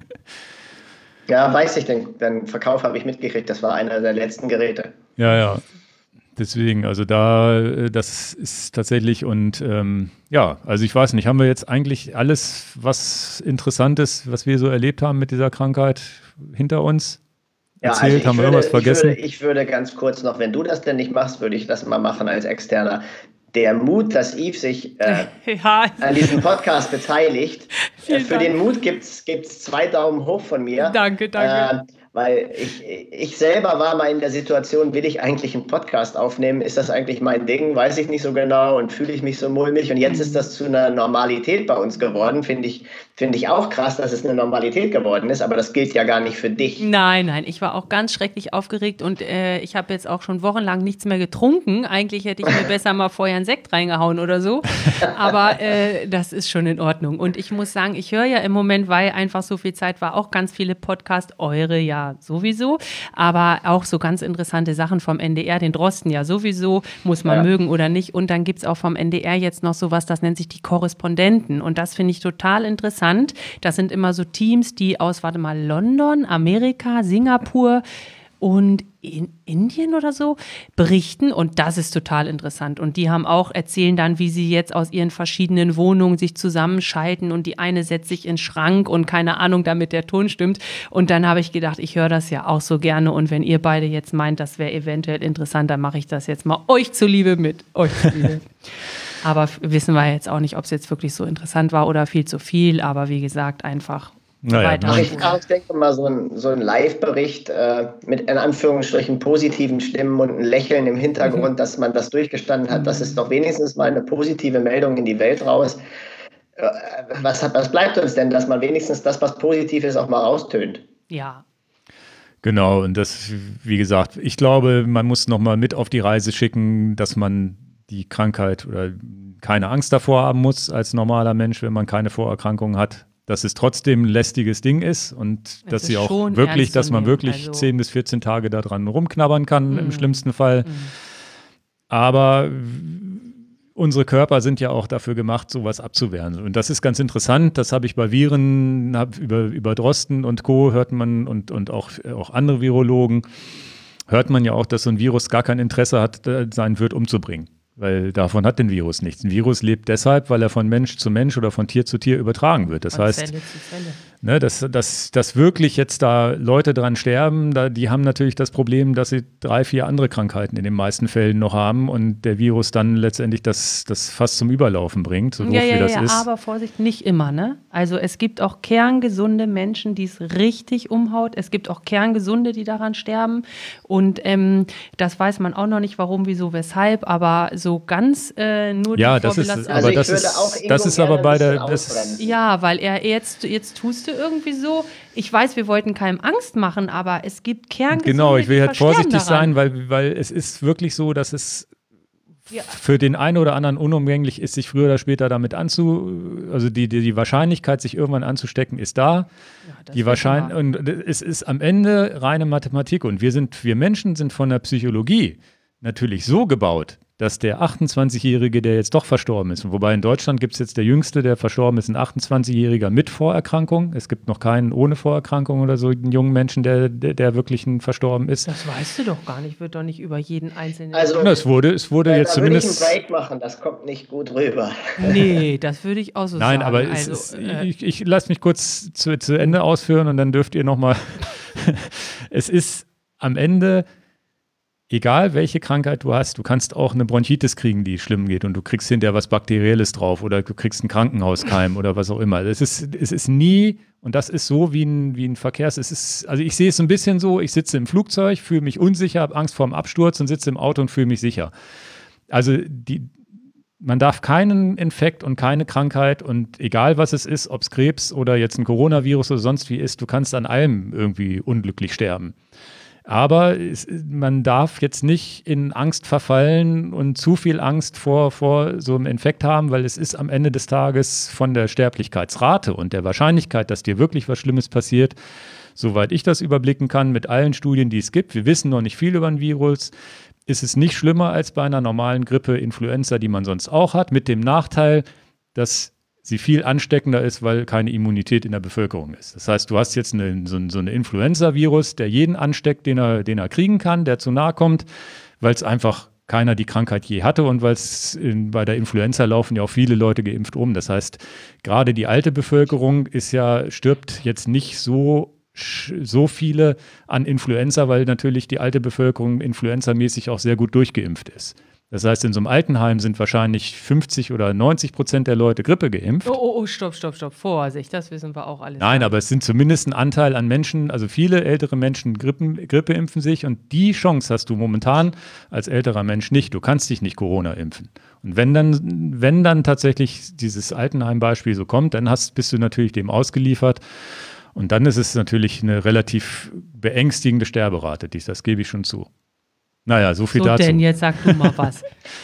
Ja, weiß ich, den, den Verkauf habe ich mitgekriegt. Das war einer der letzten Geräte. Ja, ja. Deswegen, also da, das ist tatsächlich und ähm, ja, also ich weiß nicht, haben wir jetzt eigentlich alles, was interessant ist, was wir so erlebt haben mit dieser Krankheit hinter uns? Ja, Erzählt, also ich haben wir würde, irgendwas vergessen? Ich würde, ich würde ganz kurz noch, wenn du das denn nicht machst, würde ich das mal machen als Externer. Der Mut, dass Yves sich äh, ja. an diesem Podcast beteiligt, äh, für Dank. den Mut gibt es zwei Daumen hoch von mir. Danke, danke. Äh, weil ich, ich selber war mal in der Situation, will ich eigentlich einen Podcast aufnehmen? Ist das eigentlich mein Ding? Weiß ich nicht so genau und fühle ich mich so mulmig. Und jetzt ist das zu einer Normalität bei uns geworden. Finde ich, finde ich auch krass, dass es eine Normalität geworden ist, aber das gilt ja gar nicht für dich. Nein, nein, ich war auch ganz schrecklich aufgeregt und äh, ich habe jetzt auch schon wochenlang nichts mehr getrunken. Eigentlich hätte ich mir besser mal vorher einen Sekt reingehauen oder so, aber äh, das ist schon in Ordnung. Und ich muss sagen, ich höre ja im Moment, weil einfach so viel Zeit war, auch ganz viele Podcasts, eure ja sowieso, aber auch so ganz interessante Sachen vom N D R, den Drosten ja sowieso, muss man Ja. mögen oder nicht. Und dann gibt es auch vom N D R jetzt noch sowas, das nennt sich die Korrespondenten und das finde ich total interessant. Das sind immer so Teams, die aus, warte mal, London, Amerika, Singapur und in Indien oder so berichten und das ist total interessant. Und die haben auch, erzählen dann, wie sie jetzt aus ihren verschiedenen Wohnungen sich zusammenschalten und die eine setzt sich in den Schrank und keine Ahnung, damit der Ton stimmt. Und dann habe ich gedacht, ich höre das ja auch so gerne und wenn ihr beide jetzt meint, das wäre eventuell interessant, dann mache ich das jetzt mal euch zuliebe mit. Euch zuliebe. Aber f- wissen wir jetzt auch nicht, ob es jetzt wirklich so interessant war oder viel zu viel, aber wie gesagt, einfach Naja, weiter. nein. Ich, ich denke mal, so ein, so ein Live-Bericht äh, mit in Anführungsstrichen positiven Stimmen und ein Lächeln im Hintergrund, Mhm. dass man das durchgestanden hat, das ist doch wenigstens mal eine positive Meldung in die Welt raus. Äh, was, hat- was bleibt uns denn, dass man wenigstens das, was positiv ist, auch mal raustönt? Ja. Genau, und das, wie gesagt, ich glaube, man muss nochmal mit auf die Reise schicken, dass man die Krankheit oder keine Angst davor haben muss als normaler Mensch, wenn man keine Vorerkrankungen hat. Dass es trotzdem ein lästiges Ding ist und dass ist sie auch schon wirklich, ernst zu dass man nehmen, wirklich also- zehn bis vierzehn Tage daran rumknabbern kann, im Mhm. schlimmsten Fall. Mhm. Aber unsere Körper sind ja auch dafür gemacht, sowas abzuwehren. Und das ist ganz interessant. Das habe ich bei Viren, hab über, über Drosten und Co. hört man und, und auch, auch andere Virologen, hört man ja auch, dass so ein Virus gar kein Interesse hat, sein wird umzubringen. Weil davon hat ein Virus nichts. Ein Virus lebt deshalb, weil er von Mensch zu Mensch oder von Tier zu Tier übertragen wird. Das von heißt, Zelle zu Zelle. Ne, dass, dass, dass wirklich jetzt da Leute dran sterben, da, die haben natürlich das Problem, dass sie drei, vier andere Krankheiten in den meisten Fällen noch haben und der Virus dann letztendlich das, das fast zum Überlaufen bringt, so doof Ja, ja, wie das ja, ist. aber Vorsicht, nicht immer, ne? Also es gibt auch kerngesunde Menschen, die es richtig umhaut. Es gibt auch kerngesunde, die daran sterben. Und ähm, das weiß man auch noch nicht, warum, wieso, weshalb, aber so ganz äh, nur die Ja, das ist, Vorbelasteten- aber Also ich das würde ist, auch Ingo das ist gerne aber bei ein der, bisschen das, ausbremsen. Ja, weil er jetzt, jetzt tust du irgendwie so, ich weiß, wir wollten keinem Angst machen, aber es gibt kerngesunde, genau, ich will die halt versterben vorsichtig daran. sein, weil, weil es ist wirklich so, dass es Ja. für den einen oder anderen unumgänglich ist, sich früher oder später damit anzu, also die, die, die Wahrscheinlichkeit, sich irgendwann anzustecken, ist da. Ja, das Die wissen Wahrscheinlich wir. und es ist am Ende reine Mathematik und wir sind, wir Menschen sind von der Psychologie natürlich so gebaut, dass der achtundzwanzigjährige, der jetzt doch verstorben ist, wobei in Deutschland gibt es jetzt der Jüngste, der verstorben ist, ein achtundzwanzigjähriger mit Vorerkrankung. Es gibt noch keinen ohne Vorerkrankung oder so einen jungen Menschen, der, der, der wirklich ein verstorben ist. Das weißt du doch gar nicht, wird doch nicht über jeden einzelnen. Also, Na, es wurde, es wurde da jetzt würde ich zumindest. einen Break machen, das kommt nicht gut rüber. Nee, das würde ich auch so Nein, sagen. aber es also, ist, äh, ich, ich lasse mich kurz zu, zu Ende ausführen und dann dürft ihr nochmal. Es ist am Ende, egal welche Krankheit du hast, du kannst auch eine Bronchitis kriegen, die schlimm geht und du kriegst hinterher was Bakterielles drauf oder du kriegst einen Krankenhauskeim oder was auch immer. Es ist, es ist nie, und das ist so wie ein, wie ein Verkehrs, es ist, also ich sehe es so ein bisschen so, ich sitze im Flugzeug, fühle mich unsicher, habe Angst vor dem Absturz und sitze im Auto und fühle mich sicher. Also die, man darf keinen Infekt und keine Krankheit und egal was es ist, ob es Krebs oder jetzt ein Coronavirus oder sonst wie ist, du kannst an allem irgendwie unglücklich sterben. Aber es, man darf jetzt nicht in Angst verfallen und zu viel Angst vor, vor so einem Infekt haben, weil es ist am Ende des Tages von der Sterblichkeitsrate und der Wahrscheinlichkeit, dass dir wirklich was Schlimmes passiert, soweit ich das überblicken kann, mit allen Studien, die es gibt, wir wissen noch nicht viel über ein Virus, ist es nicht schlimmer als bei einer normalen Grippe, Influenza, die man sonst auch hat, mit dem Nachteil, dass sie viel ansteckender ist, weil keine Immunität in der Bevölkerung ist. Das heißt, du hast jetzt eine, so, so eine Influenza-Virus, der jeden ansteckt, den er, den er kriegen kann, der zu nahe kommt, weil es einfach keiner die Krankheit je hatte und weil es bei der Influenza laufen ja auch viele Leute geimpft um. Das heißt, gerade die alte Bevölkerung ist ja, stirbt jetzt nicht so so viele an Influenza, weil natürlich die alte Bevölkerung influenzamäßig auch sehr gut durchgeimpft ist. Das heißt, in so einem Altenheim sind wahrscheinlich fünfzig oder neunzig Prozent der Leute Grippe geimpft. oh, oh, oh, stopp, stopp, stopp, Vorsicht, das wissen wir auch alles. Nein, aber es sind zumindest ein Anteil an Menschen, also viele ältere Menschen Grippen, Grippe impfen sich und die Chance hast du momentan als älterer Mensch nicht. Du kannst dich nicht Corona impfen. Und wenn dann, wenn dann tatsächlich dieses Altenheim-Beispiel so kommt, dann hast, bist du natürlich dem ausgeliefert. Und dann ist es natürlich eine relativ beängstigende Sterberate, dies, das gebe ich schon zu. Naja, so viel so dazu. denn, jetzt sag du mal was.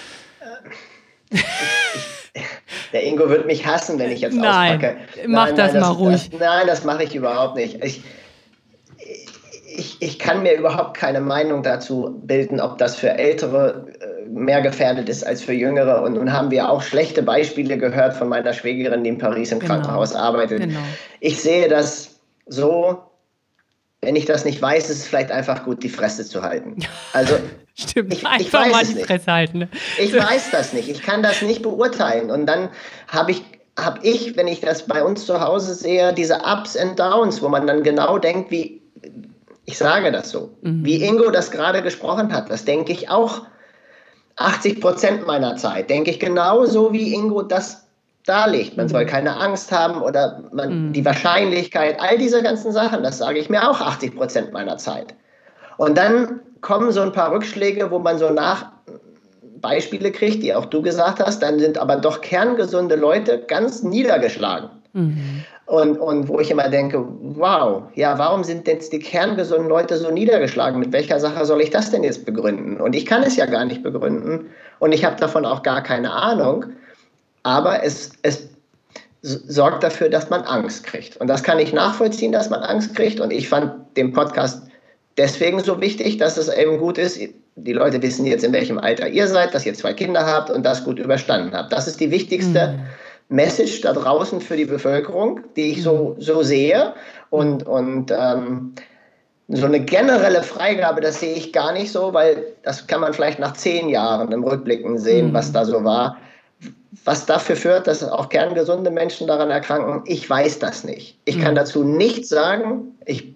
Der Ingo wird mich hassen, wenn ich jetzt Nein, auspacke. mach das mal ruhig. Das, nein, das mache ich überhaupt nicht. Ich, ich, ich kann mir überhaupt keine Meinung dazu bilden, ob das für Ältere äh, mehr gefährdet ist als für Jüngere. Und nun haben wir auch schlechte Beispiele gehört von meiner Schwägerin, die in Paris im Genau. Krankenhaus arbeitet. Genau. Ich sehe das so, wenn ich das nicht weiß, ist es vielleicht einfach gut, die Fresse zu halten. Also Stimmt, ich, ich einfach weiß mal es die nicht. Fresse halten. Ne? Ich weiß das nicht. Ich kann das nicht beurteilen. Und dann habe ich, hab ich, wenn ich das bei uns zu Hause sehe, diese Ups and Downs, wo man dann genau denkt, wie, ich sage das so, mhm. wie Ingo das gerade gesprochen hat, das denke ich auch achtzig Prozent meiner Zeit. Denke ich genauso, wie Ingo das darlegt. Man mhm. soll keine Angst haben oder man, mhm. die Wahrscheinlichkeit, all diese ganzen Sachen, das sage ich mir auch achtzig Prozent meiner Zeit. Und dann kommen so ein paar Rückschläge, wo man so nach Beispiele kriegt, die auch du gesagt hast, dann sind aber doch kerngesunde Leute ganz niedergeschlagen. Mhm. Und, und wo ich immer denke, wow, ja, warum sind jetzt die kerngesunden Leute so niedergeschlagen? Mit welcher Sache soll ich das denn jetzt begründen? Und ich kann es ja gar nicht begründen und ich habe davon auch gar keine Ahnung, aber es, es sorgt dafür, dass man Angst kriegt. Und das kann ich nachvollziehen, dass man Angst kriegt und ich fand den Podcast deswegen so wichtig, dass es eben gut ist, die Leute wissen jetzt, in welchem Alter ihr seid, dass ihr zwei Kinder habt und das gut überstanden habt. Das ist die wichtigste mhm. Message da draußen für die Bevölkerung, die ich mhm. so, so sehe. Und, und ähm, so eine generelle Freigabe, das sehe ich gar nicht so, weil das kann man vielleicht nach zehn Jahren im Rückblicken sehen, mhm. was da so war. Was dafür führt, dass auch kerngesunde Menschen daran erkranken, ich weiß das nicht. Ich mhm. kann dazu nichts sagen. Ich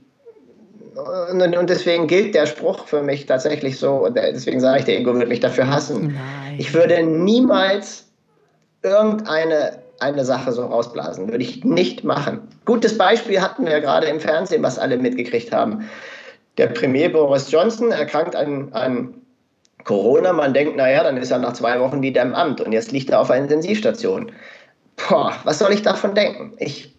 Und deswegen gilt der Spruch für mich tatsächlich so, und deswegen sage ich, der Ego würde mich dafür hassen. Nein. Ich würde niemals irgendeine eine Sache so rausblasen, würde ich nicht machen. Gutes Beispiel hatten wir ja gerade im Fernsehen, was alle mitgekriegt haben. Der Premier Boris Johnson erkrankt an, an Corona, man denkt, naja, dann ist er nach zwei Wochen wieder im Amt und jetzt liegt er auf einer Intensivstation. Boah, was soll ich davon denken? Ich...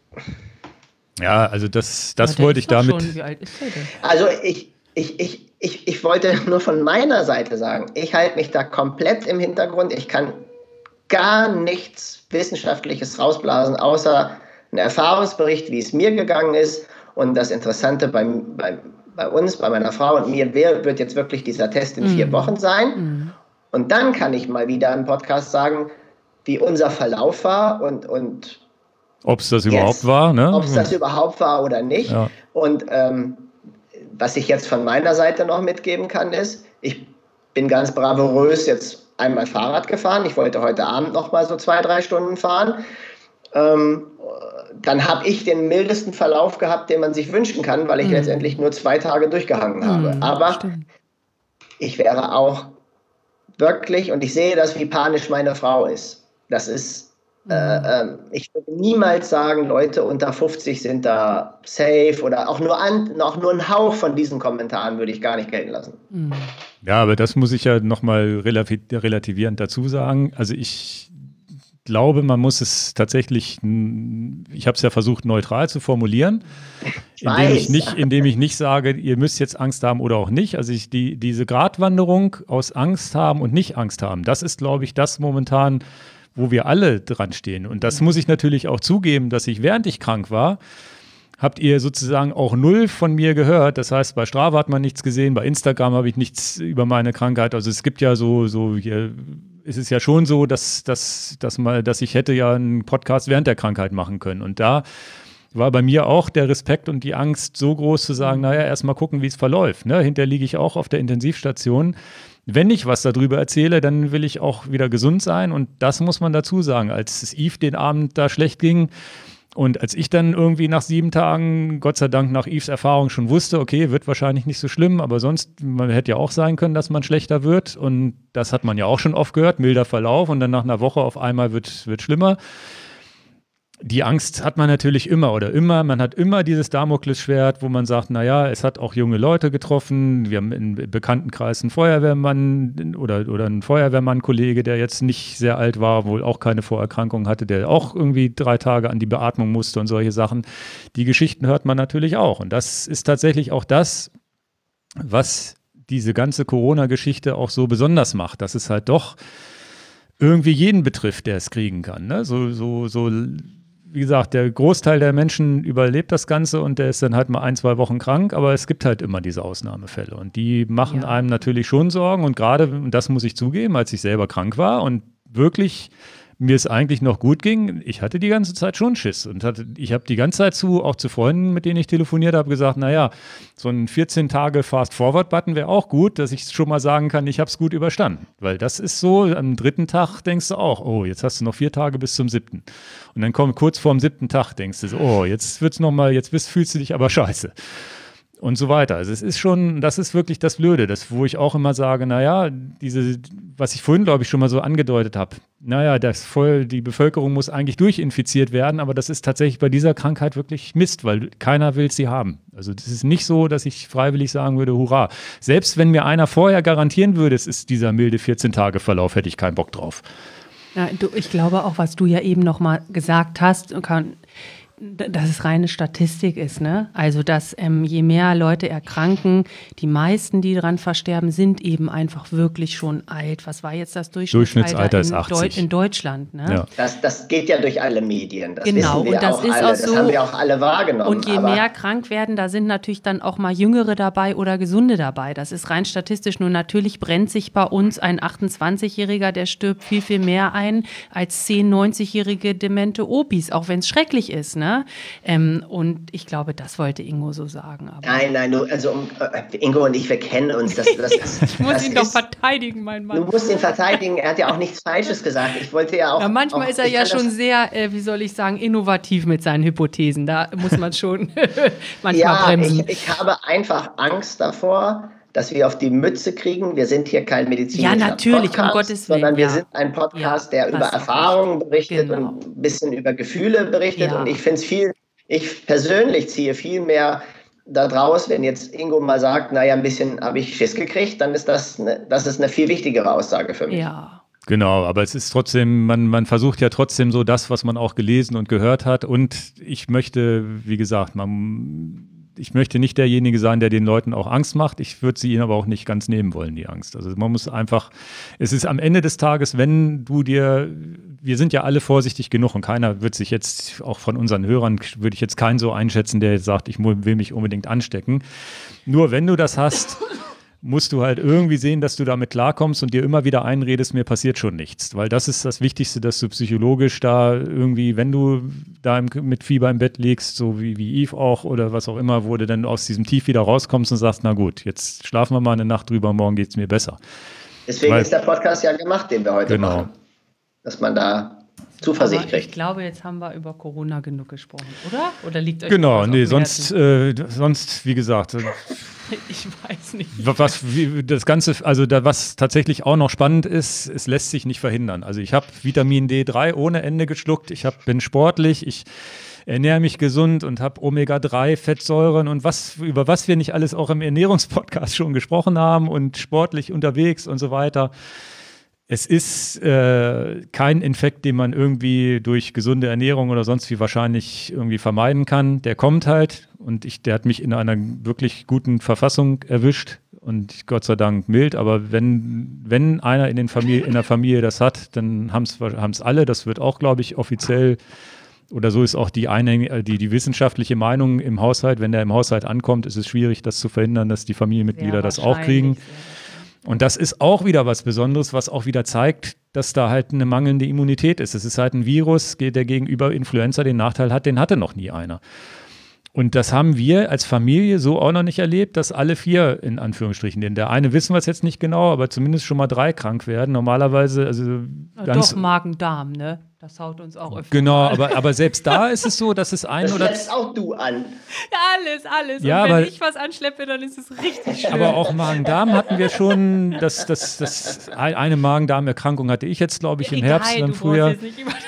Ja, also das, das wollte ich damit. Schon. Wie alt ist der denn? Also ich, ich, ich, ich, ich wollte nur von meiner Seite sagen, ich halte mich da komplett im Hintergrund. Ich kann gar nichts Wissenschaftliches rausblasen, außer einen Erfahrungsbericht, wie es mir gegangen ist. Und das Interessante bei, bei, bei uns, bei meiner Frau und mir, wer wird jetzt wirklich dieser Test in mm. vier Wochen sein? Mm. Und dann kann ich mal wieder im Podcast sagen, wie unser Verlauf war und, und ob es das jetzt überhaupt war, ne? Ob es das überhaupt war oder nicht. Ja. Und ähm, was ich jetzt von meiner Seite noch mitgeben kann, ist, ich bin ganz bravourös jetzt einmal Fahrrad gefahren. Ich wollte heute Abend noch mal so zwei, drei Stunden fahren. Ähm, dann habe ich den mildesten Verlauf gehabt, den man sich wünschen kann, weil ich mhm. letztendlich nur zwei Tage durchgehangen habe. Mhm, Aber stimmt. ich wäre auch wirklich, und ich sehe das, wie panisch meine Frau ist. Das ist Äh, äh, ich würde niemals sagen, Leute unter fünfzig sind da safe oder auch nur, an, auch nur einen Hauch von diesen Kommentaren würde ich gar nicht gelten lassen. Ja, aber das muss ich ja nochmal relativierend dazu sagen. Also ich glaube, man muss es tatsächlich, ich habe es ja versucht neutral zu formulieren, ich indem, ich nicht, indem ich nicht sage, ihr müsst jetzt Angst haben oder auch nicht. Also ich, die, diese Gratwanderung aus Angst haben und nicht Angst haben, das ist, glaube ich, das momentan, wo wir alle dran stehen. Und das muss ich natürlich auch zugeben, dass ich, während ich krank war, habt ihr sozusagen auch null von mir gehört. Das heißt, bei Strava hat man nichts gesehen, bei Instagram habe ich nichts über meine Krankheit. Also es gibt ja so, so hier ist es ja schon so, dass, dass, dass, mal, dass ich hätte ja einen Podcast während der Krankheit machen können. Und da war bei mir auch der Respekt und die Angst so groß zu sagen, naja, erst mal gucken, wie es verläuft. Ne? Hinterher liege ich auch auf der Intensivstation. Wenn ich was darüber erzähle, dann will ich auch wieder gesund sein und das muss man dazu sagen. Als es Yves den Abend da schlecht ging und als ich dann irgendwie nach sieben Tagen, Gott sei Dank nach Yves Erfahrung schon wusste, okay, wird wahrscheinlich nicht so schlimm, aber sonst, man hätte ja auch sein können, dass man schlechter wird und das hat man ja auch schon oft gehört, milder Verlauf und dann nach einer Woche auf einmal wird wird schlimmer. Die Angst hat man natürlich immer oder immer, man hat immer dieses Damoklesschwert, wo man sagt, naja, es hat auch junge Leute getroffen, wir haben im Bekanntenkreis einen Feuerwehrmann oder, oder einen Feuerwehrmann-Kollege, der jetzt nicht sehr alt war, wohl auch keine Vorerkrankung hatte, der auch irgendwie drei Tage an die Beatmung musste und solche Sachen. Die Geschichten hört man natürlich auch und das ist tatsächlich auch das, was diese ganze Corona-Geschichte auch so besonders macht, dass es halt doch irgendwie jeden betrifft, der es kriegen kann, ne? So, so, so wie gesagt, der Großteil der Menschen überlebt das Ganze und der ist dann halt mal ein, zwei Wochen krank, aber es gibt halt immer diese Ausnahmefälle und die machen ja. einem natürlich schon Sorgen und gerade, und das muss ich zugeben, als ich selber krank war und wirklich mir es eigentlich noch gut ging, ich hatte die ganze Zeit schon Schiss und hatte, ich habe die ganze Zeit zu, auch zu Freunden, mit denen ich telefoniert habe, gesagt, naja, so ein vierzehn Tage Fast-Forward-Button wäre auch gut, dass ich schon mal sagen kann, ich habe es gut überstanden. Weil das ist so, am dritten Tag denkst du auch, oh, jetzt hast du noch vier Tage bis zum siebten. Und dann kommt kurz vorm siebten Tag, denkst du so, oh, jetzt wird's noch mal, jetzt bist, fühlst du dich aber scheiße. Und so weiter. Also es ist schon, das ist wirklich das Blöde, das, wo ich auch immer sage, naja, diese, was ich vorhin, glaube ich, schon mal so angedeutet habe, naja, das voll, die Bevölkerung muss eigentlich durchinfiziert werden, aber das ist tatsächlich bei dieser Krankheit wirklich Mist, weil keiner will sie haben. Also das ist nicht so, dass ich freiwillig sagen würde, hurra. Selbst wenn mir einer vorher garantieren würde, es ist dieser milde vierzehn-Tage-Verlauf, hätte ich keinen Bock drauf. Ja, du, ich glaube auch, was du ja eben noch mal gesagt hast, kann dass es reine Statistik ist, ne? Also, dass ähm, je mehr Leute erkranken, die meisten, die daran versterben, sind eben einfach wirklich schon alt. Was war jetzt das Durchschnittsalter, Durchschnittsalter ist in, achtzig. Deu- in Deutschland? Ne? Ja. Das, das geht ja durch alle Medien. Das Genau, wissen wir und das auch ist alle. auch Das so. haben wir auch alle wahrgenommen. Und je aber mehr krank werden, da sind natürlich dann auch mal Jüngere dabei oder Gesunde dabei. Das ist rein statistisch. Nur natürlich brennt sich bei uns ein achtundzwanzigjähriger, der stirbt viel, viel mehr ein als zehn neunzigjährige demente Opis, auch wenn es schrecklich ist, ne? Ähm, und ich glaube, das wollte Ingo so sagen. Aber nein, nein, du, also um, äh, Ingo und ich, wir kennen uns. Das, das ist, ich muss das ihn doch ist, verteidigen, mein Mann. Du musst ihn verteidigen. Er hat ja auch nichts Falsches gesagt. Ich wollte ja auch. Na, manchmal auch, ist er ja schon das, sehr, äh, wie soll ich sagen, innovativ mit seinen Hypothesen. Da muss man schon manchmal ja, bremsen. ich, ich habe einfach Angst davor, dass wir auf die Mütze kriegen. Wir sind hier kein medizinischer Ja, natürlich, Podcast, um Gottes Willen, sondern wir ja. sind ein Podcast, Ja, der über hast du Erfahrungen berichtet Genau. und ein bisschen über Gefühle berichtet. Ja. Und ich finde es viel, ich persönlich ziehe viel mehr da draus, wenn jetzt Ingo mal sagt, naja, ein bisschen habe ich Schiss gekriegt, dann ist das eine, das ist eine viel wichtigere Aussage für mich. Ja. Genau, aber es ist trotzdem, man, man versucht ja trotzdem so das, was man auch gelesen und gehört hat. Und ich möchte, wie gesagt, man, ich möchte nicht derjenige sein, der den Leuten auch Angst macht. Ich würde sie ihnen aber auch nicht ganz nehmen wollen, die Angst. Also man muss einfach, es ist am Ende des Tages, wenn du dir, wir sind ja alle vorsichtig genug und keiner wird sich jetzt, auch von unseren Hörern, würde ich jetzt keinen so einschätzen, der jetzt sagt, ich will mich unbedingt anstecken. Nur wenn du das hast, musst du halt irgendwie sehen, dass du damit klarkommst und dir immer wieder einredest, mir passiert schon nichts. Weil das ist das Wichtigste, dass du psychologisch da irgendwie, wenn du da im, mit Fieber im Bett liegst, so wie, wie Yves auch oder was auch immer, wo du dann aus diesem Tief wieder rauskommst und sagst, na gut, jetzt schlafen wir mal eine Nacht drüber, morgen geht es mir besser. Deswegen Weil, ist der Podcast ja gemacht, den wir heute genau. machen. Dass man da Zuversicht Aber kriegt. ich glaube, jetzt haben wir über Corona genug gesprochen, oder? Oder liegt euch Genau, noch was nee, auf dem sonst, äh, sonst, wie gesagt, Ich weiß nicht. was, wie, das Ganze, also da, was tatsächlich auch noch spannend ist, es lässt sich nicht verhindern. Also ich habe Vitamin D drei ohne Ende geschluckt, ich hab, bin sportlich, ich ernähre mich gesund und habe Omega drei Fettsäuren und was, über was wir nicht alles auch im Ernährungspodcast schon gesprochen haben und sportlich unterwegs und so weiter. Es ist äh, kein Infekt, den man irgendwie durch gesunde Ernährung oder sonst wie wahrscheinlich irgendwie vermeiden kann. Der kommt halt und ich, der hat mich in einer wirklich guten Verfassung erwischt und Gott sei Dank mild. Aber wenn, wenn einer in, den Familie, in der Familie das hat, dann haben es alle. Das wird auch, glaube ich, offiziell oder so ist auch die, eine, die, die wissenschaftliche Meinung im Haushalt. Wenn der im Haushalt ankommt, ist es schwierig, das zu verhindern, dass die Familienmitglieder Sehr das auch kriegen. wahrscheinlich. Und das ist auch wieder was Besonderes, was auch wieder zeigt, dass da halt eine mangelnde Immunität ist. Es ist halt ein Virus, der gegenüber Influenza den Nachteil hat, den hatte noch nie einer. Und das haben wir als Familie so auch noch nicht erlebt, dass alle vier in Anführungsstrichen, denn der eine wissen wir es jetzt nicht genau, aber zumindest schon mal drei krank werden. Normalerweise, also Na, ganz doch, Magen-Darm, ne? Das haut uns auch öfter. Genau, mal. aber, aber selbst da ist es so, dass es ein Das oder lässt auch du an. Alles, alles. Ja, Und wenn aber- ich was anschleppe, dann ist es richtig schlimm. aber auch Magen-Darm hatten wir schon, das, das, das, eine Magen-Darm-Erkrankung hatte ich jetzt, glaube ich, im Egal, Herbst, du im brauchst Frühjahr. jetzt nicht über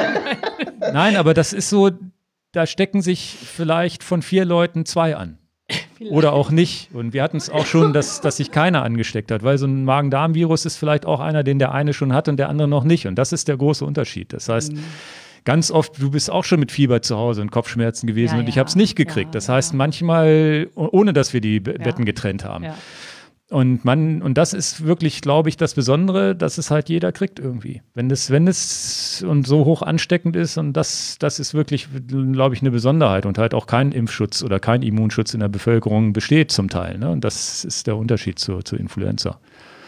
deine Nein, aber das ist so, da stecken sich vielleicht von vier Leuten zwei an. Oder auch nicht. Und wir hatten es auch schon, dass, dass sich keiner angesteckt hat, weil so ein Magen-Darm-Virus ist vielleicht auch einer, den der eine schon hat und der andere noch nicht. Und das ist der große Unterschied. Das heißt, ganz oft, du bist auch schon mit Fieber zu Hause und Kopfschmerzen gewesen Ja, und ich ja. habe es nicht gekriegt. Ja, Das ja. heißt, manchmal, ohne dass wir die Be- Ja. Betten getrennt haben. Ja. Und man, und das ist wirklich, glaube ich, das Besondere, dass es halt jeder kriegt irgendwie. Wenn es, wenn es und so hoch ansteckend ist, und das, das ist wirklich, glaube ich, eine Besonderheit und halt auch kein Impfschutz oder kein Immunschutz in der Bevölkerung besteht zum Teil. Ne? Und das ist der Unterschied zur, zur Influenza.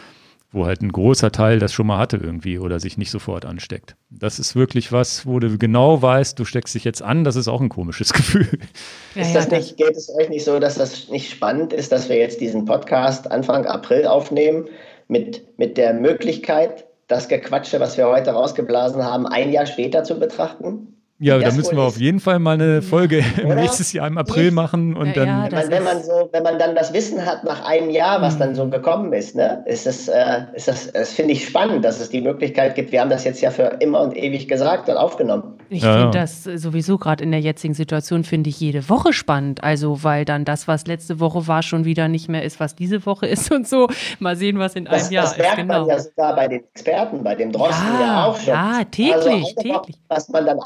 Wo halt ein großer Teil das schon mal hatte irgendwie oder sich nicht sofort ansteckt. Das ist wirklich was, wo du genau weißt, du steckst dich jetzt an, das ist auch ein komisches Gefühl. Ja, Ist ja, das nicht, geht es euch nicht so, dass das nicht spannend ist, dass wir jetzt diesen Podcast Anfang April aufnehmen mit, mit der Möglichkeit, das Gequatsche, was wir heute rausgeblasen haben, ein Jahr später zu betrachten? Ja, Wie da das müssen wohl wir ist. auf jeden Fall mal eine Folge Oder? nächstes Jahr im April Ich- machen und Ja, dann. ja, Wenn das man, wenn, man ist- so, wenn man dann das Wissen hat nach einem Jahr, was dann so gekommen ist, ne, ist das, äh, ist das, das finde ich spannend, dass es die Möglichkeit gibt. Wir haben das jetzt ja für immer und ewig gesagt und aufgenommen. Ich Ja, finde ja. das sowieso gerade in der jetzigen Situation, finde ich jede Woche spannend. Also, weil dann das, was letzte Woche war, schon wieder nicht mehr ist, was diese Woche ist und so. Mal sehen, was in Das, einem Jahr das ist. merkt Genau. man ja sogar bei den Experten, bei dem Drosten Ja, ja, auch schon. ja, täglich, also eine Woche, täglich. was man dann eine Woche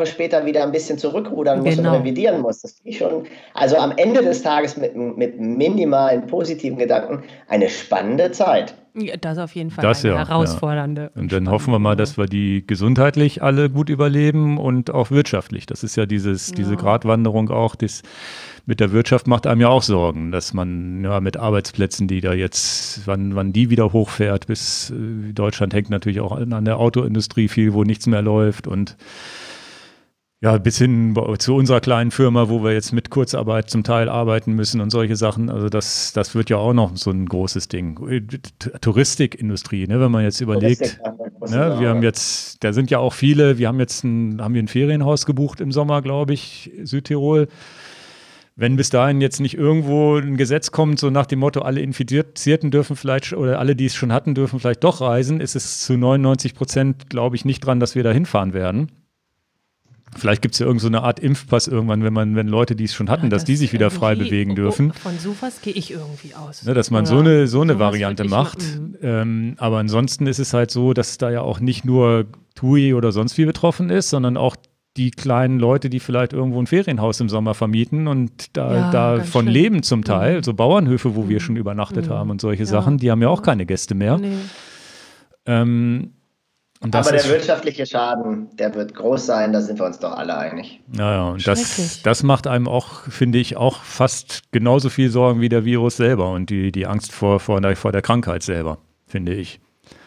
später wieder ein bisschen zurückrudern muss Genau. und revidieren muss. Das finde ich schon, also am Ende des Tages mit, mit minimalen positiven Gedanken eine spannende Zeit. Ja, das auf jeden Fall Das eine ja, herausfordernde. Und dann hoffen wir mal, dass wir die gesundheitlich alle gut überleben und auch wirtschaftlich. Das ist ja dieses, diese Gratwanderung auch, das mit der Wirtschaft macht einem ja auch Sorgen, dass man ja mit Arbeitsplätzen, die da jetzt, wann, wann die wieder hochfährt, bis äh, Deutschland hängt natürlich auch an der Autoindustrie viel, wo nichts mehr läuft und ja, bis hin zu unserer kleinen Firma, wo wir jetzt mit Kurzarbeit zum Teil arbeiten müssen und solche Sachen. Also das, das wird ja auch noch so ein großes Ding. Touristikindustrie, ne, wenn man jetzt überlegt, ne, wir haben jetzt, da sind ja auch viele, wir haben jetzt ein, haben wir ein Ferienhaus gebucht im Sommer, glaube ich, Südtirol. Wenn bis dahin jetzt nicht irgendwo ein Gesetz kommt, so nach dem Motto, alle Infizierten dürfen vielleicht, oder alle, die es schon hatten, dürfen vielleicht doch reisen, ist es zu neunundneunzig Prozent, glaube ich, nicht dran, dass wir da hinfahren werden. Vielleicht gibt es ja irgend so eine Art Impfpass irgendwann, wenn man, wenn Leute, die es schon hatten, ja, dass das die sich wieder frei bewegen dürfen. Von sowas gehe ich irgendwie aus. Ne, dass man oder so eine, so eine Variante macht. Ähm, aber ansonsten ist es halt so, dass da ja auch nicht nur T U I oder sonst wie betroffen ist, sondern auch die kleinen Leute, die vielleicht irgendwo ein Ferienhaus im Sommer vermieten und da, ja, davon schön. leben zum Teil. Mhm. So Bauernhöfe, wo mhm. wir schon übernachtet mhm. haben und solche ja. Sachen, die haben ja auch keine Gäste mehr. Nee. Ähm, Und das Aber der wirtschaftliche Schaden, der wird groß sein, da sind wir uns doch alle einig. Naja, und das, das macht einem auch, finde ich, auch fast genauso viel Sorgen wie der Virus selber und die, die Angst vor, vor, der, vor der Krankheit selber, finde ich.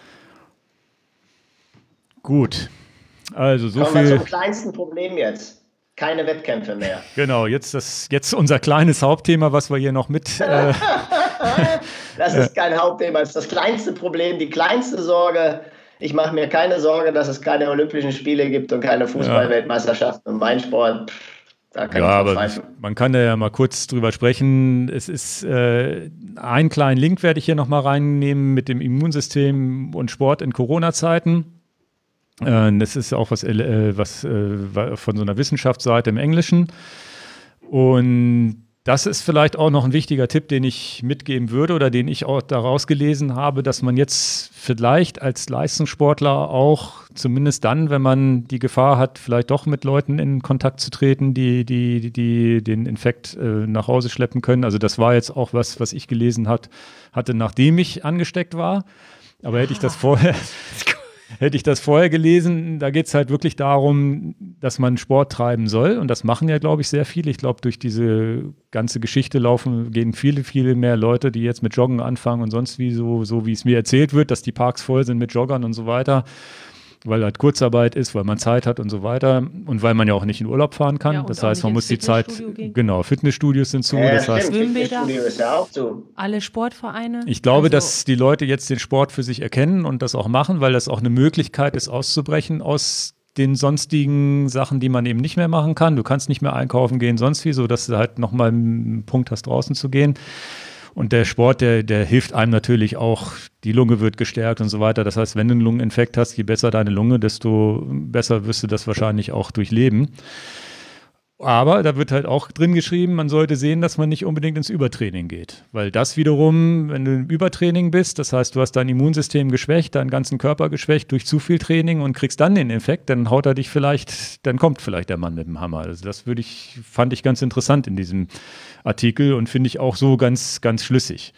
Gut, also so Kommen viel. wir zum kleinsten Problem jetzt. Keine Wettkämpfe mehr. Genau, jetzt, das, jetzt unser kleines Hauptthema, was wir hier noch mit... Äh, das ist kein Hauptthema, das ist das kleinste Problem, die kleinste Sorge. Ich mache mir keine Sorge, dass es keine Olympischen Spiele gibt und keine Fußball-Weltmeisterschaften. Und mein Sport, da kann ja, ich aber man kann ja mal kurz drüber sprechen. Es ist äh, einen kleinen Link werde ich hier nochmal reinnehmen mit dem Immunsystem und Sport in Corona-Zeiten. Äh, das ist auch was, äh, was äh, von so einer Wissenschaftsseite im Englischen. Und das ist vielleicht auch noch ein wichtiger Tipp, den ich mitgeben würde oder den ich auch daraus gelesen habe, dass man jetzt vielleicht als Leistungssportler auch, zumindest dann, wenn man die Gefahr hat, vielleicht doch mit Leuten in Kontakt zu treten, die, die, die den Infekt äh, nach Hause schleppen können. Also das war jetzt auch was, was ich gelesen hat, hatte, nachdem ich angesteckt war. Aber hätte ich das vorher... Hätte ich das vorher gelesen, da geht es halt wirklich darum, dass man Sport treiben soll. Und das machen ja, glaube ich, sehr viele. Ich glaube, durch diese ganze Geschichte laufen, gehen viele, viele mehr Leute, die jetzt mit Joggen anfangen und sonst wie so, so wie es mir erzählt wird, dass die Parks voll sind mit Joggern und so weiter. Weil halt Kurzarbeit ist, weil man Zeit hat und so weiter und weil man ja auch nicht in Urlaub fahren kann. Ja, das heißt, man muss die Zeit, gehen. Genau, Fitnessstudios sind zu. Ja, das heißt, Schwimmbäder ist ja auch zu. Alle Sportvereine. Ich glaube, also, dass die Leute jetzt den Sport für sich erkennen und das auch machen, weil das auch eine Möglichkeit ist, auszubrechen aus den sonstigen Sachen, die man eben nicht mehr machen kann. Du kannst nicht mehr einkaufen gehen, sonst wie, so dass du halt nochmal einen Punkt hast, draußen zu gehen. Und der Sport, der, der hilft einem natürlich auch, die Lunge wird gestärkt und so weiter. Das heißt, wenn du einen Lungeninfekt hast, je besser deine Lunge, desto besser wirst du das wahrscheinlich auch durchleben. Aber da wird halt auch drin geschrieben, man sollte sehen, dass man nicht unbedingt ins Übertraining geht. Weil das wiederum, wenn du im Übertraining bist, das heißt, du hast dein Immunsystem geschwächt, deinen ganzen Körper geschwächt durch zu viel Training und kriegst dann den Infekt, dann haut er dich vielleicht, dann kommt vielleicht der Mann mit dem Hammer. Also das würde ich, fand ich ganz interessant in diesem Artikel und finde ich auch so ganz, ganz schlüssig.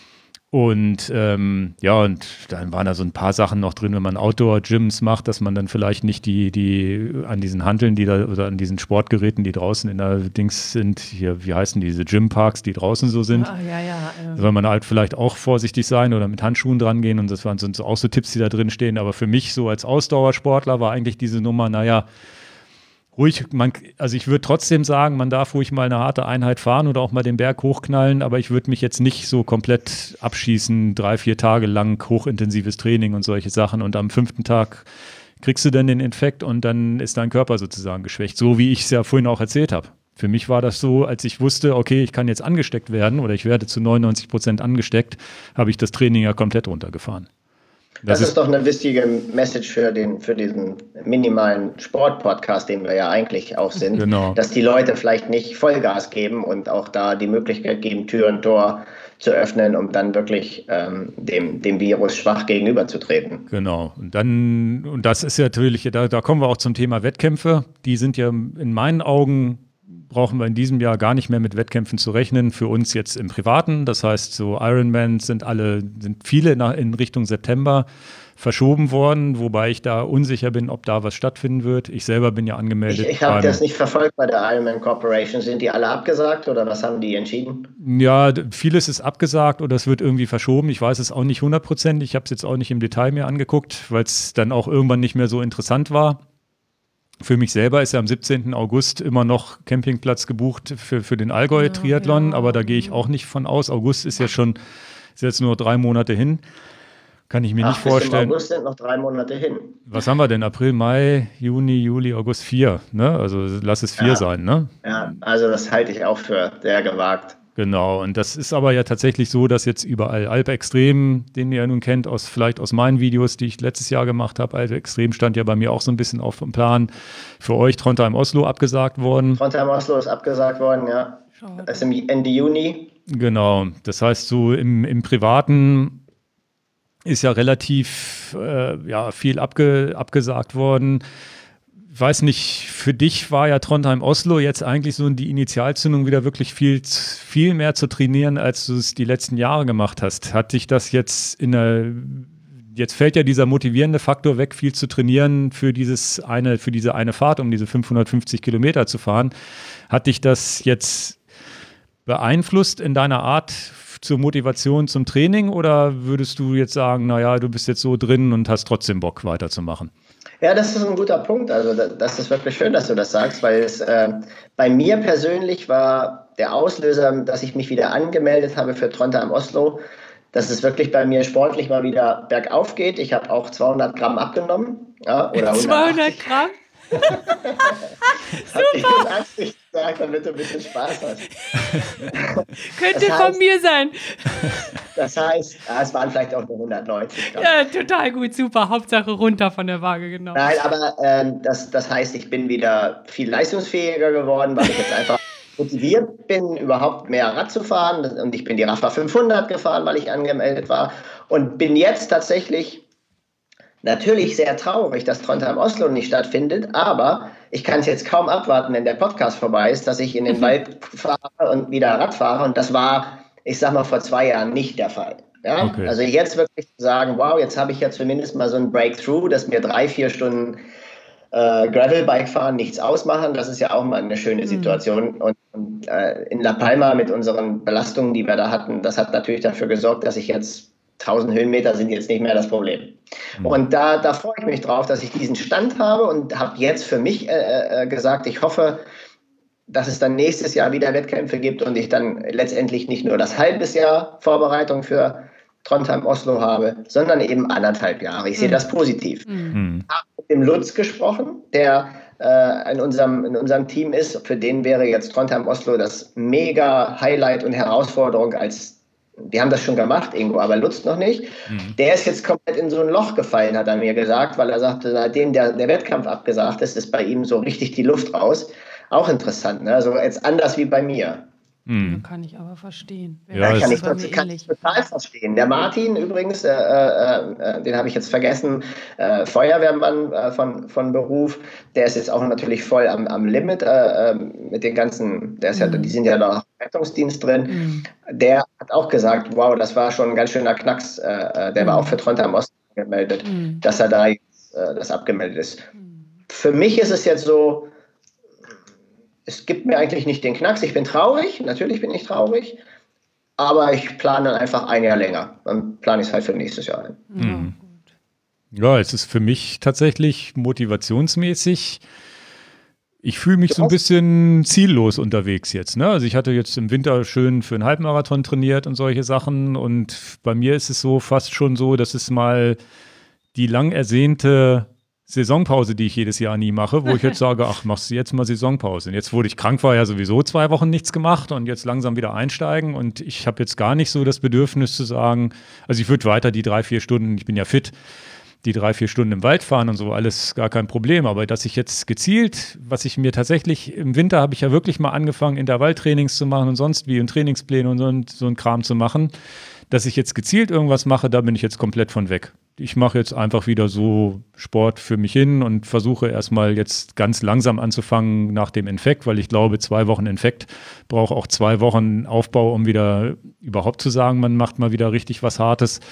Und ähm, ja, und dann waren da so ein paar Sachen noch drin, wenn man Outdoor-Gyms macht, dass man dann vielleicht nicht die, die an diesen Hanteln, die da, oder an diesen Sportgeräten, die draußen in der Dings sind, hier, wie heißen diese Gymparks, die draußen so sind. Ah, ja, ja, ja. Soll man halt vielleicht auch vorsichtig sein oder mit Handschuhen dran gehen und das waren so, auch so Tipps, die da drin stehen. Aber für mich so als Ausdauersportler war eigentlich diese Nummer, naja, ruhig, man, also ich würde trotzdem sagen, man darf ruhig mal eine harte Einheit fahren oder auch mal den Berg hochknallen, aber ich würde mich jetzt nicht so komplett abschießen, drei, vier Tage lang hochintensives Training und solche Sachen und am fünften Tag kriegst du dann den Infekt und dann ist dein Körper sozusagen geschwächt, so wie ich es ja vorhin auch erzählt habe. Für mich war das so, als ich wusste, okay, ich kann jetzt angesteckt werden oder ich werde zu neunundneunzig Prozent angesteckt, habe ich das Training ja komplett runtergefahren. Das, das ist, ist doch eine wichtige Message für, den, für diesen minimalen Sport-Podcast, den wir ja eigentlich auch sind, genau. Dass die Leute vielleicht nicht Vollgas geben und auch da die Möglichkeit geben, Tür und Tor zu öffnen, um dann wirklich ähm, dem, dem Virus schwach gegenüberzutreten. Genau. Und dann, und das ist ja natürlich, da, da kommen wir auch zum Thema Wettkämpfe. Die sind ja in meinen Augen, brauchen wir in diesem Jahr gar nicht mehr mit Wettkämpfen zu rechnen, für uns jetzt im Privaten. Das heißt, so Ironmans sind alle, sind viele nach, in Richtung September verschoben worden, wobei ich da unsicher bin, ob da was stattfinden wird. Ich selber bin ja angemeldet. Ich, ich habe das nicht verfolgt bei der Ironman Corporation. Sind die alle abgesagt oder was haben die entschieden? Ja, vieles ist abgesagt oder es wird irgendwie verschoben. Ich weiß es auch nicht hundertprozentig. Ich habe es jetzt auch nicht im Detail mehr angeguckt, weil es dann auch irgendwann nicht mehr so interessant war. Für mich selber ist ja am siebzehnten August immer noch Campingplatz gebucht für, für den Allgäu-Triathlon, ja, ja. Aber da gehe ich auch nicht von aus. August ist ja schon, ist jetzt nur drei Monate hin. Kann ich mir Ach, nicht vorstellen. Im August sind noch drei Monate hin. Was haben wir denn? April, Mai, Juni, Juli, August, vier. Ne? Also lass es vier ja. sein. Ne? Ja, also das halte ich auch für sehr gewagt. Genau, und das ist aber ja tatsächlich so, dass jetzt überall Alpextrem, den ihr ja nun kennt, aus, vielleicht aus meinen Videos, die ich letztes Jahr gemacht habe, Alpextrem stand ja bei mir auch so ein bisschen auf dem Plan. Für euch Trondheim-Oslo abgesagt worden. Trondheim-Oslo ist abgesagt worden, ja. Schade. Das ist im Ende Juni. Genau, das heißt so im, im Privaten ist ja relativ äh, ja, viel abge, abgesagt worden. Ich weiß nicht, für dich war ja Trondheim-Oslo jetzt eigentlich so die Initialzündung, wieder wirklich viel, viel mehr zu trainieren, als du es die letzten Jahre gemacht hast. Hat dich das jetzt in der, jetzt fällt ja dieser motivierende Faktor weg, viel zu trainieren für dieses eine, für diese eine Fahrt, um diese fünfhundertfünfzig Kilometer zu fahren. Hat dich das jetzt beeinflusst in deiner Art zur Motivation zum Training oder würdest du jetzt sagen, naja, du bist jetzt so drin und hast trotzdem Bock weiterzumachen? Ja, das ist ein guter Punkt. Also das ist wirklich schön, dass du das sagst, weil es äh, bei mir persönlich war der Auslöser, dass ich mich wieder angemeldet habe für Trondheim-Oslo, dass es wirklich bei mir sportlich mal wieder bergauf geht. Ich habe auch zweihundert Gramm abgenommen. Ja, oder zweihundert Gramm? Super! Ich hundertachtzig gesagt, damit du ein bisschen Spaß hast. Könnte das heißt, von mir sein. Das heißt, ja, es waren vielleicht auch nur hundertneunzig. Ja, total gut, super. Hauptsache runter von der Waage, genau. Nein, aber ähm, das, das heißt, ich bin wieder viel leistungsfähiger geworden, weil ich jetzt einfach motiviert bin, überhaupt mehr Rad zu fahren. Und ich bin die Rapha fünfhundert gefahren, weil ich angemeldet war. Und bin jetzt tatsächlich natürlich sehr traurig, dass Trondheim-Oslo nicht stattfindet, aber ich kann es jetzt kaum abwarten, wenn der Podcast vorbei ist, dass ich in den Wald fahre und wieder Rad fahre. Und das war, ich sag mal, vor zwei Jahren nicht der Fall. Ja? Okay. Also jetzt wirklich zu sagen, wow, jetzt habe ich ja zumindest mal so ein Breakthrough, dass mir drei, vier Stunden äh, Gravelbike fahren nichts ausmachen. Das ist ja auch mal eine schöne Situation. Mhm. Und, und äh, in La Palma mit unseren Belastungen, die wir da hatten, das hat natürlich dafür gesorgt, dass ich jetzt tausend Höhenmeter sind jetzt nicht mehr das Problem. Mhm. Und da, da freue ich mich drauf, dass ich diesen Stand habe und habe jetzt für mich äh, äh, gesagt, ich hoffe, dass es dann nächstes Jahr wieder Wettkämpfe gibt und ich dann letztendlich nicht nur das halbes Jahr Vorbereitung für Trondheim-Oslo habe, sondern eben anderthalb Jahre. Ich sehe mhm. das positiv. Mhm. Ich habe mit dem Lutz gesprochen, der äh, in, unserem, in unserem Team ist. Für den wäre jetzt Trondheim-Oslo das mega Highlight und Herausforderung als wir haben das schon gemacht, Ingo, aber Lutz noch nicht. Mhm. Der ist jetzt komplett in so ein Loch gefallen, hat er mir gesagt, weil er sagte, seitdem der, der Wettkampf abgesagt ist, ist bei ihm so richtig die Luft raus. Auch interessant, ne? Also jetzt anders wie bei mir. Mhm. Kann ich aber verstehen. Ja, ja, kann, ich, das kann ich total verstehen. Der Martin übrigens, äh, äh, den habe ich jetzt vergessen, äh, Feuerwehrmann äh, von, von Beruf, der ist jetzt auch natürlich voll am, am Limit äh, mit den ganzen, der ist mhm. ja, die sind ja da im Rettungsdienst drin. Mhm. Der hat auch gesagt, wow, das war schon ein ganz schöner Knacks. Äh, der mhm. war auch für Trondheim-Oslo angemeldet, mhm. dass er da jetzt äh, das abgemeldet ist. Mhm. Für mich ist es jetzt so, es gibt mir eigentlich nicht den Knacks. Ich bin traurig, natürlich bin ich traurig, aber ich plane einfach ein Jahr länger. Dann plane ich es halt für nächstes Jahr ein. Mhm. Ja, es ist für mich tatsächlich motivationsmäßig. Ich fühle mich so ein bisschen ziellos unterwegs jetzt. Ne? Also ich hatte jetzt im Winter schön für einen Halbmarathon trainiert und solche Sachen. Und bei mir ist es so fast schon so, dass es mal die lang ersehnte Saisonpause, die ich jedes Jahr nie mache, wo ich jetzt sage, ach, machst du jetzt mal Saisonpause. Und jetzt, wo ich krank war, ja sowieso zwei Wochen nichts gemacht und jetzt langsam wieder einsteigen. Und ich habe jetzt gar nicht so das Bedürfnis zu sagen, also ich würde weiter die drei, vier Stunden, ich bin ja fit, die drei, vier Stunden im Wald fahren und so, alles gar kein Problem. Aber dass ich jetzt gezielt, was ich mir tatsächlich, im Winter habe ich ja wirklich mal angefangen, Intervalltrainings zu machen und sonst wie und Trainingspläne und so, so ein Kram zu machen, dass ich jetzt gezielt irgendwas mache, da bin ich jetzt komplett von weg. Ich mache jetzt einfach wieder so Sport für mich hin und versuche erstmal jetzt ganz langsam anzufangen nach dem Infekt, weil ich glaube, zwei Wochen Infekt braucht auch zwei Wochen Aufbau, um wieder überhaupt zu sagen, man macht mal wieder richtig was Hartes.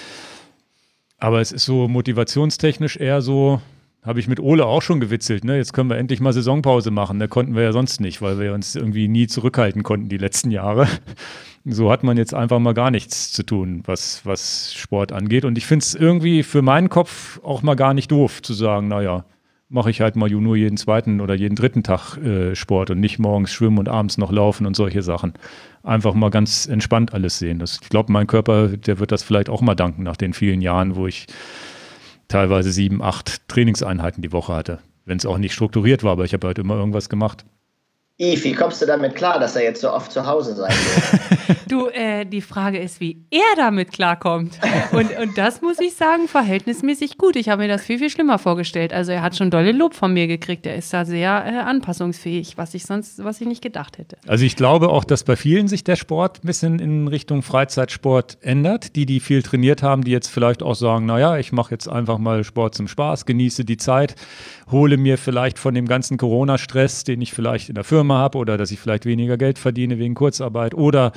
Aber es ist so motivationstechnisch eher so, habe ich mit Ole auch schon gewitzelt, ne? Jetzt können wir endlich mal Saisonpause machen. Da konnten wir ja sonst nicht, weil wir uns irgendwie nie zurückhalten konnten die letzten Jahre. So hat man jetzt einfach mal gar nichts zu tun, was, was Sport angeht. Und ich finde es irgendwie für meinen Kopf auch mal gar nicht doof zu sagen, naja, mache ich halt mal nur jeden zweiten oder jeden dritten Tag äh, Sport und nicht morgens schwimmen und abends noch laufen und solche Sachen. Einfach mal ganz entspannt alles sehen. Das, ich glaube, mein Körper, der wird das vielleicht auch mal danken nach den vielen Jahren, wo ich teilweise sieben, acht Trainingseinheiten die Woche hatte. Wenn es auch nicht strukturiert war, aber ich habe halt immer irgendwas gemacht. Yves, wie kommst du damit klar, dass er jetzt so oft zu Hause sein will? Du, äh, die Frage ist, wie er damit klarkommt. Und, und das muss ich sagen, verhältnismäßig gut. Ich habe mir das viel, viel schlimmer vorgestellt. Also er hat schon dolle Lob von mir gekriegt. Er ist da sehr äh, anpassungsfähig, was ich sonst, was ich nicht gedacht hätte. Also ich glaube auch, dass bei vielen sich der Sport ein bisschen in Richtung Freizeitsport ändert. Die, die viel trainiert haben, die jetzt vielleicht auch sagen, naja, ich mache jetzt einfach mal Sport zum Spaß, genieße die Zeit, hole mir vielleicht von dem ganzen Corona-Stress, den ich vielleicht in der Firma habe oder dass ich vielleicht weniger Geld verdiene wegen Kurzarbeit oder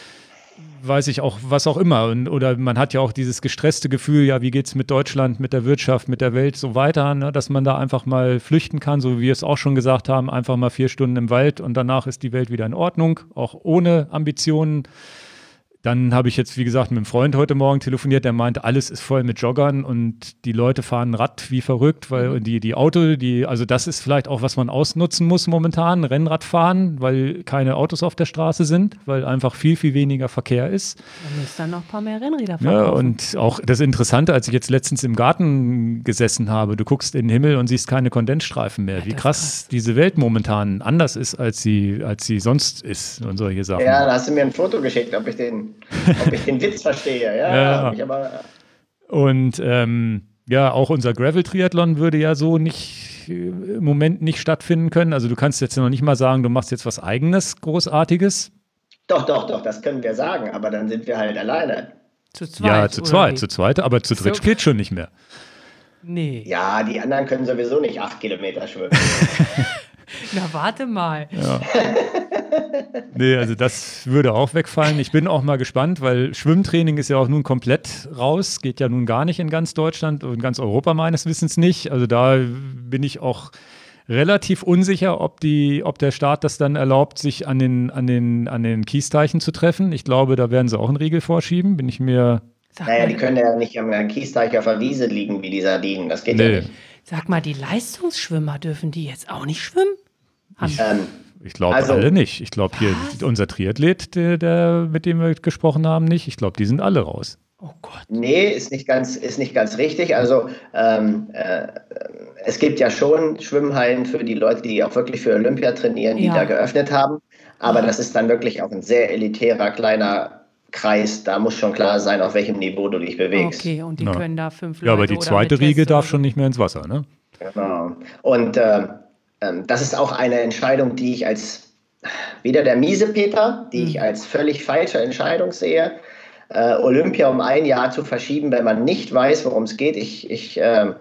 weiß ich auch, was auch immer. Und, oder man hat ja auch dieses gestresste Gefühl, ja, wie geht's mit Deutschland, mit der Wirtschaft, mit der Welt so weiter, ne, dass man da einfach mal flüchten kann, so wie wir es auch schon gesagt haben, einfach mal vier Stunden im Wald und danach ist die Welt wieder in Ordnung, auch ohne Ambitionen. Dann habe ich jetzt, wie gesagt, mit einem Freund heute Morgen telefoniert, der meinte, alles ist voll mit Joggern und die Leute fahren Rad wie verrückt, weil die, die Auto, die, also das ist vielleicht auch, was man ausnutzen muss momentan, Rennrad fahren, weil keine Autos auf der Straße sind, weil einfach viel, viel weniger Verkehr ist. Dann müsst dann noch ein paar mehr Rennräder verkaufen. Ja, und auch das Interessante, als ich jetzt letztens im Garten gesessen habe, du guckst in den Himmel und siehst keine Kondensstreifen mehr, ja, wie krass, krass diese Welt momentan anders ist, als sie, als sie sonst ist und solche Sachen. Ja, da hast du mir ein Foto geschickt, ob ich den Ob ich den Witz verstehe, ja. ja. Ich aber, und ähm, ja, auch unser Gravel-Triathlon würde ja so nicht im Moment nicht stattfinden können. Also du kannst jetzt noch nicht mal sagen, du machst jetzt was Eigenes, Großartiges. Doch, doch, doch, das können wir sagen, aber dann sind wir halt alleine. Zu zweit? Ja, zu zweit, zu zweit, aber zu dritt so. Geht schon nicht mehr. Nee. Ja, die anderen können sowieso nicht acht Kilometer schwimmen. Na, warte mal. Ja. Nee, also das würde auch wegfallen. Ich bin auch mal gespannt, weil Schwimmtraining ist ja auch nun komplett raus, geht ja nun gar nicht in ganz Deutschland und ganz Europa meines Wissens nicht. Also da bin ich auch relativ unsicher, ob, die, ob der Staat das dann erlaubt, sich an den, an den, an den Kiesteichen zu treffen. Ich glaube, da werden sie auch einen Riegel vorschieben, bin ich mir... Naja, die können ja nicht am Kiesteich auf der Wiese liegen wie die Sardinen, das geht nee. ja nicht. Sag mal, die Leistungsschwimmer, dürfen die jetzt auch nicht schwimmen? Ich, ähm, ich glaube also, alle nicht. Ich glaube hier was? Unser Triathlet, der, der, mit dem wir gesprochen haben, nicht. Ich glaube, die sind alle raus. Oh Gott. Nee, ist nicht ganz, ist nicht ganz richtig. Also ähm, äh, es gibt ja schon Schwimmhallen für die Leute, die auch wirklich für Olympia trainieren, die ja. da geöffnet haben. Aber ja. das ist dann wirklich auch ein sehr elitärer, kleiner Kreis. Da muss schon klar sein, auf welchem Niveau du dich bewegst. Okay, und die ja. können da fünf Leute. Ja, aber die zweite Riege darf schon nicht mehr ins Wasser, ne? Genau. Und äh, äh, das ist auch eine Entscheidung, die ich als wieder der Miesepeter, die mhm. ich als völlig falsche Entscheidung sehe. Äh, Olympia um ein Jahr zu verschieben, wenn man nicht weiß, worum es geht. Ich, ich, äh,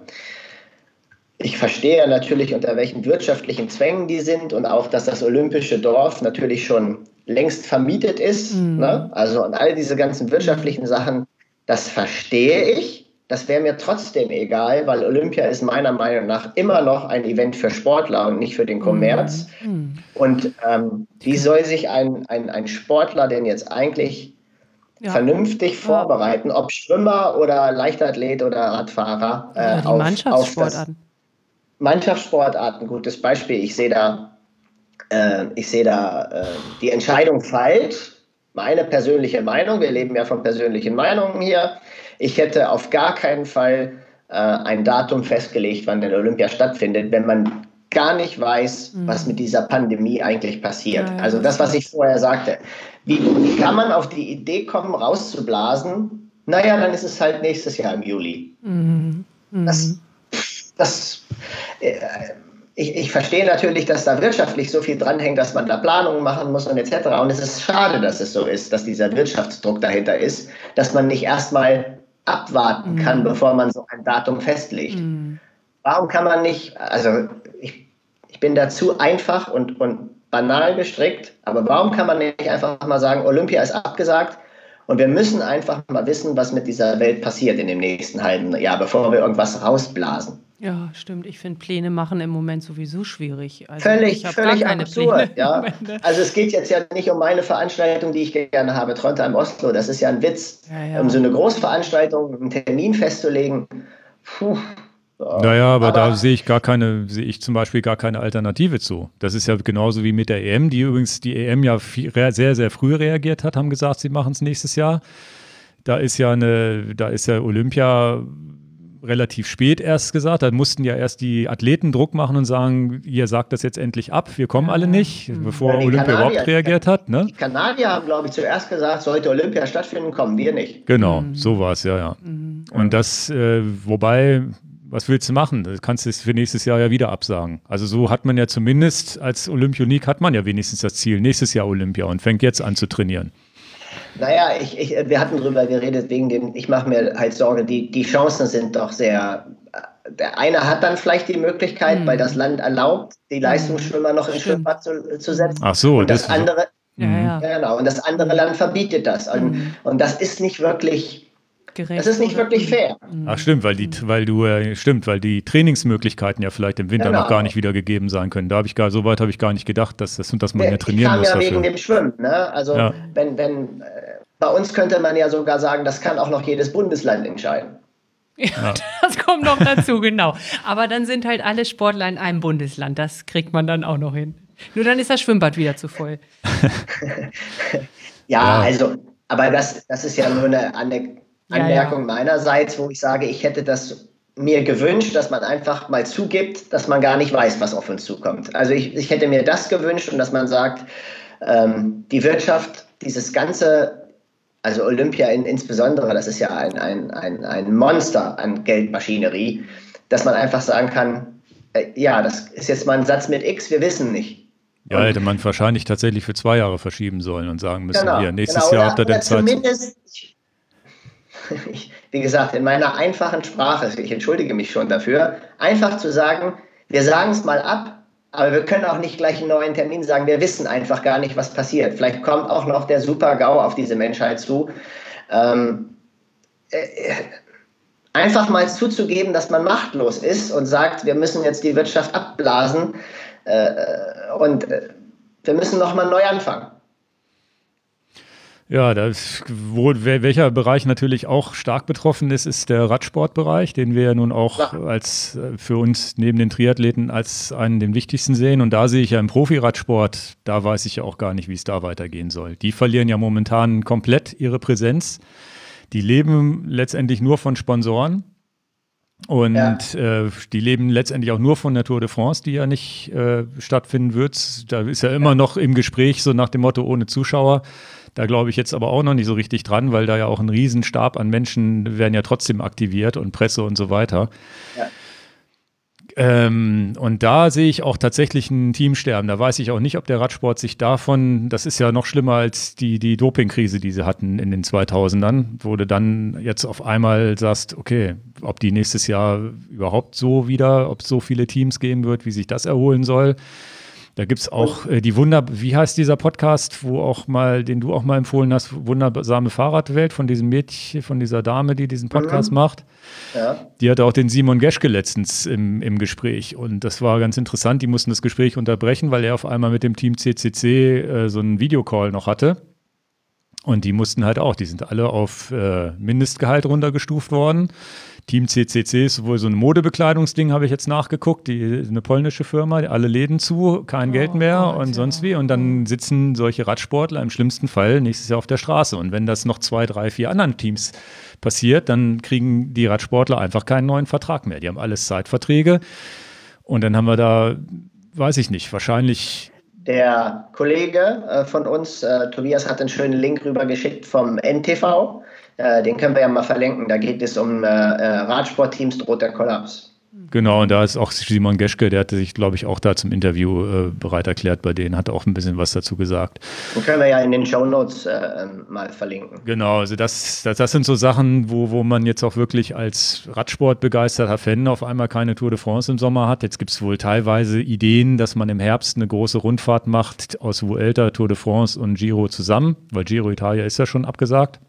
ich verstehe natürlich, unter welchen wirtschaftlichen Zwängen die sind und auch, dass das olympische Dorf natürlich schon längst vermietet ist. Mhm. Ne? Also und all diese ganzen wirtschaftlichen Sachen, das verstehe ich. Das wäre mir trotzdem egal, weil Olympia ist meiner Meinung nach immer noch ein Event für Sportler und nicht für den Kommerz. Mhm. Und ähm, wie soll sich ein, ein, ein Sportler denn jetzt eigentlich ja. vernünftig vorbereiten, ob Schwimmer oder Leichtathlet oder Radfahrer? Äh, ja, die auf, Mannschaftssportarten. Auf Mannschaftssportarten, gutes Beispiel. Ich sehe da, äh, ich sehe da äh, die Entscheidung falsch. Meine persönliche Meinung, wir leben ja von persönlichen Meinungen hier. Ich hätte auf gar keinen Fall äh, ein Datum festgelegt, wann der Olympia stattfindet, wenn man gar nicht weiß, mhm. was mit dieser Pandemie eigentlich passiert. Ja, ja. Also das, was ich vorher sagte. Wie, wie kann man auf die Idee kommen, rauszublasen? Naja, dann ist es halt nächstes Jahr im Juli. Mhm. das, das äh, ich, ich verstehe natürlich, dass da wirtschaftlich so viel dranhängt, dass man da Planungen machen muss und et cetera. Und es ist schade, dass es so ist, dass dieser Wirtschaftsdruck dahinter ist, dass man nicht erstmal abwarten kann, mm. bevor man so ein Datum festlegt. Mm. Warum kann man nicht, also ich, ich bin dazu einfach und, und banal gestrickt, aber warum kann man nicht einfach mal sagen, Olympia ist abgesagt und wir müssen einfach mal wissen, was mit dieser Welt passiert in dem nächsten halben Jahr, bevor wir irgendwas rausblasen. Ja, stimmt. Ich finde Pläne machen im Moment sowieso schwierig. Also völlig, völlig absurd. Ja. Also es geht jetzt ja nicht um meine Veranstaltung, die ich gerne habe, Trondheim Oslo. Das ist ja ein Witz. Ja, ja. Um so eine Großveranstaltung, einen Termin festzulegen. Puh. So. Naja, aber, aber da sehe ich gar keine, sehe ich zum Beispiel gar keine Alternative zu. Das ist ja genauso wie mit der E M, die übrigens die E M ja viel, sehr, sehr früh reagiert hat, haben gesagt, sie machen es nächstes Jahr. Da ist ja eine, da ist ja Olympia relativ spät erst gesagt. Da mussten ja erst die Athleten Druck machen und sagen, ihr sagt das jetzt endlich ab, wir kommen alle nicht, mhm. bevor ja, Olympia Kanadier, überhaupt reagiert hat. Ne? Die Kanadier haben, glaube ich, zuerst gesagt, sollte Olympia stattfinden, kommen wir nicht. Genau, mhm. so war es, ja, ja. Mhm. Und das, äh, wobei, was willst du machen? Du kannst es für nächstes Jahr ja wieder absagen. Also so hat man ja zumindest, als Olympionik hat man ja wenigstens das Ziel, nächstes Jahr Olympia und fängt jetzt an zu trainieren. Naja, ich, ich, wir hatten drüber geredet, wegen dem, ich mache mir halt Sorge, die, die Chancen sind doch sehr, der eine hat dann vielleicht die Möglichkeit, mhm. weil das Land erlaubt, die Leistungsschwimmer noch ins Schwimmbad zu, zu setzen. Ach so, und das, das andere, so. ja, ja. Ja, genau, und das andere Land verbietet das. Und, mhm. und das ist nicht wirklich gerecht. Das ist nicht wirklich fair. Ach stimmt, weil die, weil du äh, stimmt, weil die Trainingsmöglichkeiten ja vielleicht im Winter genau. noch gar nicht wieder gegeben sein können. Da habe ich gar, so weit habe ich gar nicht gedacht, dass das dass man ja, ja trainieren muss. Ich kam ja dafür. wegen dem Schwimmen. Ne? Also ja. wenn, wenn äh, bei uns könnte man ja sogar sagen, das kann auch noch jedes Bundesland entscheiden. Ja, ja. Das kommt noch dazu, genau. Aber dann sind halt alle Sportler in einem Bundesland. Das kriegt man dann auch noch hin. Nur dann ist das Schwimmbad wieder zu voll. ja, ja, also, aber das, das ist ja nur eine Anekdote. Anmerkung ja, ja. meinerseits, wo ich sage, ich hätte das mir gewünscht, dass man einfach mal zugibt, dass man gar nicht weiß, was auf uns zukommt. Also ich, ich hätte mir das gewünscht und dass man sagt, ähm, die Wirtschaft, dieses ganze, also Olympia in, insbesondere, das ist ja ein, ein, ein, ein Monster an Geldmaschinerie, dass man einfach sagen kann, äh, ja, das ist jetzt mal ein Satz mit X, wir wissen nicht. Ja, hätte man wahrscheinlich tatsächlich für zwei Jahre verschieben sollen und sagen müssen, genau, hier, nächstes genau, Jahr habt ihr denn Zeit. Zumindest, Ich, wie gesagt, in meiner einfachen Sprache, ich entschuldige mich schon dafür, einfach zu sagen, wir sagen es mal ab, aber wir können auch nicht gleich einen neuen Termin sagen, wir wissen einfach gar nicht, was passiert. Vielleicht kommt auch noch der Super-GAU auf diese Menschheit zu. Ähm, äh, einfach mal zuzugeben, dass man machtlos ist und sagt, wir müssen jetzt die Wirtschaft abblasen äh, und äh, wir müssen nochmal neu anfangen. Ja, das, wo, welcher Bereich natürlich auch stark betroffen ist, ist der Radsportbereich, den wir ja nun auch ja. als für uns neben den Triathleten als einen den wichtigsten sehen. Und da sehe ich ja im Profiradsport, da weiß ich ja auch gar nicht, wie es da weitergehen soll. Die verlieren ja momentan komplett ihre Präsenz. Die leben letztendlich nur von Sponsoren. Und ja. äh, die leben letztendlich auch nur von der Tour de France, die ja nicht äh, stattfinden wird. Da ist ja immer ja. noch im Gespräch so nach dem Motto ohne Zuschauer. Da glaube ich jetzt aber auch noch nicht so richtig dran, weil da ja auch ein Riesenstab an Menschen werden ja trotzdem aktiviert und Presse und so weiter. Ja. Ähm, und da sehe ich auch tatsächlich ein Teamsterben. Da weiß ich auch nicht, ob der Radsport sich davon, das ist ja noch schlimmer als die, die Dopingkrise, die sie hatten in den zweitausendern, wo du dann jetzt auf einmal sagst, okay, ob die nächstes Jahr überhaupt so wieder, ob es so viele Teams geben wird, wie sich das erholen soll. Da gibt es auch äh, die Wunder, wie heißt dieser Podcast, wo auch mal, den du auch mal empfohlen hast, Wundersame Fahrradwelt von diesem Mädchen, von dieser Dame, die diesen Podcast mhm. macht. Ja. Die hatte auch den Simon Geschke letztens im, im Gespräch und das war ganz interessant. Die mussten das Gespräch unterbrechen, weil er auf einmal mit dem Team C C C äh, so einen Videocall noch hatte. Und die mussten halt auch, die sind alle auf äh, Mindestgehalt runtergestuft worden. Team C C C ist wohl so ein Modebekleidungsding, habe ich jetzt nachgeguckt, die eine polnische Firma, alle Läden zu, kein oh, Geld mehr Gott, und sonst ja. wie. Und dann sitzen solche Radsportler im schlimmsten Fall nächstes Jahr auf der Straße. Und wenn das noch zwei, drei, vier anderen Teams passiert, dann kriegen die Radsportler einfach keinen neuen Vertrag mehr. Die haben alles Zeitverträge. Und dann haben wir da, weiß ich nicht, wahrscheinlich... Der Kollege äh, von uns, äh, Tobias, hat einen schönen Link rübergeschickt vom N T V. Äh, den können wir ja mal verlinken. Da geht es um äh, Radsportteams droht der Kollaps. Genau, und da ist auch Simon Geschke, der hatte sich, glaube ich, auch da zum Interview äh, bereit erklärt bei denen, hat auch ein bisschen was dazu gesagt. Den können wir ja in den Shownotes äh, mal verlinken. Genau, also das, das, das sind so Sachen, wo, wo man jetzt auch wirklich als Radsportbegeisterter Fan auf einmal keine Tour de France im Sommer hat. Jetzt gibt es wohl teilweise Ideen, dass man im Herbst eine große Rundfahrt macht aus Vuelta, Tour de France und Giro zusammen, weil Giro Italia ist ja schon abgesagt.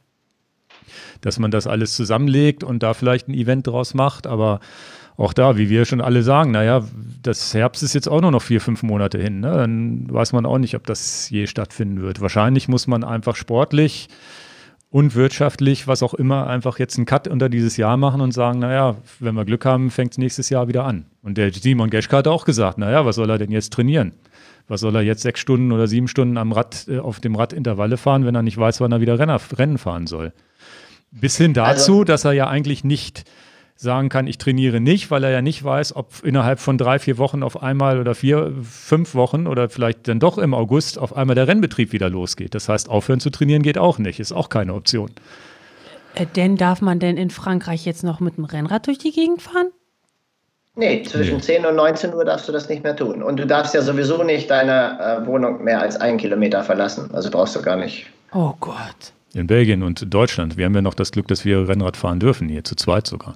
Dass man das alles zusammenlegt und da vielleicht ein Event draus macht, aber auch da, wie wir schon alle sagen, naja, das Herbst ist jetzt auch nur noch vier, fünf Monate hin. Ne? Dann weiß man auch nicht, ob das je stattfinden wird. Wahrscheinlich muss man einfach sportlich und wirtschaftlich, was auch immer, einfach jetzt einen Cut unter dieses Jahr machen und sagen, naja, wenn wir Glück haben, fängt es nächstes Jahr wieder an. Und der Simon Geschke hat auch gesagt, naja, was soll er denn jetzt trainieren? Was soll er jetzt sechs Stunden oder sieben Stunden am Rad, äh, auf dem Rad Intervalle fahren, wenn er nicht weiß, wann er wieder Renner, Rennen fahren soll? Bis hin dazu, also, dass er ja eigentlich nicht sagen kann, ich trainiere nicht, weil er ja nicht weiß, ob innerhalb von drei, vier Wochen auf einmal oder vier, fünf Wochen oder vielleicht dann doch im August auf einmal der Rennbetrieb wieder losgeht. Das heißt, aufhören zu trainieren geht auch nicht, ist auch keine Option. Äh, denn darf man denn in Frankreich jetzt noch mit dem Rennrad durch die Gegend fahren? Nee, zwischen nee. zehn und neunzehn Uhr darfst du das nicht mehr tun. Und du darfst ja sowieso nicht deine äh, Wohnung mehr als einen Kilometer verlassen. Also brauchst du gar nicht. Oh Gott. In Belgien und Deutschland. Wir haben ja noch das Glück, dass wir Rennrad fahren dürfen, hier zu zweit sogar.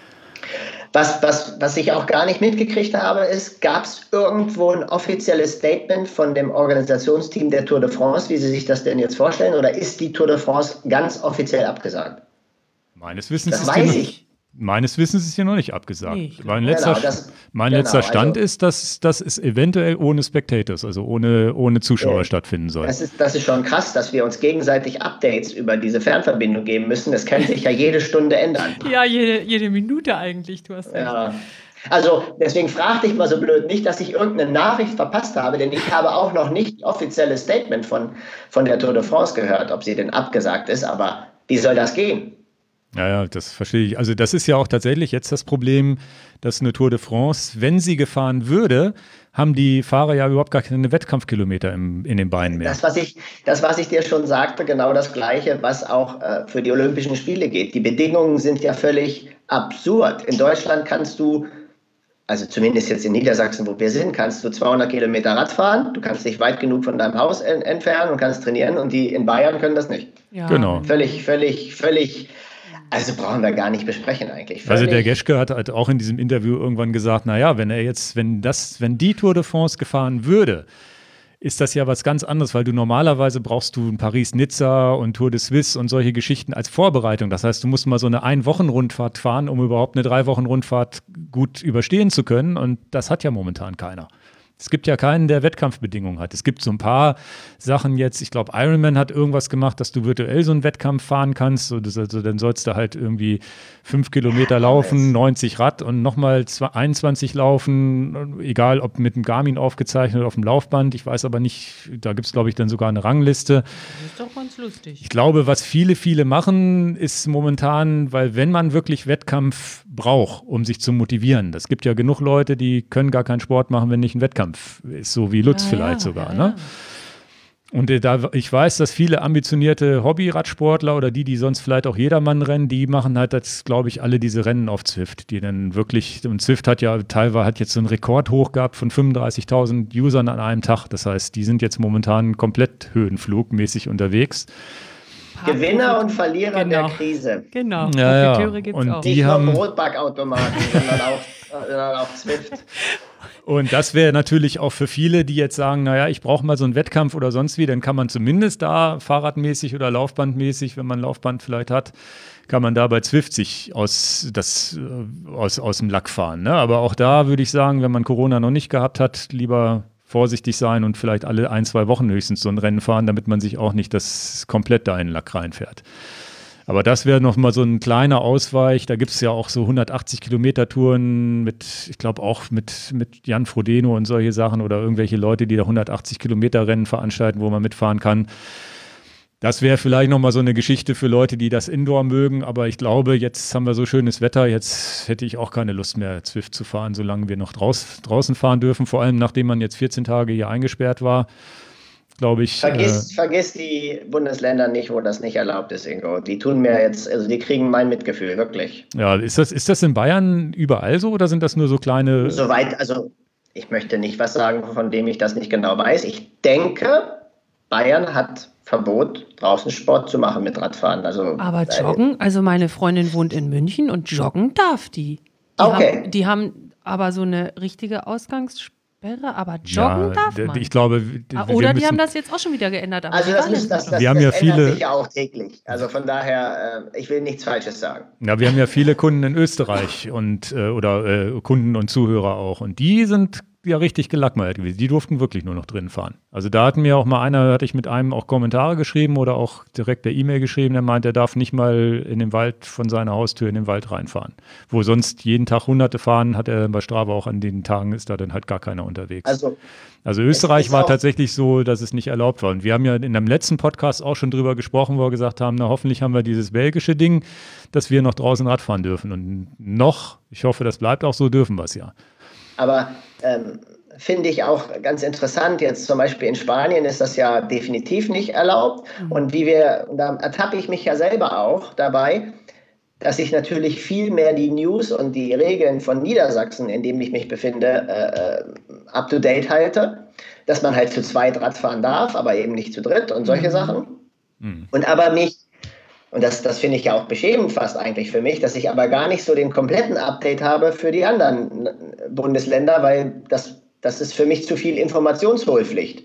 Was, was, was ich auch gar nicht mitgekriegt habe, ist, gab es irgendwo ein offizielles Statement von dem Organisationsteam der Tour de France, wie Sie sich das denn jetzt vorstellen? Oder ist die Tour de France ganz offiziell abgesagt? Meines Wissens das ist weiß die ich. Meines Wissens ist hier noch nicht abgesagt. Nee, mein letzter, genau, das, mein genau, letzter Stand also, ist, dass das ist eventuell ohne Spectators, also ohne, ohne Zuschauer äh, stattfinden soll. Das ist, das ist schon krass, dass wir uns gegenseitig Updates über diese Fernverbindung geben müssen. Das kann sich ja jede Stunde ändern. Ja, jede, jede Minute eigentlich, du hast recht. Ja. Also deswegen frag dich mal so blöd nicht, dass ich irgendeine Nachricht verpasst habe, denn ich habe auch noch nicht offizielles Statement von, von der Tour de France gehört, ob sie denn abgesagt ist, aber wie soll das gehen? Ja, ja, das verstehe ich. Also das ist ja auch tatsächlich jetzt das Problem, dass eine Tour de France, wenn sie gefahren würde, haben die Fahrer ja überhaupt gar keine Wettkampfkilometer im, in den Beinen mehr. Das was, ich, das, was ich dir schon sagte, genau das Gleiche, was auch äh, für die Olympischen Spiele geht. Die Bedingungen sind ja völlig absurd. In Deutschland kannst du, also zumindest jetzt in Niedersachsen, wo wir sind, kannst du zweihundert Kilometer Rad fahren, du kannst dich weit genug von deinem Haus en- entfernen und kannst trainieren, und die in Bayern können das nicht. Ja. Genau. Völlig, völlig, völlig... Also brauchen wir gar nicht besprechen eigentlich. Völlig. Also der Geschke hat halt auch in diesem Interview irgendwann gesagt, naja, wenn er jetzt, wenn das, wenn die Tour de France gefahren würde, ist das ja was ganz anderes, weil du normalerweise brauchst du ein Paris-Nizza und Tour de Suisse und solche Geschichten als Vorbereitung. Das heißt, du musst mal so eine Ein-Wochen-Rundfahrt fahren, um überhaupt eine Drei-Wochen-Rundfahrt gut überstehen zu können, und das hat ja momentan keiner. Es gibt ja keinen, der Wettkampfbedingungen hat. Es gibt so ein paar Sachen jetzt, ich glaube, Ironman hat irgendwas gemacht, dass du virtuell so einen Wettkampf fahren kannst. So, das, also, dann sollst du halt irgendwie fünf Kilometer laufen, neunzig Rad und nochmal einundzwanzig laufen, egal ob mit dem Garmin aufgezeichnet oder auf dem Laufband. Ich weiß aber nicht, da gibt es, glaube ich, dann sogar eine Rangliste. Das ist doch ganz lustig. Ich glaube, was viele, viele machen, ist momentan, weil wenn man wirklich Wettkampf braucht, um sich zu motivieren, das gibt ja genug Leute, die können gar keinen Sport machen, wenn nicht ein Wettkampf ist, so wie Lutz ja, vielleicht ja, sogar. Ja, ne? Ja. Und äh, da, ich weiß, dass viele ambitionierte Hobby-Radsportler oder die, die sonst vielleicht auch jedermann rennen, die machen halt das, glaube ich, alle diese Rennen auf Zwift, die dann wirklich, und Zwift hat ja teilweise hat jetzt so einen Rekord hoch gehabt von fünfunddreißigtausend Usern an einem Tag. Das heißt, die sind jetzt momentan komplett höhenflugmäßig unterwegs. Gewinner und Verlierer genau. der Krise. Genau, ja, Profiteure ja. gibt es Und auch. die Nicht haben nur Brotbackautomaten, sondern auch, sondern auch Zwift. Und das wäre natürlich auch für viele, die jetzt sagen, naja, ich brauche mal so einen Wettkampf oder sonst wie, dann kann man zumindest da fahrradmäßig oder laufbandmäßig, wenn man ein Laufband vielleicht hat, kann man da bei Zwift sich aus, das, aus, aus dem Lack fahren. Ne? Aber auch da würde ich sagen, wenn man Corona noch nicht gehabt hat, lieber vorsichtig sein und vielleicht alle ein, zwei Wochen höchstens so ein Rennen fahren, damit man sich auch nicht das komplett da in den Lack reinfährt. Aber das wäre noch mal so ein kleiner Ausweich. Da gibt es ja auch so hundertachtzig Kilometer Touren mit, ich glaube auch mit, mit Jan Frodeno und solche Sachen oder irgendwelche Leute, die da hundertachtzig Kilometer Rennen veranstalten, wo man mitfahren kann. Das wäre vielleicht noch mal so eine Geschichte für Leute, die das Indoor mögen. Aber ich glaube, jetzt haben wir so schönes Wetter. Jetzt hätte ich auch keine Lust mehr, Zwift zu fahren, solange wir noch draus, draußen fahren dürfen. Vor allem, nachdem man jetzt vierzehn Tage hier eingesperrt war. glaube ich. Vergiss, äh, vergiss die Bundesländer nicht, wo das nicht erlaubt ist, Ingo. Die tun mir jetzt, also die kriegen mein Mitgefühl, wirklich. Ja, ist das, ist das in Bayern überall so oder sind das nur so kleine? Soweit, also ich möchte nicht was sagen, von dem ich das nicht genau weiß. Ich denke, Bayern hat Verbot, draußen Sport zu machen mit Radfahren. Also, Aber joggen, also meine Freundin wohnt in München und joggen darf die. Die, okay. haben, die haben aber so eine richtige Ausgangssperre, aber joggen Ja, darf d- man. ich glaube, d- Ah, wir Oder die müssen- haben das jetzt auch schon wieder geändert. Aber Also die das, waren müssen, jetzt das, noch. das, Wir haben das ja ändert viele- sich ja auch täglich. Also von daher, äh, ich will nichts Falsches sagen. Ja, wir haben ja viele Kunden in Österreich und äh, oder äh, Kunden und Zuhörer auch. Und die sind ja richtig gelackmeiert gewesen. Die durften wirklich nur noch drinnen fahren. Also da hatten mir auch mal einer, hatte ich mit einem auch Kommentare geschrieben oder auch direkt per E-Mail geschrieben, der meint, er darf nicht mal in den Wald von seiner Haustür in den Wald reinfahren. Wo sonst jeden Tag Hunderte fahren, hat er bei Strava auch an den Tagen ist da dann halt gar keiner unterwegs. Also Also Österreich ist war auch- tatsächlich so, dass es nicht erlaubt war. Und wir haben ja in einem letzten Podcast auch schon drüber gesprochen, wo wir gesagt haben, na hoffentlich haben wir dieses belgische Ding, dass wir noch draußen Radfahren dürfen. Und noch, ich hoffe, das bleibt auch so, dürfen wir es ja. Aber ähm, finde ich auch ganz interessant, jetzt zum Beispiel in Spanien ist das ja definitiv nicht erlaubt. Und wie wir, da ertappe ich mich ja selber auch dabei, dass ich natürlich viel mehr die News und die Regeln von Niedersachsen, in dem ich mich befinde, äh, up to date halte. Dass man halt zu zweit Radfahren darf, aber eben nicht zu dritt und solche Mhm. Sachen. Mhm. Und aber mich, und das, das finde ich ja auch beschämend fast eigentlich für mich, dass ich aber gar nicht so den kompletten Update habe für die anderen Bundesländer, weil das, das ist für mich zu viel Informationsholpflicht.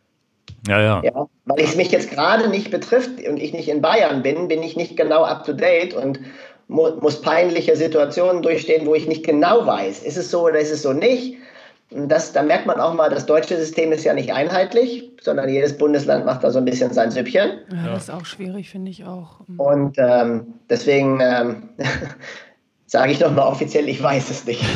Ja, ja. Ja, weil es mich jetzt gerade nicht betrifft und ich nicht in Bayern bin, bin ich nicht genau up to date und mu muss peinliche Situationen durchstehen, wo ich nicht genau weiß, ist es so oder ist es so nicht. Und das, da merkt man auch mal, das deutsche System ist ja nicht einheitlich, sondern jedes Bundesland macht da so ein bisschen sein Süppchen. Ja, das ist auch schwierig, finde ich auch. Und ähm, deswegen ähm, sage ich nochmal offiziell, ich weiß es nicht.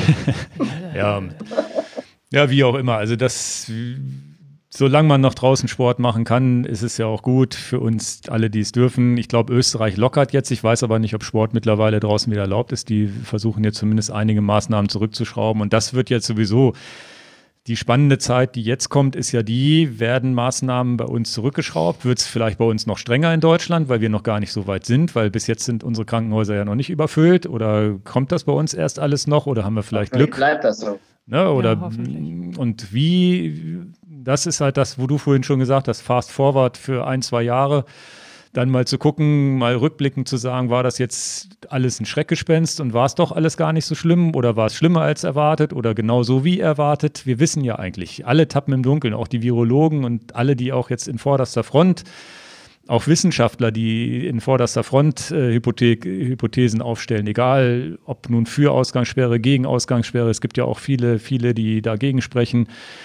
Ja. Ja, wie auch immer. Also das, solange man noch draußen Sport machen kann, ist es ja auch gut für uns alle, die es dürfen. Ich glaube, Österreich lockert jetzt. Ich weiß aber nicht, ob Sport mittlerweile draußen wieder erlaubt ist. Die versuchen jetzt zumindest einige Maßnahmen zurückzuschrauben. Und das wird jetzt sowieso die spannende Zeit, die jetzt kommt, ist ja die, werden Maßnahmen bei uns zurückgeschraubt? Wird es vielleicht bei uns noch strenger in Deutschland, weil wir noch gar nicht so weit sind? Weil bis jetzt sind unsere Krankenhäuser ja noch nicht überfüllt. Oder kommt das bei uns erst alles noch? Oder haben wir vielleicht Glück? Bleibt das so. Ne, oder, Ja, hoffentlich. und wie, das ist halt das, wo du vorhin schon gesagt hast, fast forward für ein, zwei Jahre, dann mal zu gucken, mal rückblickend zu sagen, war das jetzt alles ein Schreckgespenst und war es doch alles gar nicht so schlimm oder war es schlimmer als erwartet oder genau so wie erwartet? Wir wissen ja eigentlich, alle tappen im Dunkeln, auch die Virologen und alle, die auch jetzt in vorderster Front, auch Wissenschaftler, die in vorderster Front äh, Hypothe- Hypothesen aufstellen, egal ob nun für Ausgangssperre, gegen Ausgangssperre, es gibt ja auch viele, viele, die dagegen sprechen.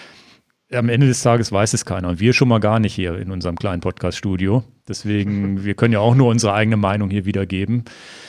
Am Ende des Tages weiß es keiner und wir schon mal gar nicht hier in unserem kleinen Podcast-Studio. Deswegen, wir können ja auch nur unsere eigene Meinung hier wiedergeben.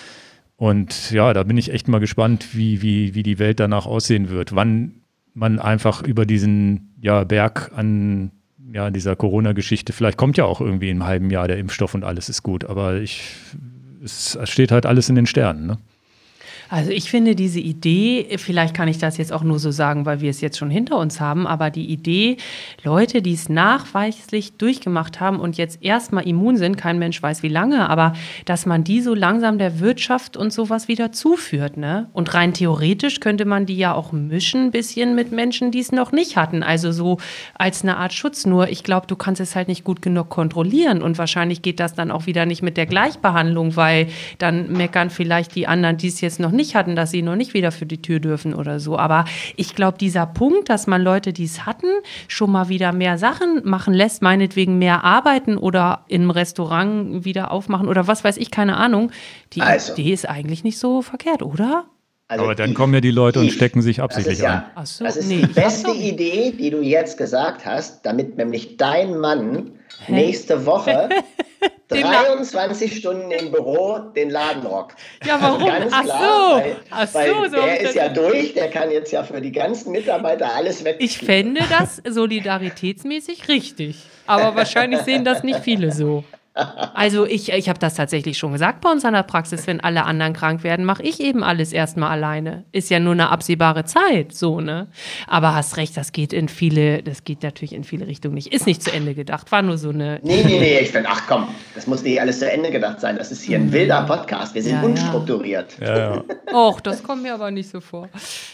Und ja, da bin ich echt mal gespannt, wie, wie, wie die Welt danach aussehen wird. Wann man einfach über diesen ja, Berg an ja, dieser Corona-Geschichte, vielleicht kommt ja auch irgendwie im halben Jahr der Impfstoff und alles ist gut. Aber ich, es, es steht halt alles in den Sternen, ne? Also ich finde diese Idee, vielleicht kann ich das jetzt auch nur so sagen, weil wir es jetzt schon hinter uns haben, aber die Idee, Leute, die es nachweislich durchgemacht haben und jetzt erstmal immun sind, kein Mensch weiß wie lange, aber dass man die so langsam der Wirtschaft und sowas wieder zuführt, ne? Und rein theoretisch könnte man die ja auch mischen ein bisschen mit Menschen, die es noch nicht hatten, also so als eine Art Schutz. Nur ich glaube, du kannst es halt nicht gut genug kontrollieren und wahrscheinlich geht das dann auch wieder nicht mit der Gleichbehandlung, weil dann meckern vielleicht die anderen, die es jetzt noch nicht hatten, dass sie noch nicht wieder für die Tür dürfen oder so. Aber ich glaube, dieser Punkt, dass man Leute, die es hatten, schon mal wieder mehr Sachen machen lässt, meinetwegen mehr arbeiten oder im Restaurant wieder aufmachen oder was weiß ich, keine Ahnung. Die Also. Idee ist eigentlich nicht so verkehrt, oder? Also Aber dann ich- kommen ja die Leute und ich- stecken sich das absichtlich ist ja, an. Ach so, das ist nee, die ich beste hab's doch nicht. Idee, die du jetzt gesagt hast, damit nämlich dein Mann nächste Woche Den dreiundzwanzig Stunden im Büro den Laden rockt. Ja, warum? Also ganz Ach klar, so. weil, Ach so, weil so hab der ich ist das- ja durch, der kann jetzt ja für die ganzen Mitarbeiter alles weg. Ich fände das solidaritätsmäßig richtig. Aber wahrscheinlich sehen das nicht viele so. Also ich, ich habe das tatsächlich schon gesagt bei uns an der Praxis, wenn alle anderen krank werden, mache ich eben alles erstmal alleine. Ist ja nur eine absehbare Zeit, so, ne? Aber hast recht, das geht in viele, das geht natürlich in viele Richtungen nicht. Ist nicht zu Ende gedacht, war nur so eine... Nee, nee, nee, ich finde, ach komm, das muss nicht alles zu Ende gedacht sein. Das ist hier ein wilder Podcast, wir sind Ja, unstrukturiert. Ja, ja. Och, das kommt mir aber nicht so vor.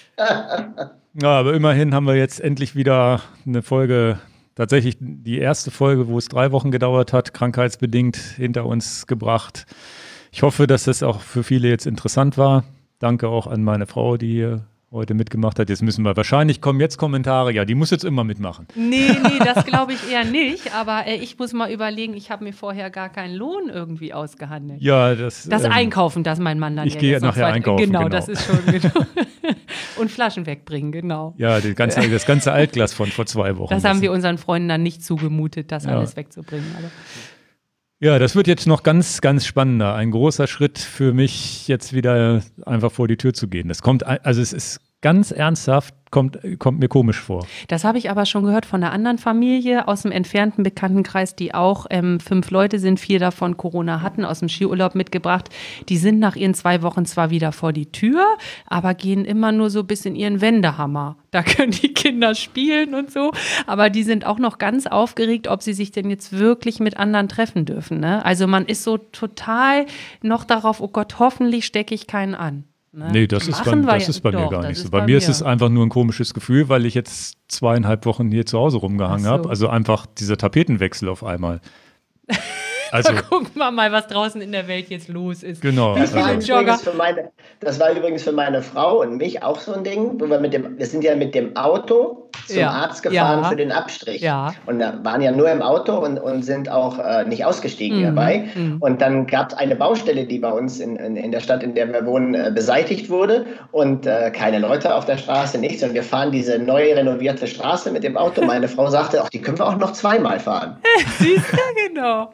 Ja, aber immerhin haben wir jetzt endlich wieder eine Folge, tatsächlich die erste Folge, wo es drei Wochen gedauert hat, krankheitsbedingt hinter uns gebracht. Ich hoffe, dass das auch für viele jetzt interessant war. Danke auch an meine Frau, die hier heute mitgemacht hat. Jetzt müssen wir wahrscheinlich kommen jetzt Kommentare. Ja, die muss jetzt immer mitmachen. Nee, nee, das glaube ich eher nicht. Aber äh, ich muss mal überlegen, ich habe mir vorher gar keinen Lohn irgendwie ausgehandelt. Ja, das... Das ähm, Einkaufen, das mein Mann dann ich ja gehe jetzt noch nachher zwei- einkaufen, Genau, genau. das ist schon, genau. Und Flaschen wegbringen, genau. Ja, die ganze, das ganze Altglas von vor zwei Wochen. Das haben wir unseren Freunden dann nicht zugemutet, das Ja. alles wegzubringen. Aber Ja, das wird jetzt noch ganz, ganz spannender. Ein großer Schritt für mich, jetzt wieder einfach vor die Tür zu gehen. Das kommt, ein- also es ist ganz ernsthaft, kommt, kommt mir komisch vor. das habe ich aber schon gehört von einer anderen Familie aus dem entfernten Bekanntenkreis, die auch ähm, fünf Leute sind, vier davon Corona hatten, aus dem Skiurlaub mitgebracht. Die sind nach ihren zwei Wochen zwar wieder vor die Tür, aber gehen immer nur so bis in ihren Wendehammer. Da können die Kinder spielen und so, aber die sind auch noch ganz aufgeregt, ob sie sich denn jetzt wirklich mit anderen treffen dürfen. Ne? Also man ist so total noch darauf, oh Gott, hoffentlich stecke ich keinen an. Ne? Nee, das ist bei, Machen wir das ja- ist bei mir doch, gar das nicht so. ist Bei, bei mir ist mir. es einfach nur ein komisches Gefühl, weil ich jetzt zweieinhalb Wochen hier zu Hause rumgehangen Ach so. habe. Also einfach dieser Tapetenwechsel auf einmal. Also, Gucken wir mal, was draußen in der Welt jetzt los ist. genau. Das war, Also, Jogger. übrigens für meine, das war übrigens für meine Frau und mich auch so ein Ding. Wo wir, mit dem, wir sind ja mit dem Auto zum Ja. Arzt gefahren Ja. für den Abstrich. Ja. Und da waren ja nur im Auto und, und sind auch äh, nicht ausgestiegen Mhm. dabei. Mhm. Und dann gab es eine Baustelle, die bei uns in, in, in der Stadt, in der wir wohnen, äh, beseitigt wurde. Und äh, keine Leute auf der Straße, nichts. Und wir fahren diese neu renovierte Straße mit dem Auto. Meine Frau sagte, ach, die können wir auch noch zweimal fahren. Siehst du, genau.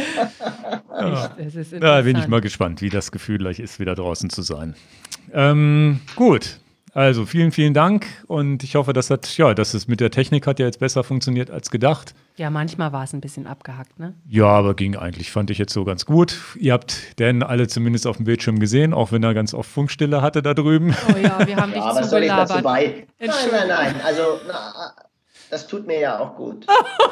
ja. Es ist Ja, bin ich interessant. mal gespannt, wie das Gefühl gleich ist, wieder draußen zu sein. Ähm, gut, also vielen, vielen Dank und ich hoffe, dass, das, ja, dass es mit der Technik hat ja jetzt besser funktioniert als gedacht. Ja, manchmal war es ein bisschen abgehackt, ne? Ja, aber ging eigentlich, fand ich jetzt so ganz gut. Ihr habt Dan alle zumindest auf dem Bildschirm gesehen, auch wenn er ganz oft Funkstille hatte da drüben. Oh ja, wir haben dich Ja, was soll ich dazu zugelabert. bei? Nein, Entschuldigung. nein, nein. Also, na, das tut mir ja auch gut.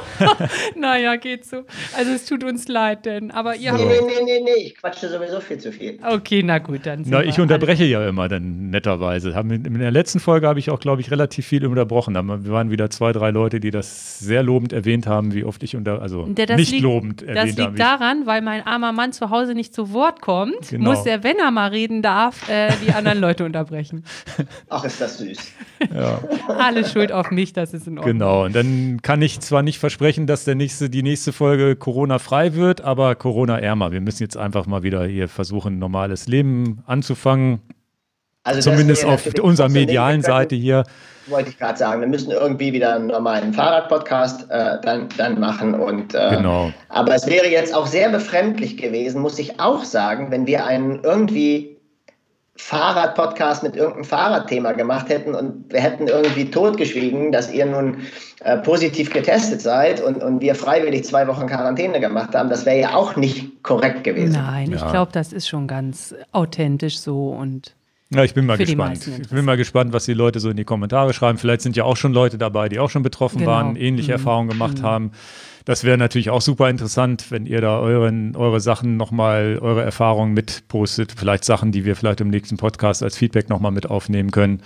Naja, geht so. Also es tut uns leid, denn, aber ihr Nee, habt... nee, nee, nee, nee. Ich quatsche sowieso viel zu viel. Okay, na gut, dann sind Na, wir ich unterbreche ja immer dann netterweise. Haben- In der letzten Folge habe ich auch, glaube ich, relativ viel unterbrochen. Aber wir waren wieder zwei, drei Leute, die das sehr lobend erwähnt haben, wie oft ich unter, also Der- das nicht liegt- lobend Das erwähnt habe. liegt daran, weil mein armer Mann zu Hause nicht zu Wort kommt, Genau. muss er, wenn er mal reden darf, äh, die anderen Leute unterbrechen. Ach, ist das süß. Ja, Alle Schuld auf mich, das ist in Ordnung. genau. Und dann kann ich zwar nicht versprechen, dass der nächste, die nächste Folge Corona-frei wird, aber Corona-ärmer. Wir müssen jetzt einfach mal wieder hier versuchen, ein normales Leben anzufangen. Also das Zumindest wäre auf natürlich unserer so eine medialen Möglichkeit, Seite hier. Wollte ich gerade sagen, wir müssen irgendwie wieder einen normalen Fahrradpodcast äh, dann, dann machen. Und, äh, Genau. Aber es wäre jetzt auch sehr befremdlich gewesen, muss ich auch sagen, wenn wir einen irgendwie Fahrradpodcast mit irgendeinem Fahrradthema gemacht hätten und wir hätten irgendwie totgeschwiegen, dass ihr nun äh, positiv getestet seid und, und wir freiwillig zwei Wochen Quarantäne gemacht haben. Das wäre ja auch nicht korrekt gewesen. Nein, ich Ja. glaube, das ist schon ganz authentisch so und Ja, ich bin mal Für die gespannt. meisten Ich bin mal gespannt, was die Leute so in die Kommentare schreiben. Vielleicht sind ja auch schon Leute dabei, die auch schon betroffen Genau. waren, ähnliche Mhm. Erfahrungen gemacht haben. Das wäre natürlich auch super interessant, wenn ihr da euren, eure Sachen nochmal, eure Erfahrungen mit postet. Vielleicht Sachen, die wir vielleicht im nächsten Podcast als Feedback nochmal mit aufnehmen können.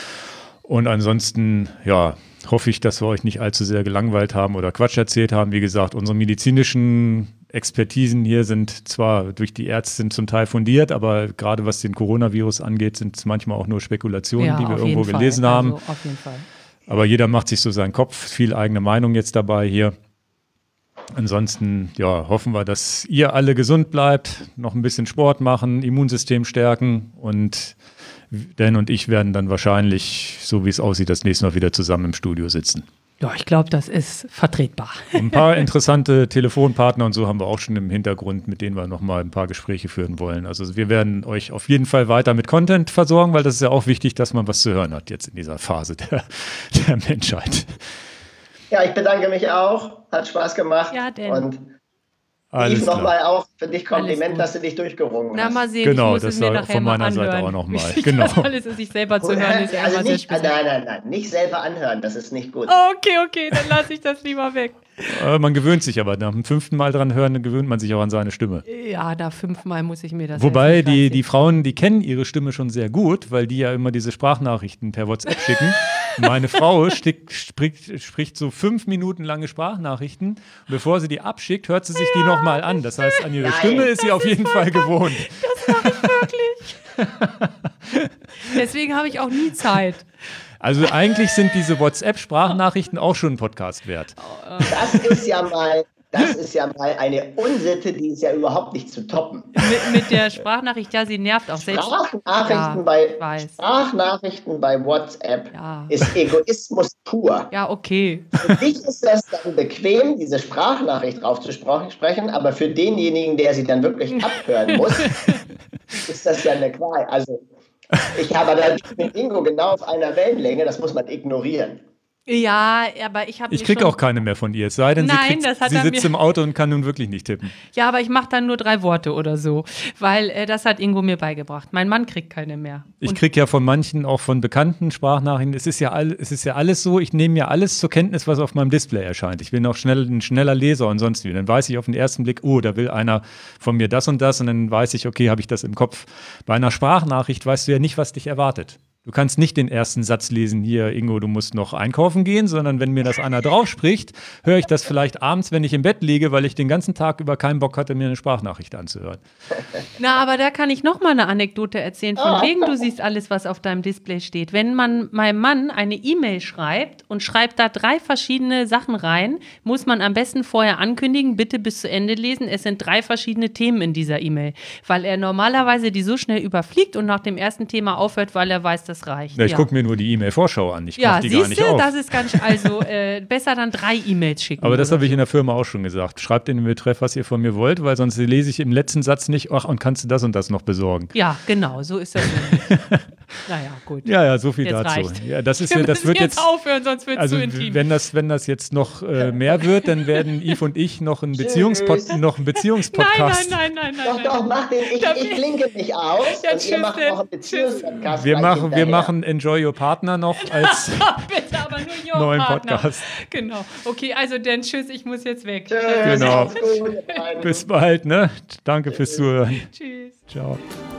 Und ansonsten, ja, hoffe ich, dass wir euch nicht allzu sehr gelangweilt haben oder Quatsch erzählt haben. Wie gesagt, unsere medizinischen Expertisen hier sind zwar durch die Ärzte zum Teil fundiert, aber gerade was den Coronavirus angeht, sind es manchmal auch nur Spekulationen, ja, die wir auf irgendwo jeden Fall. gelesen haben. Also, auf jeden Fall. Aber jeder macht sich so seinen Kopf, viel eigene Meinung jetzt dabei hier. Ansonsten, ja, hoffen wir, dass ihr alle gesund bleibt, noch ein bisschen Sport machen, Immunsystem stärken und Dan und ich werden dann wahrscheinlich, so wie es aussieht, das nächste Mal wieder zusammen im Studio sitzen. Ja, ich glaube, das ist vertretbar. Und ein paar interessante Telefonpartner und so haben wir auch schon im Hintergrund, mit denen wir nochmal ein paar Gespräche führen wollen. Also wir werden euch auf jeden Fall weiter mit Content versorgen, weil das ist ja auch wichtig, dass man was zu hören hat jetzt in dieser Phase der, der Menschheit. Ja, ich bedanke mich auch. Hat Spaß gemacht. Ja, denn. Und Ich nochmal auch für dich Kompliment, dass du dich durchgerungen Na, hast. mal sehen, Genau, ich muss das es mir war nachher von mal meiner anhören. Seite auch nochmal. Wie Genau. das alles ist, sich selber zu hören, ist ja also immer sehr nicht, speziell. nein, nein, nein, nicht selber anhören, das ist nicht gut. Okay, okay, dann lasse ich das lieber weg. Äh, man gewöhnt sich aber, nach dem fünften Mal dran hören, gewöhnt man sich auch an seine Stimme. Ja, da fünfmal muss ich mir das Wobei jetzt nicht die, reinziehen. die Frauen, die kennen ihre Stimme schon sehr gut, weil die ja immer diese Sprachnachrichten per WhatsApp schicken. Meine Frau stick, spricht, spricht so fünf Minuten lange Sprachnachrichten. Und bevor sie die abschickt, hört sie sich ja, die nochmal an. Das heißt, an ihre Nein, Stimme ist sie auf jeden Fall gewohnt. Das mache ich wirklich. Deswegen habe ich auch nie Zeit. Also eigentlich sind diese WhatsApp-Sprachnachrichten auch schon ein Podcast wert. Das ist ja mal, das ist ja mal eine Unsitte, die ist ja überhaupt nicht zu toppen. Mit, mit der Sprachnachricht, ja, sie nervt auch selbst. Sprachnachrichten, ja, bei, weiß. Sprachnachrichten bei WhatsApp ja. ist Egoismus pur. Ja, okay. Für dich ist das dann bequem, diese Sprachnachricht drauf zu sprechen, aber für denjenigen, der sie dann wirklich abhören muss, ist das ja eine Qual. Also ich habe da mit Ingo genau auf einer Wellenlänge, das muss man ignorieren. Ja, aber ich habe Ich kriege auch keine mehr von ihr, es sei denn, Nein, sie, kriegt, das hat sie er sitzt mir- im Auto und kann nun wirklich nicht tippen. Ja, aber ich mache dann nur drei Worte oder so, weil äh, das hat Ingo mir beigebracht. Mein Mann kriegt keine mehr. Ich Und- kriege ja von manchen, auch von bekannten Sprachnachrichten, es ist ja, all, es ist ja alles so, ich nehme ja alles zur Kenntnis, was auf meinem Display erscheint. Ich bin auch schnell, ein schneller Leser und sonst wie. Dann weiß ich auf den ersten Blick, oh, da will einer von mir das und das und dann weiß ich, okay, habe ich das im Kopf. Bei einer Sprachnachricht weißt du ja nicht, was dich erwartet. Du kannst nicht den ersten Satz lesen, hier, Ingo, du musst noch einkaufen gehen, sondern wenn mir das einer drauf spricht, höre ich das vielleicht abends, wenn ich im Bett liege, weil ich den ganzen Tag über keinen Bock hatte, mir eine Sprachnachricht anzuhören. Na, aber da kann ich noch mal eine Anekdote erzählen. Von wegen, du siehst alles, was auf deinem Display steht. Wenn man meinem Mann eine E-Mail schreibt und schreibt da drei verschiedene Sachen rein, muss man am besten vorher ankündigen, bitte bis zu Ende lesen. Es sind drei verschiedene Themen in dieser E-Mail, weil er normalerweise die so schnell überfliegt und nach dem ersten Thema aufhört, weil er weiß, das reicht. Ja, ich ja. gucke mir nur die E-Mail-Vorschau an, ich Ja, mache die gar siehst nicht du, auf. das ist ganz, also äh, besser dann drei E-Mails schicken. Aber das oder habe ich in der Firma auch schon gesagt. Schreibt in den Betreff, was ihr von mir wollt, weil sonst lese ich im letzten Satz nicht, ach, und kannst du das und das noch besorgen. Ja, genau, so ist das. Naja, gut. Ja, ja, so viel Jetzt dazu. reicht. Ja, das ist Wir ja, das müssen wird jetzt jetzt. aufhören, sonst wird es Also zu intim. wenn das, wenn das jetzt noch äh, mehr wird, dann werden Yves und ich noch einen, Beziehungspod noch einen Beziehungspodcast. Nein, nein, nein, nein, Doch, nein. doch, mach den, ich, ich klinke mich aus Ja, und tschüss, ihr macht denn. noch einen Beziehungspodcast. Wir gleich machen, wir hinterher. machen Enjoy Your Partner noch als Bitte, aber nur Your neuen Partner. Podcast. Genau. Okay, also dann tschüss, ich muss jetzt weg. Tschüss, Genau. macht's gut, ihr beiden. Bis bald, ne? Danke fürs Zuhören. Tschüss. Ciao.